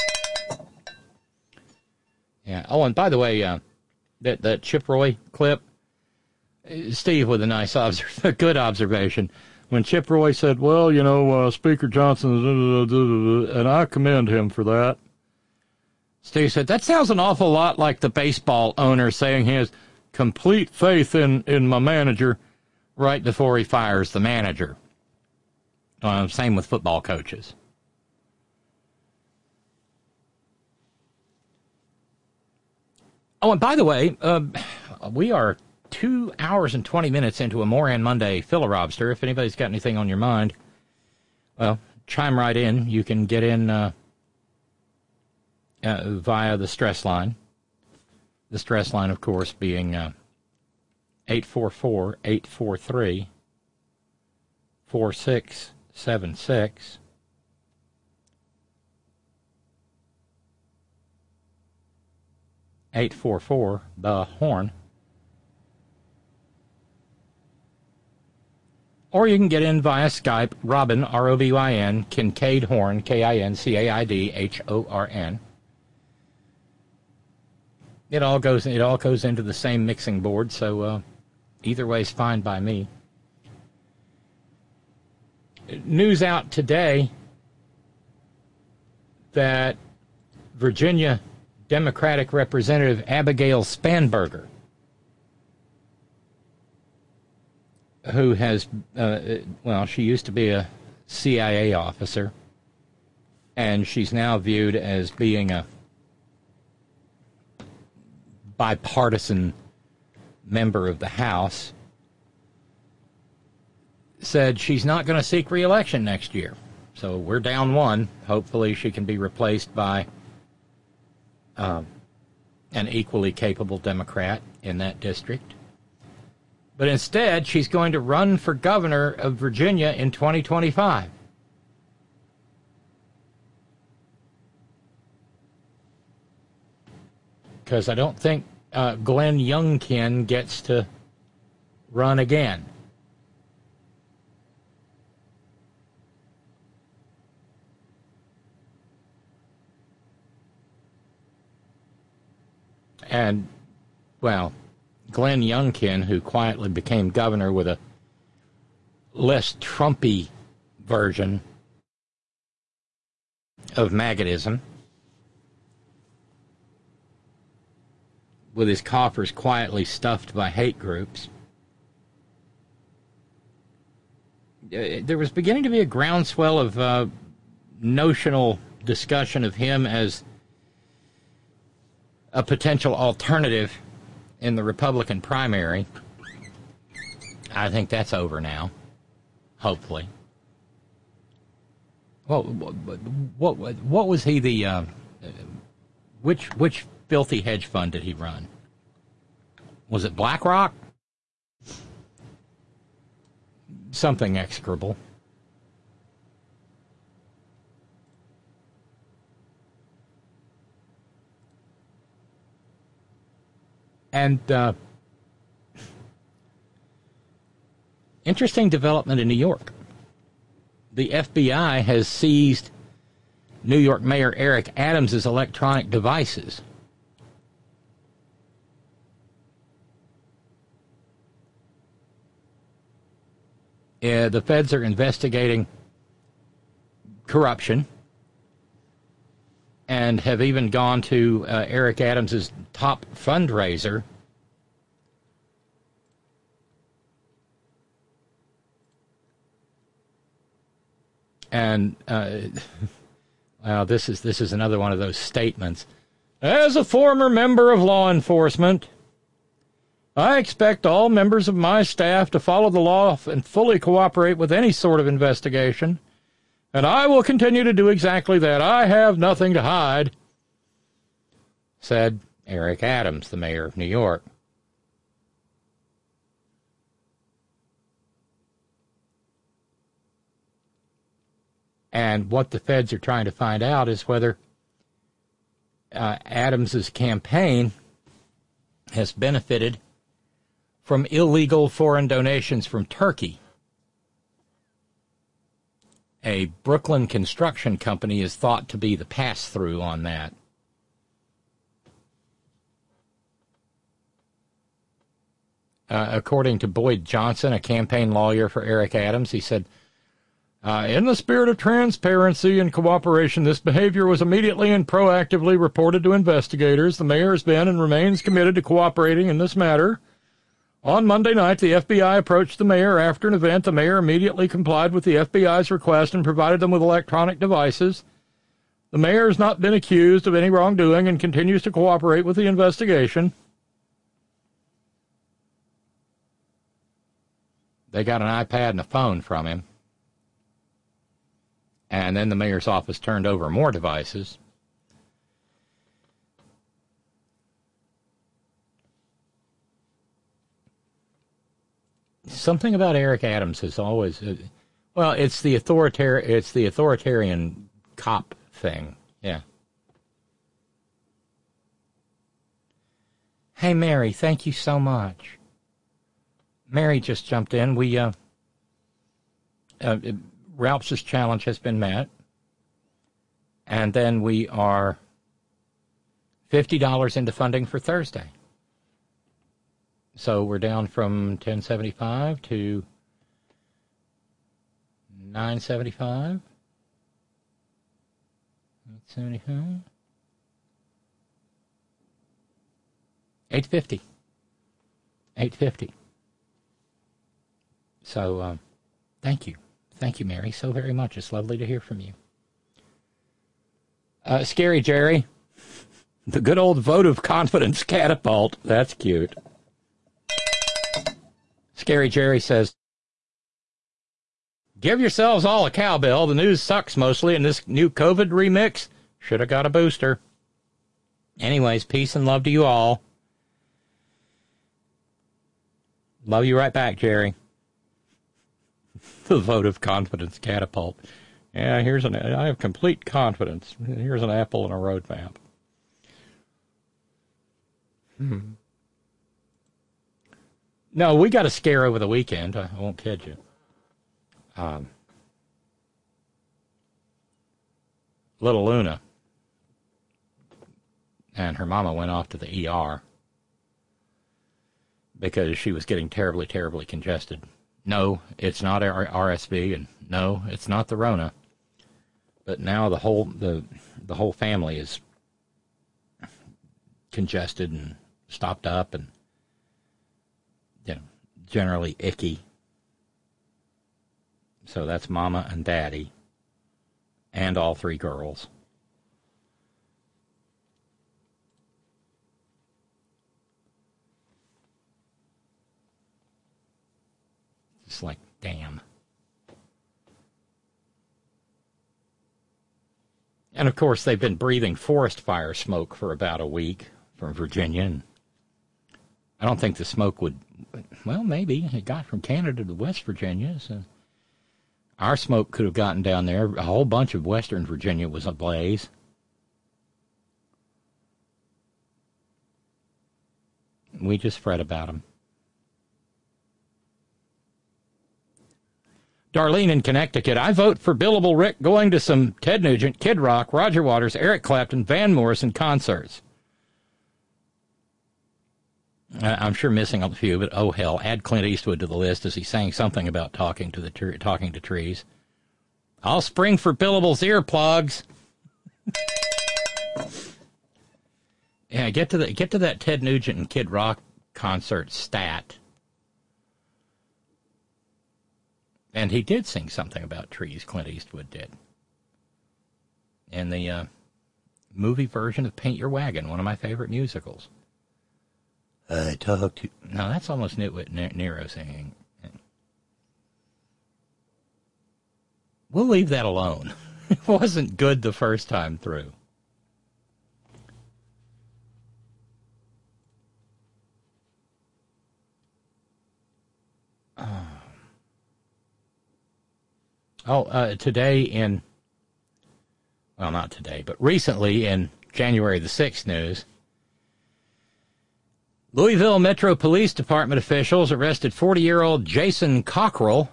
Yeah. Oh, and by the way, uh, that that Chip Roy clip, Steve with a nice, obser- a good observation. When Chip Roy said, "Well, you know, uh, Speaker Johnson," and I commend him for that. Steve said, "That sounds an awful lot like the baseball owner saying he has complete faith in in my manager right before he fires the manager." Uh, same with football coaches. Oh, and by the way, uh, we are two hours and twenty minutes into a Moran Monday filibuster. If anybody's got anything on your mind, well, chime right in. You can get in uh, uh, via the stress line. The stress line, of course, being uh, eight four four, eight four three, four six seven six. eight four four, the horn. Or you can get in via Skype, Robin, R O B Y N, Kincaid Horn, K I N C A I D H O R N. It all goes it all goes into the same mixing board, so uh, either way is fine by me. News out today that Virginia Democratic Representative Abigail Spanberger, who has, uh, well, she used to be a C I A officer, and she's now viewed as being a bipartisan member of the House, said she's not going to seek re-election next year. So we're down one. Hopefully she can be replaced by um, an equally capable Democrat in that district. But instead, she's going to run for governor of Virginia in twenty twenty-five. Because I don't think uh, Glenn Youngkin gets to run again. And, well, Glenn Youngkin, who quietly became governor with a less Trumpy version of maggotism, with his coffers quietly stuffed by hate groups. There was beginning to be a groundswell of uh, notional discussion of him as a potential alternative in the Republican primary. I think that's over now, hopefully. Well, what what, what was he the uh, which which filthy hedge fund did he run? Was it BlackRock? Something execrable. And uh, interesting development in New York. The F B I has seized New York Mayor Eric Adams' electronic devices. Uh, the feds are investigating corruption and have even gone to uh, Eric Adams' top fundraiser, and uh, well, this is this is another one of those statements. As a former member of law enforcement, I expect all members of my staff to follow the law and fully cooperate with any sort of investigation. And I will continue to do exactly that. I have nothing to hide, said Eric Adams, the mayor of New York. And what the feds are trying to find out is whether uh, Adams's campaign has benefited from illegal foreign donations from Turkey. A Brooklyn construction company is thought to be the pass-through on that. Uh, according to Boyd Johnson, a campaign lawyer for Eric Adams, he said, uh, in the spirit of transparency and cooperation, this behavior was immediately and proactively reported to investigators. The mayor has been and remains committed to cooperating in this matter. On Monday night, the F B I approached the mayor after an event. The mayor immediately complied with the F B I's request and provided them with electronic devices. The mayor has not been accused of any wrongdoing and continues to cooperate with the investigation. They got an iPad and a phone from him. And then the mayor's office turned over more devices. Something about Eric Adams is always, uh, well, it's the authoritarian, it's the authoritarian cop thing. Yeah. Hey, Mary, thank you so much. Mary just jumped in. We, uh, uh, Ralph's challenge has been met. And then we are fifty dollars into funding for Thursday. So we're down from ten seventy-five to nine seventy-five. eight seventy-five. eight fifty. eight fifty. So, um, thank you. Thank you, Mary, so very much. It's lovely to hear from you. Uh, Scary Jerry. The good old vote of confidence catapult. That's cute. Scary Jerry says, give yourselves all a cowbell. The news sucks mostly, and this new COVID remix should have got a booster. Anyways, peace and love to you all. Love you right back, Jerry. The vote of confidence catapult. Yeah, here's an, I have complete confidence. Here's an apple and a roadmap. Hmm. No, we got a scare over the weekend. I won't kid you. Um, little Luna and her mama went off to the E R because she was getting terribly, terribly congested. No, it's not R S V, and no, it's not the Rona. But now the whole the the whole family is congested and stopped up and, you know, generally icky. So that's Mama and Daddy and all three girls. It's like, damn. And, of course, they've been breathing forest fire smoke for about a week from Virginia. And I don't think the smoke would, well, maybe. It got from Canada to West Virginia. So our smoke could have gotten down there. A whole bunch of Western Virginia was ablaze. We just fret about them. Darlene in Connecticut, I vote for Billable Rick going to some Ted Nugent, Kid Rock, Roger Waters, Eric Clapton, Van Morrison concerts. I'm sure missing a few, but oh hell, add Clint Eastwood to the list as he sang something about talking to the tre- talking to trees. I'll spring for Billable's earplugs. Yeah, get to the get to that Ted Nugent and Kid Rock concert stat. And he did sing something about trees, Clint Eastwood did. In the uh, movie version of Paint Your Wagon, one of my favorite musicals. I talk to... No, that's almost Nitwit Nero singing. We'll leave that alone. It wasn't good the first time through. Oh. Oh, uh, today in, well, not today, but recently in January the sixth news, Louisville Metro Police Department officials arrested forty-year-old Jason Cockrell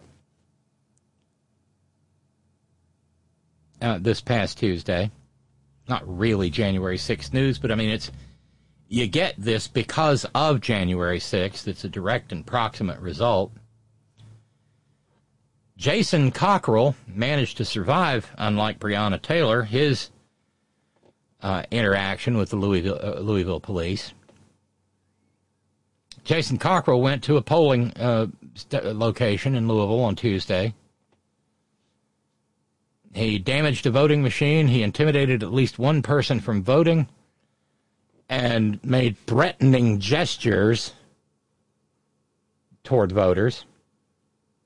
uh, this past Tuesday. Not really January sixth news, but I mean, it's, you get this because of January sixth. It's a direct and proximate result. Jason Cockrell managed to survive, unlike Breonna Taylor, his uh, interaction with the Louisville, uh, Louisville police. Jason Cockrell went to a polling uh, st- location in Louisville on Tuesday. He damaged a voting machine. He intimidated at least one person from voting and made threatening gestures toward voters.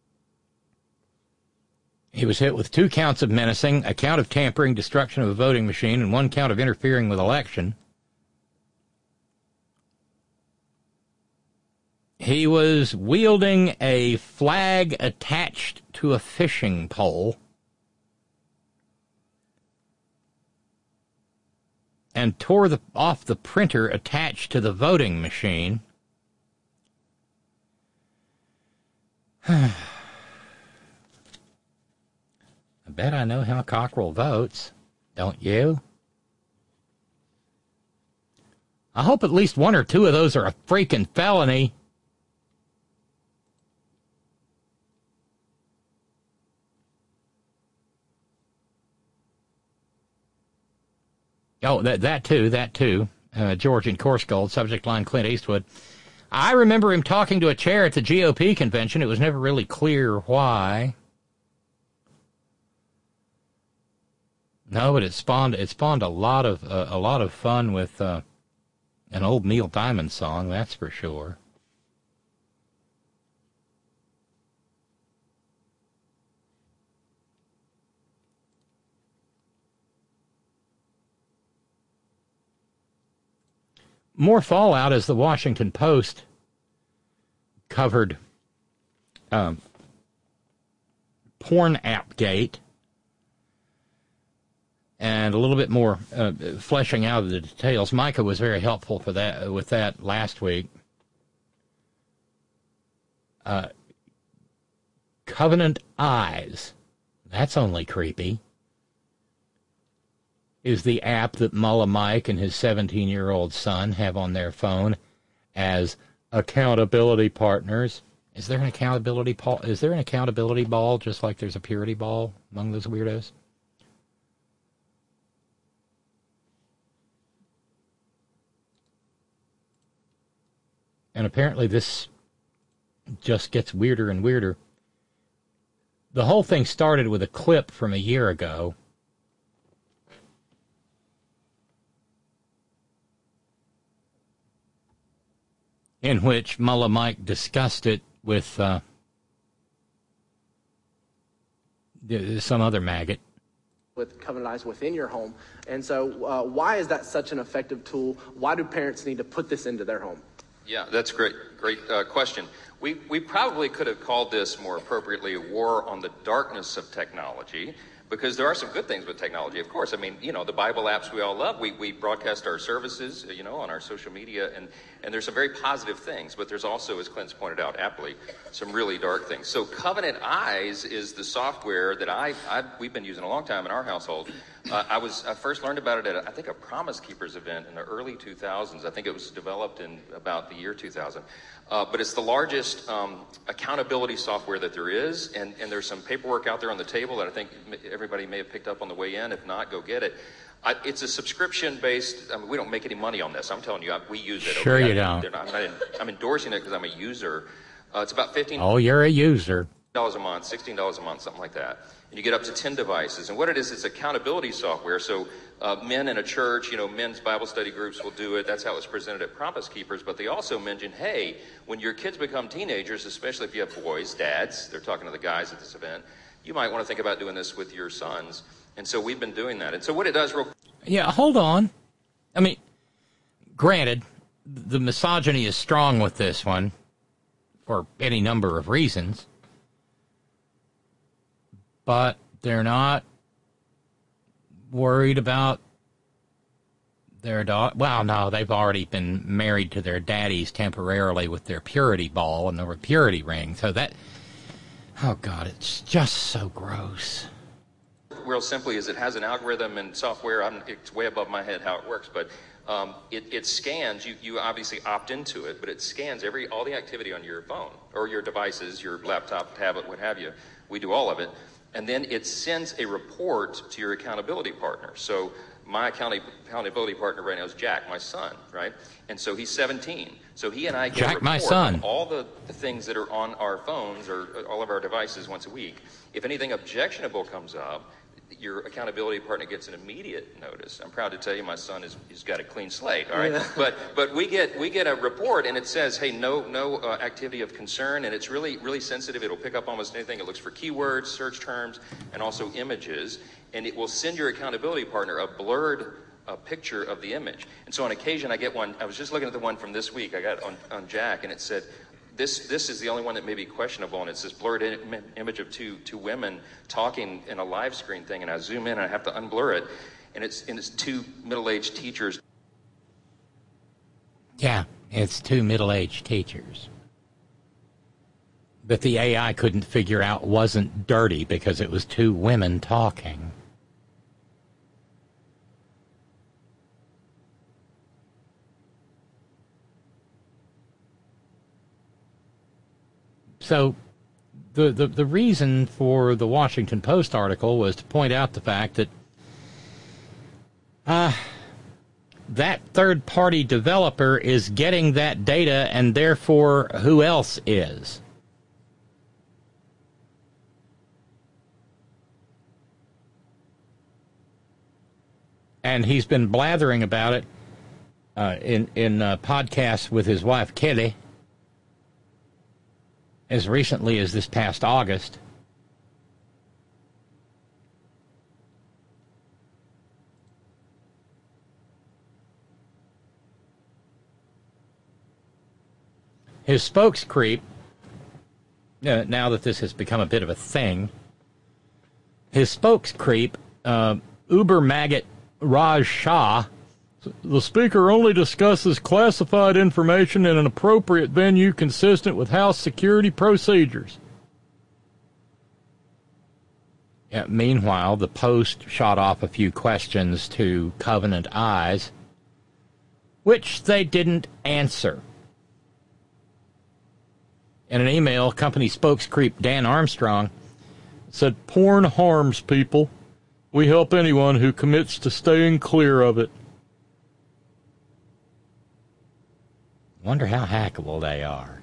He was hit with two counts of menacing, a count of tampering, destruction of a voting machine, and one count of interfering with election. He was wielding a flag attached to a fishing pole and tore the, off the printer attached to the voting machine. I bet I know how Cockrell votes, don't you? I hope at least one or two of those are a freaking felony. Oh, that that too, that too. Uh, George in Corsgold, subject line Clint Eastwood. I remember him talking to a chair at the G O P convention. It was never really clear why. No, but it spawned it spawned a lot of uh, a lot of fun with uh, an old Neil Diamond song, that's for sure. More fallout as the Washington Post covered um, Porn App Gate, and a little bit more uh, fleshing out of the details. Micah was very helpful for that with that last week. Uh, Covenant Eyes, that's only creepy, is the app that Mullah Mike and his seventeen-year-old son have on their phone as accountability partners. Is there an accountability ball? Is there an accountability ball just like there's a purity ball among those weirdos? And apparently this just gets weirder and weirder. The whole thing started with a clip from a year ago in which Mullah Mike discussed it with uh, some other maggot. With Covenant Eyes within your home. And so uh, why is that such an effective tool? Why do parents need to put this into their home? Yeah, that's great. Great uh, question. We, we probably could have called this more appropriately a war on the darkness of technology, because there are some good things with technology, of course. I mean, you know, the Bible apps we all love, we, we broadcast our services, you know, on our social media, and, and there's some very positive things, but there's also, as Clint's pointed out aptly, some really dark things. So Covenant Eyes is the software that I, I we've been using a long time in our household. Uh, I was I first learned about it at, I think, a Promise Keepers event in the early two thousands. I think it was developed in about the year two thousand. Uh, but it's the largest um, accountability software that there is, and, and there's some paperwork out there on the table that I think everybody may have picked up on the way in. If not, go get it. I, it's a subscription-based. I mean, we don't make any money on this. I'm telling you, I, we use it. Sure, okay? you I, don't. I'm, not, I'm endorsing it because I'm a user. Uh, it's about fifteen. Oh, you're a user. Dollars a month, sixteen dollars a month, something like that. And you get up to ten devices. And what it is, it's accountability software. So uh, men in a church, you know, men's Bible study groups will do it. That's how it's presented at Promise Keepers. But they also mention, hey, when your kids become teenagers, especially if you have boys, dads, they're talking to the guys at this event, you might want to think about doing this with your sons. And so we've been doing that. And so what it does real Yeah, hold on. I mean, granted, the misogyny is strong with this one for any number of reasons. But they're not worried about their dog. Well, no, they've already been married to their daddies temporarily with their purity ball and their purity ring. So that, oh God, it's just so gross. real simply is it has an algorithm and software. I'm, it's way above my head how it works, but um, it, it scans. You, you obviously opt into it, but it scans every all the activity on your phone or your devices, your laptop, tablet, what have you. We do all of it. And then it sends a report to your accountability partner. So my accountability partner right now is Jack, my son, right? And so he's seventeen. So he and I get Jack, a report my son. on all the, the things that are on our phones or all of our devices once a week. If anything objectionable comes up, your accountability partner gets an immediate notice. I'm proud to tell you my son is he's got a clean slate, all right? Yeah. But but we get we get a report and it says, hey, no no uh, activity of concern, and it's really really sensitive. It'll pick up almost anything. It looks for keywords, search terms, and also images, and it will send your accountability partner a blurred a picture of the image. And so on occasion I get one. I was just looking at the one from this week. I got on on Jack, and it said, This this is the only one that may be questionable, and it's this blurred im image of two two women talking in a live screen thing, and I zoom in and I have to unblur it, and it's and it's two middle-aged teachers. Yeah, it's two middle-aged teachers. But the A I couldn't figure out wasn't dirty because it was two women talking. So the, the, the reason for the Washington Post article was to point out the fact that uh, that third-party developer is getting that data, and therefore who else is? And he's been blathering about it uh, in, in uh, podcasts with his wife, Kelly, as recently as this past August. His spokescreep, uh, now that this has become a bit of a thing, his spokescreep, uh, Uber maggot Raj Shah, the speaker only discusses classified information in an appropriate venue consistent with House security procedures. Yeah, meanwhile, the Post shot off a few questions to Covenant Eyes, which they didn't answer. In an email, company spokescreep Dan Armstrong said, "Porn harms people. We help anyone who commits to staying clear of it." Wonder how hackable they are.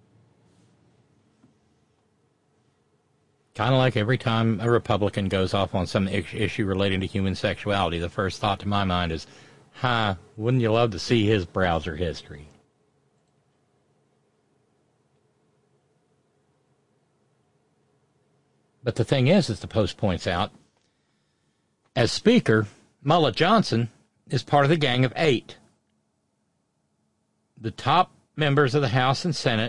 Kind of like every time a Republican goes off on some issue relating to human sexuality, the first thought to my mind is, huh, wouldn't you love to see his browser history? But the thing is, as the Post points out, as Speaker, Mullah Johnson is part of the Gang of Eight. The top members of the House and Senate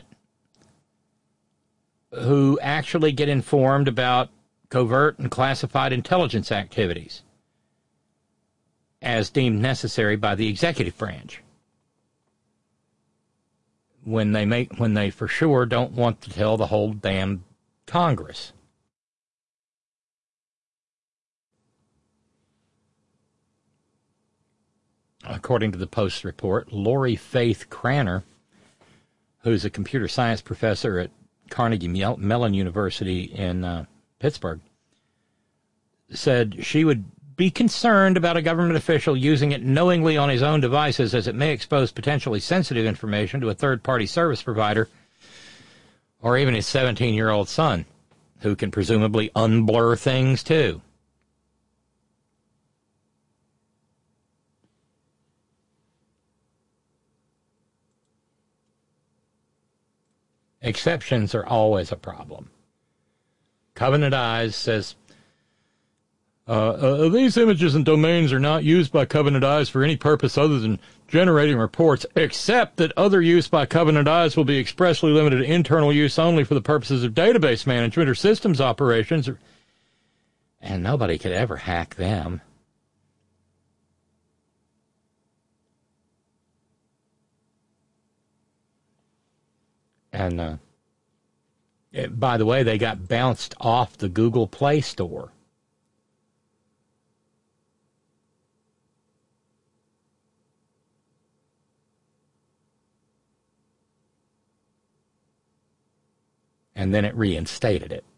who actually get informed about covert and classified intelligence activities as deemed necessary by the executive branch when they make when they for sure don't want to tell the whole damn Congress. According to the Post report, Lori Faith Cranner, who's a computer science professor at Carnegie Mellon University in uh, Pittsburgh, said she would be concerned about a government official using it knowingly on his own devices, as it may expose potentially sensitive information to a third-party service provider or even his seventeen-year-old son, who can presumably unblur things too. Exceptions are always a problem. Covenant Eyes says, uh, uh, these images and domains are not used by Covenant Eyes for any purpose other than generating reports, except that other use by Covenant Eyes will be expressly limited to internal use only for the purposes of database management or systems operations. Or, and nobody could ever hack them. And, uh, it, by the way, they got bounced off the Google Play Store. And then it reinstated it.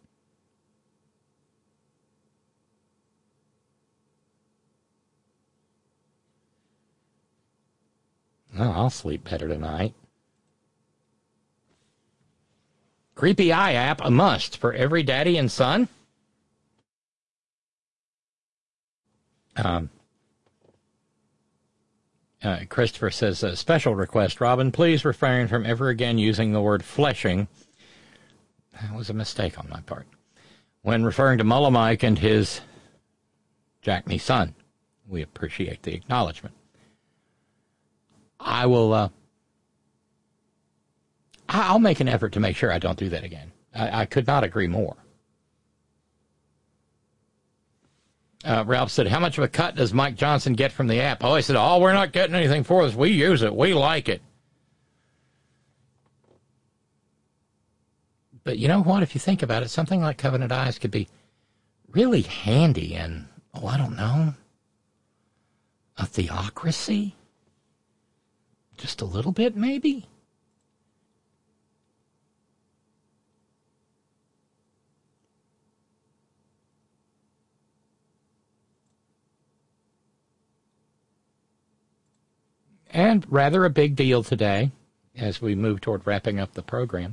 Oh, I'll sleep better tonight. Creepy Eye app, a must for every daddy and son. Um, uh, Christopher says, a special request, Robin, please refrain from ever again using the word fleshing. That was a mistake on my part. When referring to Mullah Mike and his Jackney son, we appreciate the acknowledgement. I will, uh, I'll make an effort to make sure I don't do that again. I, I could not agree more. Uh, Ralph said, how much of a cut does Mike Johnson get from the app? Oh, I said, oh, we're not getting anything for this. We use it. We like it. But you know what? If you think about it, something like Covenant Eyes could be really handy in, oh, I don't know, a theocracy? Just a little bit, maybe? And rather a big deal today as we move toward wrapping up the program.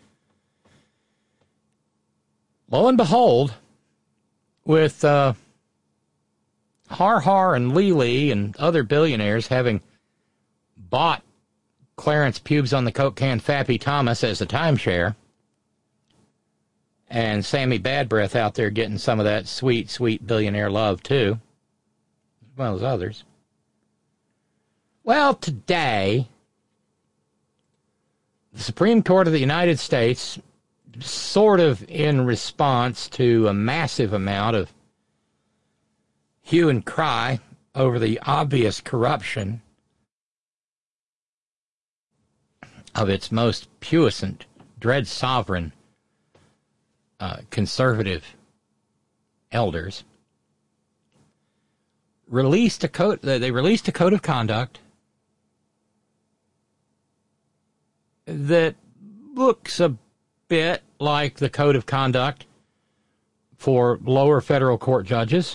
Lo and behold, with uh, Har Har and Lee Lee and other billionaires having bought Clarence Pubes on the Coke can Fappy Thomas as a timeshare, and Sammy Bad Breath out there getting some of that sweet, sweet billionaire love, too, as well as others. Well, today, the Supreme Court of the United States, sort of in response to a massive amount of hue and cry over the obvious corruption of its most puissant, dread sovereign, uh, conservative elders, released a code. They released a code of conduct that looks a bit like the code of conduct for lower federal court judges.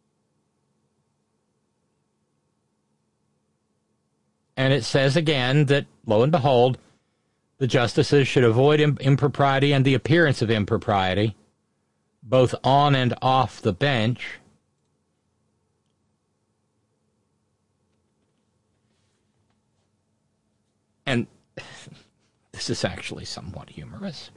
And it says again that, lo and behold, the justices should avoid imp- impropriety and the appearance of impropriety, both on and off the bench. And this is actually somewhat humorous.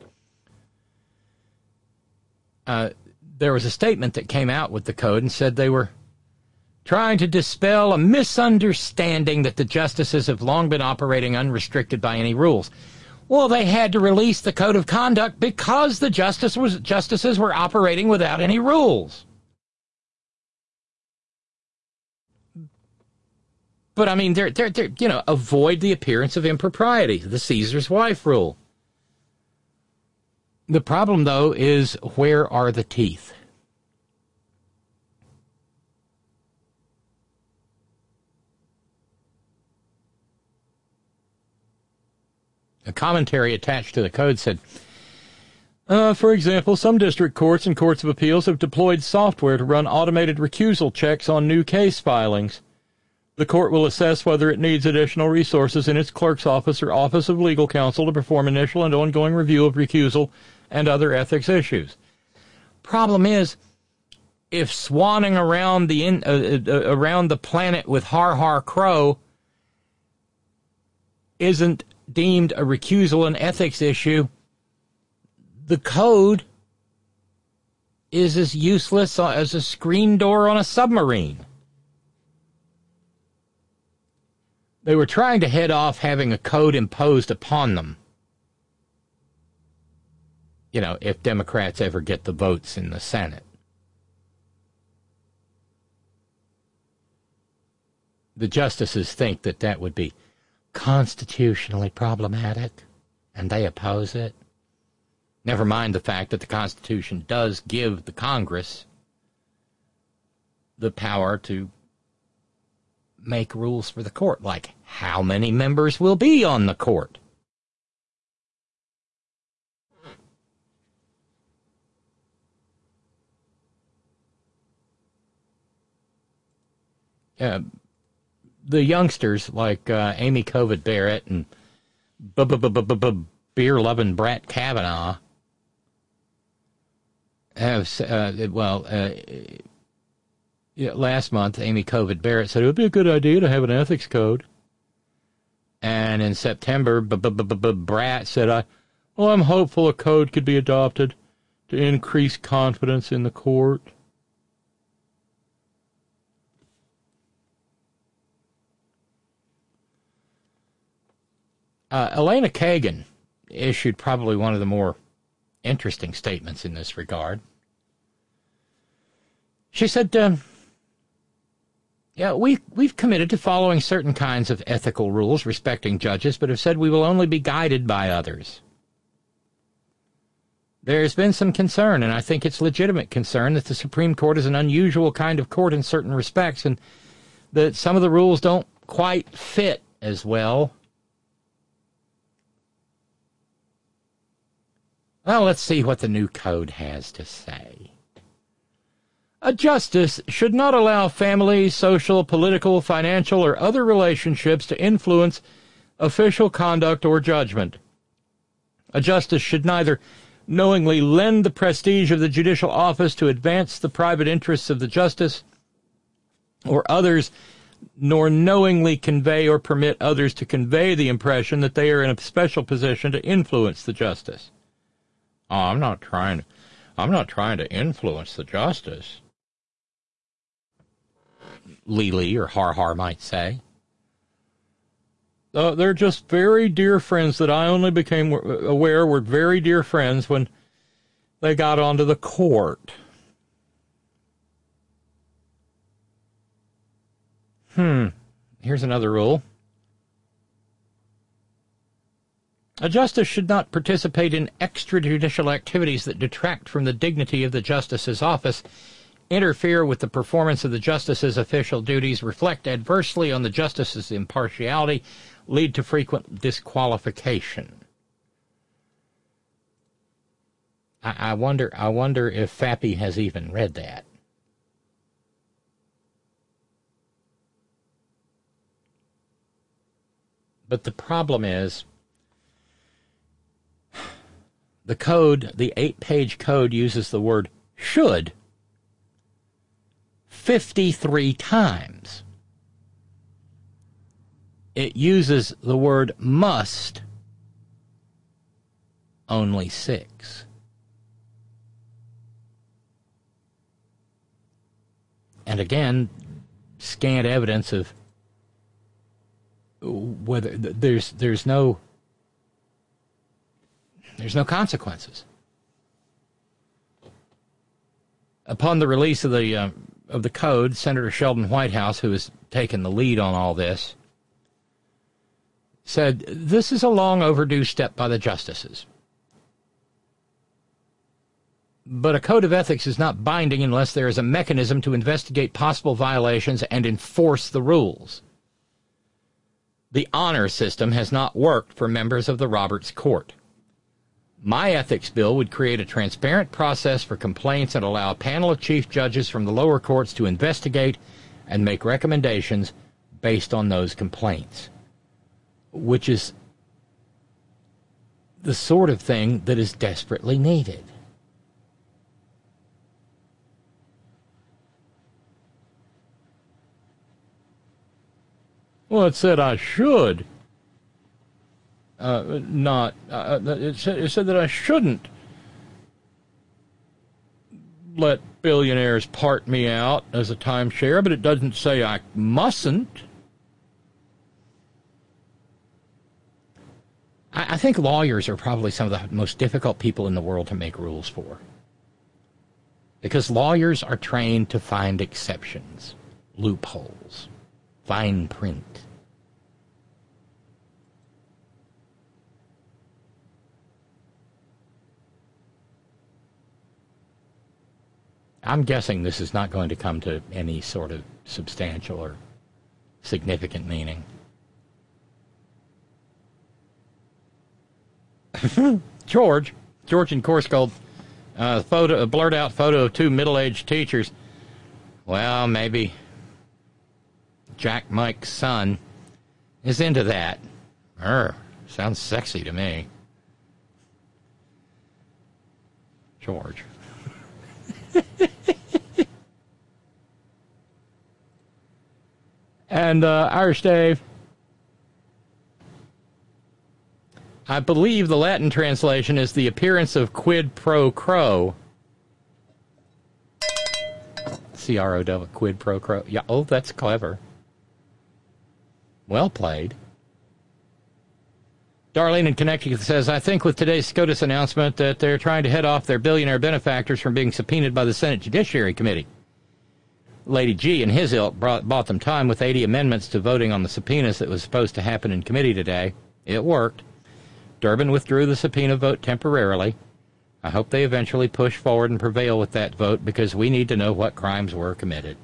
Uh, there was a statement that came out with the code and said they were trying to dispel a misunderstanding that the justices have long been operating unrestricted by any rules. Well, they had to release the code of conduct because the justice was, justices were operating without any rules. But, I mean, they're, they're, they're, you know, avoid the appearance of impropriety, the Caesar's wife rule. The problem, though, is where are the teeth? A commentary attached to the code said, uh, for example, some district courts and courts of appeals have deployed software to run automated recusal checks on new case filings. The court will assess whether it needs additional resources in its clerk's office or office of legal counsel to perform initial and ongoing review of recusal and other ethics issues. Problem is, if swanning around the in, uh, uh, around the planet with Har Har Crow isn't deemed a recusal and ethics issue, the code is as useless as a screen door on a submarine. They were trying to head off having a code imposed upon them. You know, if Democrats ever get the votes in the Senate. The justices think that that would be constitutionally problematic, and they oppose it. Never mind the fact that the Constitution does give the Congress the power to make rules for the court, like how many members will be on the court. Uh, the youngsters like uh, Amy Covid Barrett and beer-loving Brett Kavanaugh have, uh, well, uh, Yeah, last month, Amy Covid Barrett said it would be a good idea to have an ethics code. And in September, Brat said, "I, well, I'm hopeful a code could be adopted to increase confidence in the court." Uh, Elena Kagan issued probably one of the more interesting statements in this regard. She said, um, yeah, we, we've committed to following certain kinds of ethical rules respecting judges, but have said we will only be guided by others. There's been some concern, and I think it's legitimate concern, that the Supreme Court is an unusual kind of court in certain respects, and that some of the rules don't quite fit as well. Well, let's see what the new code has to say. A justice should not allow family, social, political, financial, or other relationships to influence official conduct or judgment. A justice should neither knowingly lend the prestige of the judicial office to advance the private interests of the justice or others, nor knowingly convey or permit others to convey the impression that they are in a special position to influence the justice. Oh, I'm not trying to, I'm not trying to influence the justice, Lili or Har Har might say. Uh, they're just very dear friends that I only became aware were very dear friends when they got onto the court. Hmm. Here's another rule. A justice should not participate in extrajudicial activities that detract from the dignity of the justice's office, interfere with the performance of the justice's official duties, reflect adversely on the justice's impartiality, lead to frequent disqualification. I, I wonder I wonder if Fappy has even read that. But the problem is, the code, the eight-page code, uses the word should fifty-three times. It uses the word must only six. And again, scant evidence of whether there's there's no there's no consequences. Upon the release of the uh, of the code, Senator Sheldon Whitehouse, who has taken the lead on all this, said, "This is a long overdue step by the justices. But a code of ethics is not binding unless there is a mechanism to investigate possible violations and enforce the rules. The honor system has not worked for members of the Roberts Court. My ethics bill would create a transparent process for complaints and allow a panel of chief judges from the lower courts to investigate and make recommendations based on those complaints," which is the sort of thing that is desperately needed. Well, it said I should uh, not, uh, it, said, it said that I shouldn't let billionaires part me out as a timeshare, but it doesn't say I mustn't. I, I think lawyers are probably some of the most difficult people in the world to make rules for, because lawyers are trained to find exceptions, loopholes, fine print. I'm guessing this is not going to come to any sort of substantial or significant meaning. George, George in Corscold, uh, photo, a blurred out photo of two middle-aged teachers. Well, maybe Jack Mike's son is into that. Er, sounds sexy to me. George. And uh, Irish Dave, I believe the Latin translation is the appearance of quid pro quo. C R O W, quid pro quo. Yeah, oh, that's clever. Well played. Darlene in Connecticut says, I think with today's SCOTUS announcement that they're trying to head off their billionaire benefactors from being subpoenaed by the Senate Judiciary Committee. Lady G and his ilk brought, bought them time with eighty amendments to voting on the subpoenas that was supposed to happen in committee today. It worked. Durbin withdrew the subpoena vote temporarily. I hope they eventually push forward and prevail with that vote because we need to know what crimes were committed.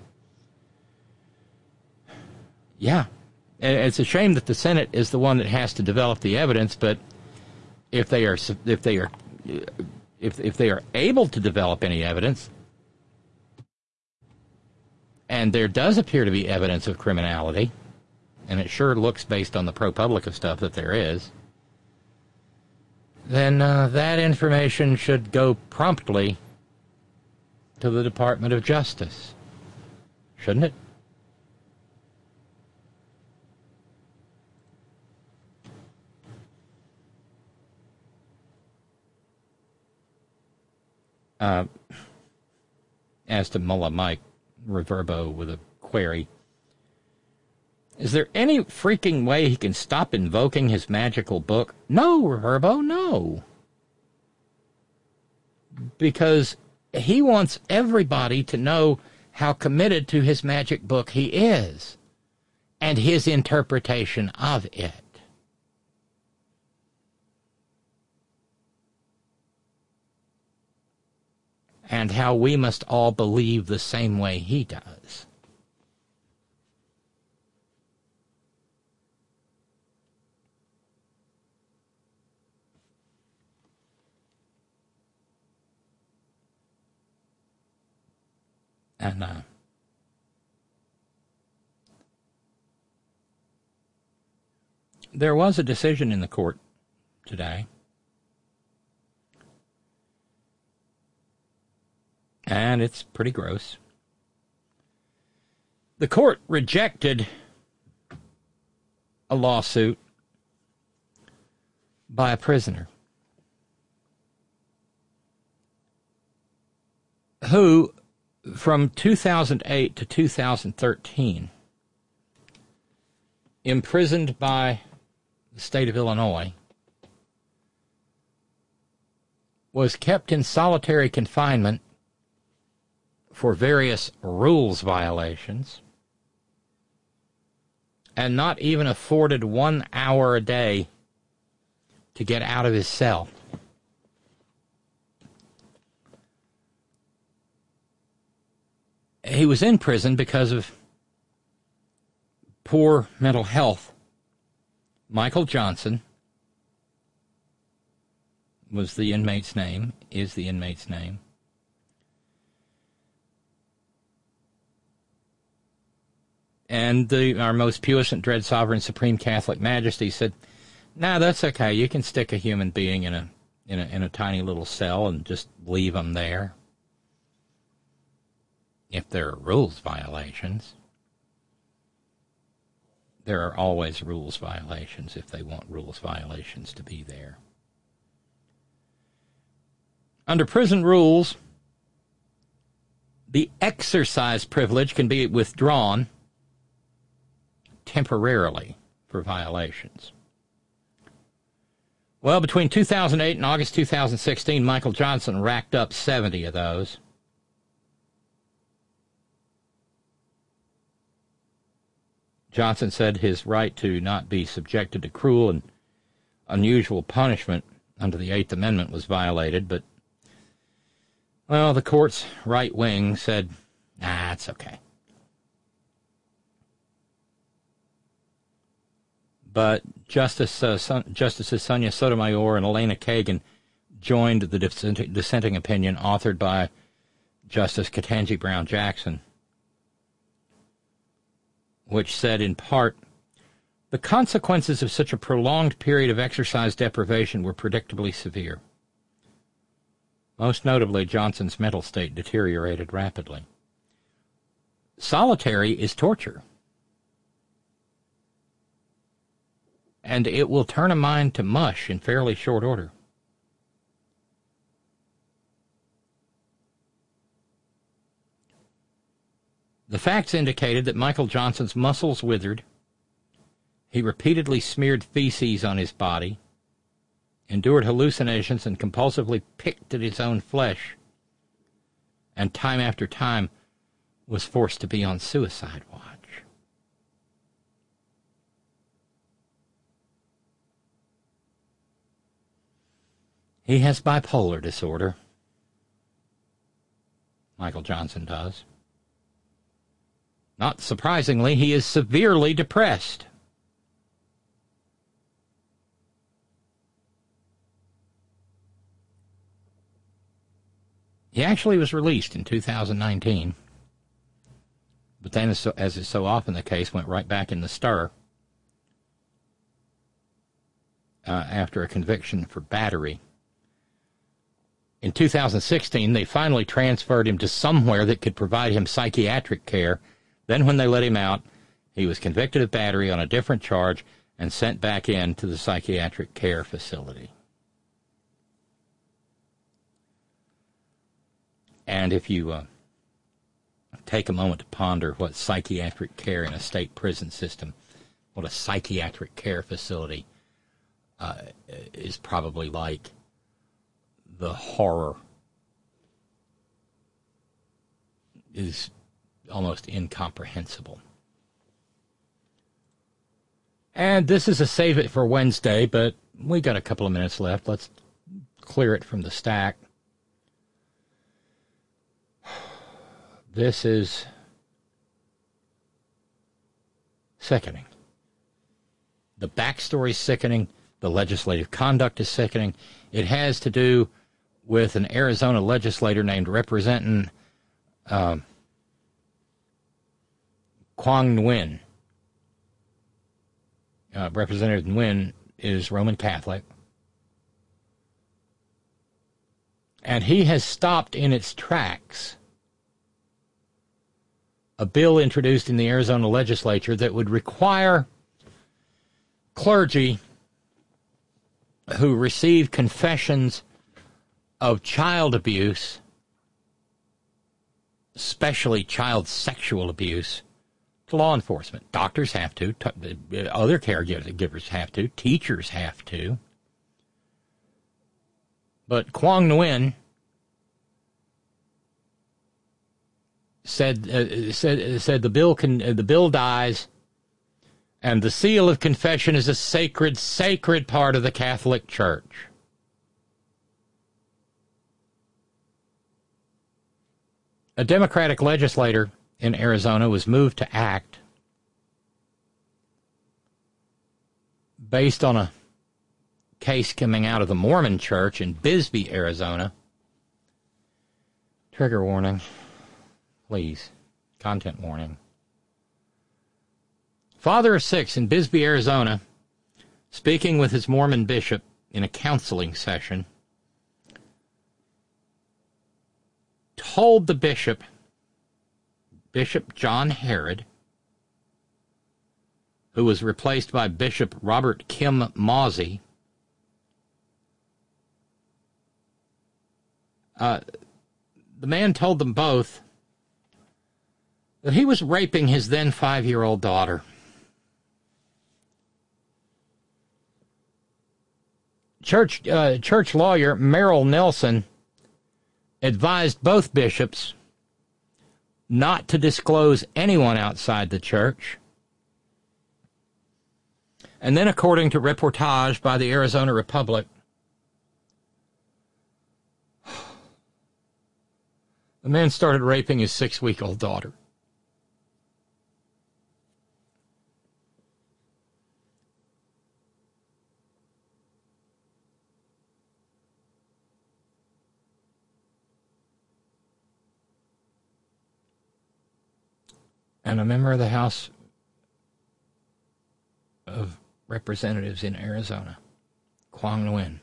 Yeah. It's a shame that the Senate is the one that has to develop the evidence, but if they are if they are if if they are able to develop any evidence, and there does appear to be evidence of criminality, and it sure looks based on the ProPublica stuff that there is, then uh, that information should go promptly to the Department of Justice, shouldn't it? Uh, as to Mullah Mike Reverbo with a query, is there any freaking way he can stop invoking his magical book? No, Reverbo, no. Because he wants everybody to know how committed to his magic book he is and his interpretation of it. And how we must all believe the same way he does. And uh, there was a decision in the court today. And it's pretty gross. The court rejected a lawsuit by a prisoner who, from two thousand eight to two thousand thirteen, imprisoned by the state of Illinois, was kept in solitary confinement for various rules violations, and not even afforded one hour a day to get out of his cell. He was in prison because of poor mental health. Michael Johnson was the inmate's name, is the inmate's name. And the, our most puissant, dread, sovereign, supreme Catholic Majesty said, "Nah, that's okay. You can stick a human being in a in a in a tiny little cell and just leave them there. If there are rules violations, there are always rules violations if they want rules violations to be there. Under prison rules, the exercise privilege can be withdrawn temporarily for violations. Well, between two thousand eight and August two thousand sixteen, Michael Johnson racked up seventy of those. Johnson said his right to not be subjected to cruel and unusual punishment under the Eighth Amendment was violated, but, well, the court's right wing said, nah, it's okay. But Justice uh, Son- Justices Sonia Sotomayor and Elena Kagan joined the dissent- dissenting opinion authored by Justice Ketanji Brown Jackson, which said in part, the consequences of such a prolonged period of exercise deprivation were predictably severe. Most notably, Johnson's mental state deteriorated rapidly. Solitary is torture. and it will turn a mind to mush in fairly short order. The facts indicated that Michael Johnson's muscles withered. He repeatedly smeared feces on his body, endured hallucinations, and compulsively picked at his own flesh, and time after time was forced to be on suicide watch. He has bipolar disorder. Michael Johnson does. Not surprisingly, he is severely depressed. He actually was released in two thousand nineteen, but then, as, so, as is so often the case, went right back in the stir uh, after a conviction for battery. In two thousand sixteen, they finally transferred him to somewhere that could provide him psychiatric care. Then when they let him out, he was convicted of battery on a different charge and sent back in to the psychiatric care facility. And if you uh, take a moment to ponder what psychiatric care in a state prison system, what a psychiatric care facility uh, is probably like, the horror is almost incomprehensible. And this is a save it for Wednesday, but we got a couple of minutes left. Let's clear it from the stack. This is sickening. The backstory is sickening. The legislative conduct is sickening. It has to do with an Arizona legislator named Representing um, Quang Nguyen. Uh, Representative Nguyen is Roman Catholic. And he has stopped in its tracks a bill introduced in the Arizona legislature that would require clergy who receive confessions of child abuse, especially child sexual abuse, to law enforcement. Doctors have to, t- other caregivers have to, teachers have to. But Quang Nguyen said uh, said said the bill can uh, the bill dies, and the seal of confession is a sacred, sacred part of the Catholic Church. A Democratic legislator in Arizona was moved to act based on a case coming out of the Mormon Church in Bisbee, Arizona. Trigger warning, please. Content warning. Father of six in Bisbee, Arizona, speaking with his Mormon bishop in a counseling session, told the bishop, Bishop John Herod, who was replaced by Bishop Robert Kim Mawsey, uh, the man told them both that he was raping his then five-year-old daughter. Church, uh, church lawyer Merrill Nelson advised both bishops not to disclose anyone outside the church. And then, according to reportage by the Arizona Republic, the man started raping his six-week-old daughter. And a member of the House of Representatives in Arizona, Quang Nguyen,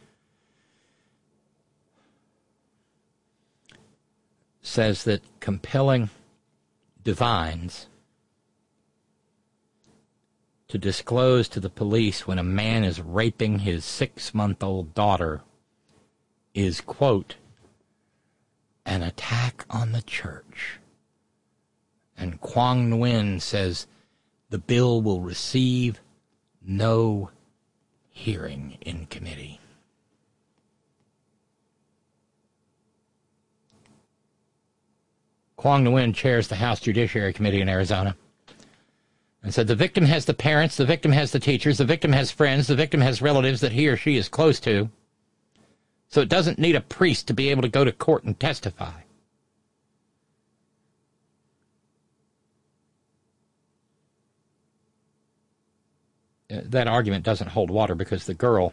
says that compelling divines to disclose to the police when a man is raping his six-month-old daughter is, quote, an attack on the church. And Quang Nguyen says the bill will receive no hearing in committee. Quang Nguyen chairs the House Judiciary Committee in Arizona and said the victim has the parents, the victim has the teachers, the victim has friends, the victim has relatives that he or she is close to, so it doesn't need a priest to be able to go to court and testify. That argument doesn't hold water because the girl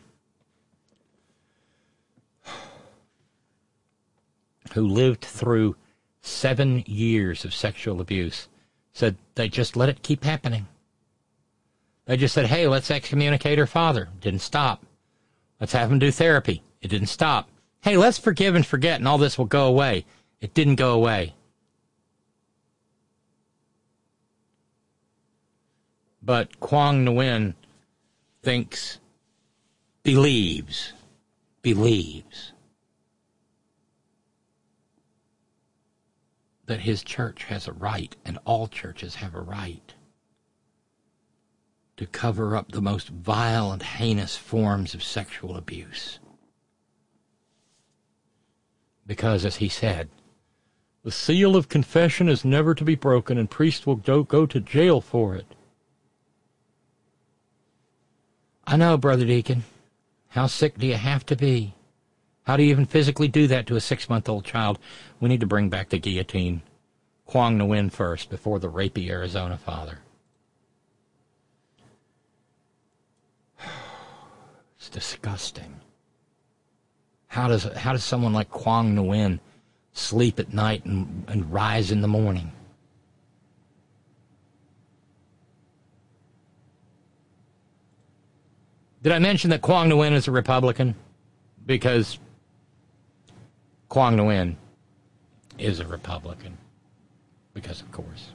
who lived through seven years of sexual abuse said they just let it keep happening. They just said, hey, let's excommunicate her father. Didn't stop. Let's have him do therapy. It didn't stop. Hey, let's forgive and forget and all this will go away. It didn't go away. But Quang Nguyen thinks, believes, believes that his church has a right, and all churches have a right, to cover up the most vile and heinous forms of sexual abuse. Because, as he said, the seal of confession is never to be broken, and priests will go, go to jail for it. I know, Brother Deacon. How sick do you have to be? How do you even physically do that to a six-month-old child? We need to bring back the guillotine. Quang Nguyen first, before the rapey Arizona father. It's disgusting. How does how does someone like Quang Nguyen sleep at night and, and rise in the morning? Did I mention that Quang Nguyen is a Republican? Because Quang Nguyen is a Republican. Because, of course.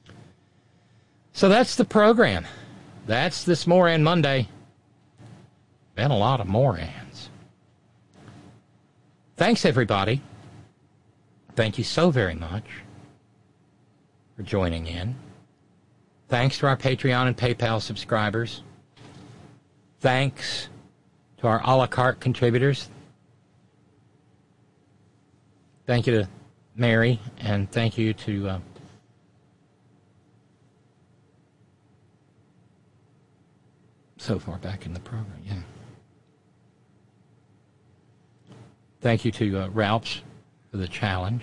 So that's the program. That's this Moran Monday. Been a lot of Morans. Thanks, everybody. Thank you so very much for joining in. Thanks to our Patreon and PayPal subscribers. Thanks to our a la carte contributors. Thank you to Mary, and thank you to uh, so far back in the program, yeah. Thank you to uh, Ralphs for the challenge.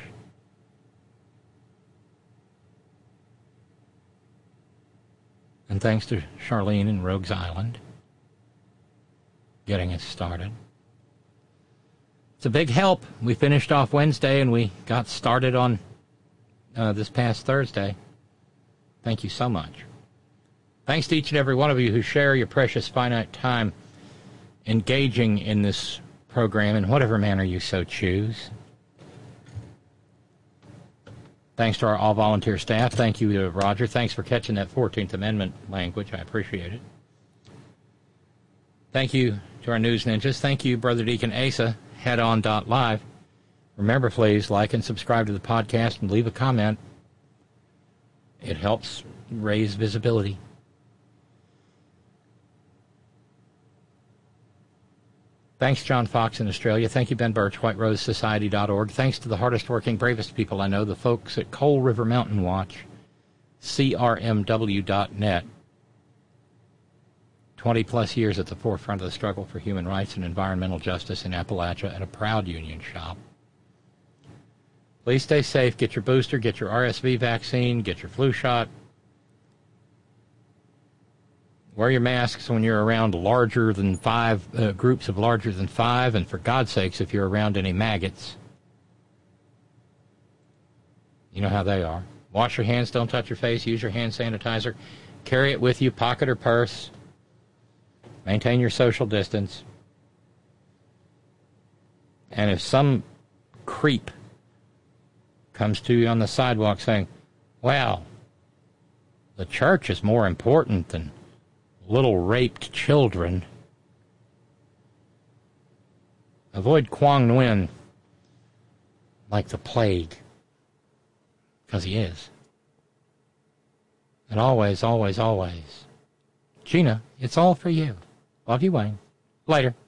And thanks to Charlene and Rogues Island getting us started. It's a big help. We finished off Wednesday and we got started on uh, this past Thursday. Thank you so much. Thanks to each and every one of you who share your precious finite time engaging in this program in whatever manner you so choose. Thanks to our all-volunteer staff. Thank you to Roger. Thanks for catching that fourteenth Amendment language. I appreciate it. Thank you to our news ninjas. Thank you, Brother Deacon Asa, head on dot live. Remember, please, like and subscribe to the podcast and leave a comment. It helps raise visibility. Thanks, John Fox in Australia. Thank you, Ben Birch, white rose society dot org. Thanks to the hardest working, bravest people I know, the folks at Coal River Mountain Watch, C R M W dot net. twenty-plus years at the forefront of the struggle for human rights and environmental justice in Appalachia, and a proud union shop. Please stay safe. Get your booster. Get your R S V vaccine. Get your flu shot. Wear your masks when you're around larger than five, uh, groups of larger than five, and for God's sakes, if you're around any maggots, you know how they are. Wash your hands, don't touch your face, use your hand sanitizer, carry it with you, pocket or purse, maintain your social distance, and if some creep comes to you on the sidewalk saying, well, the church is more important than little raped children. Avoid Quang Nguyen like the plague, because he is. And always, always, always, Gina, it's all for you. Love you, Wayne. Later.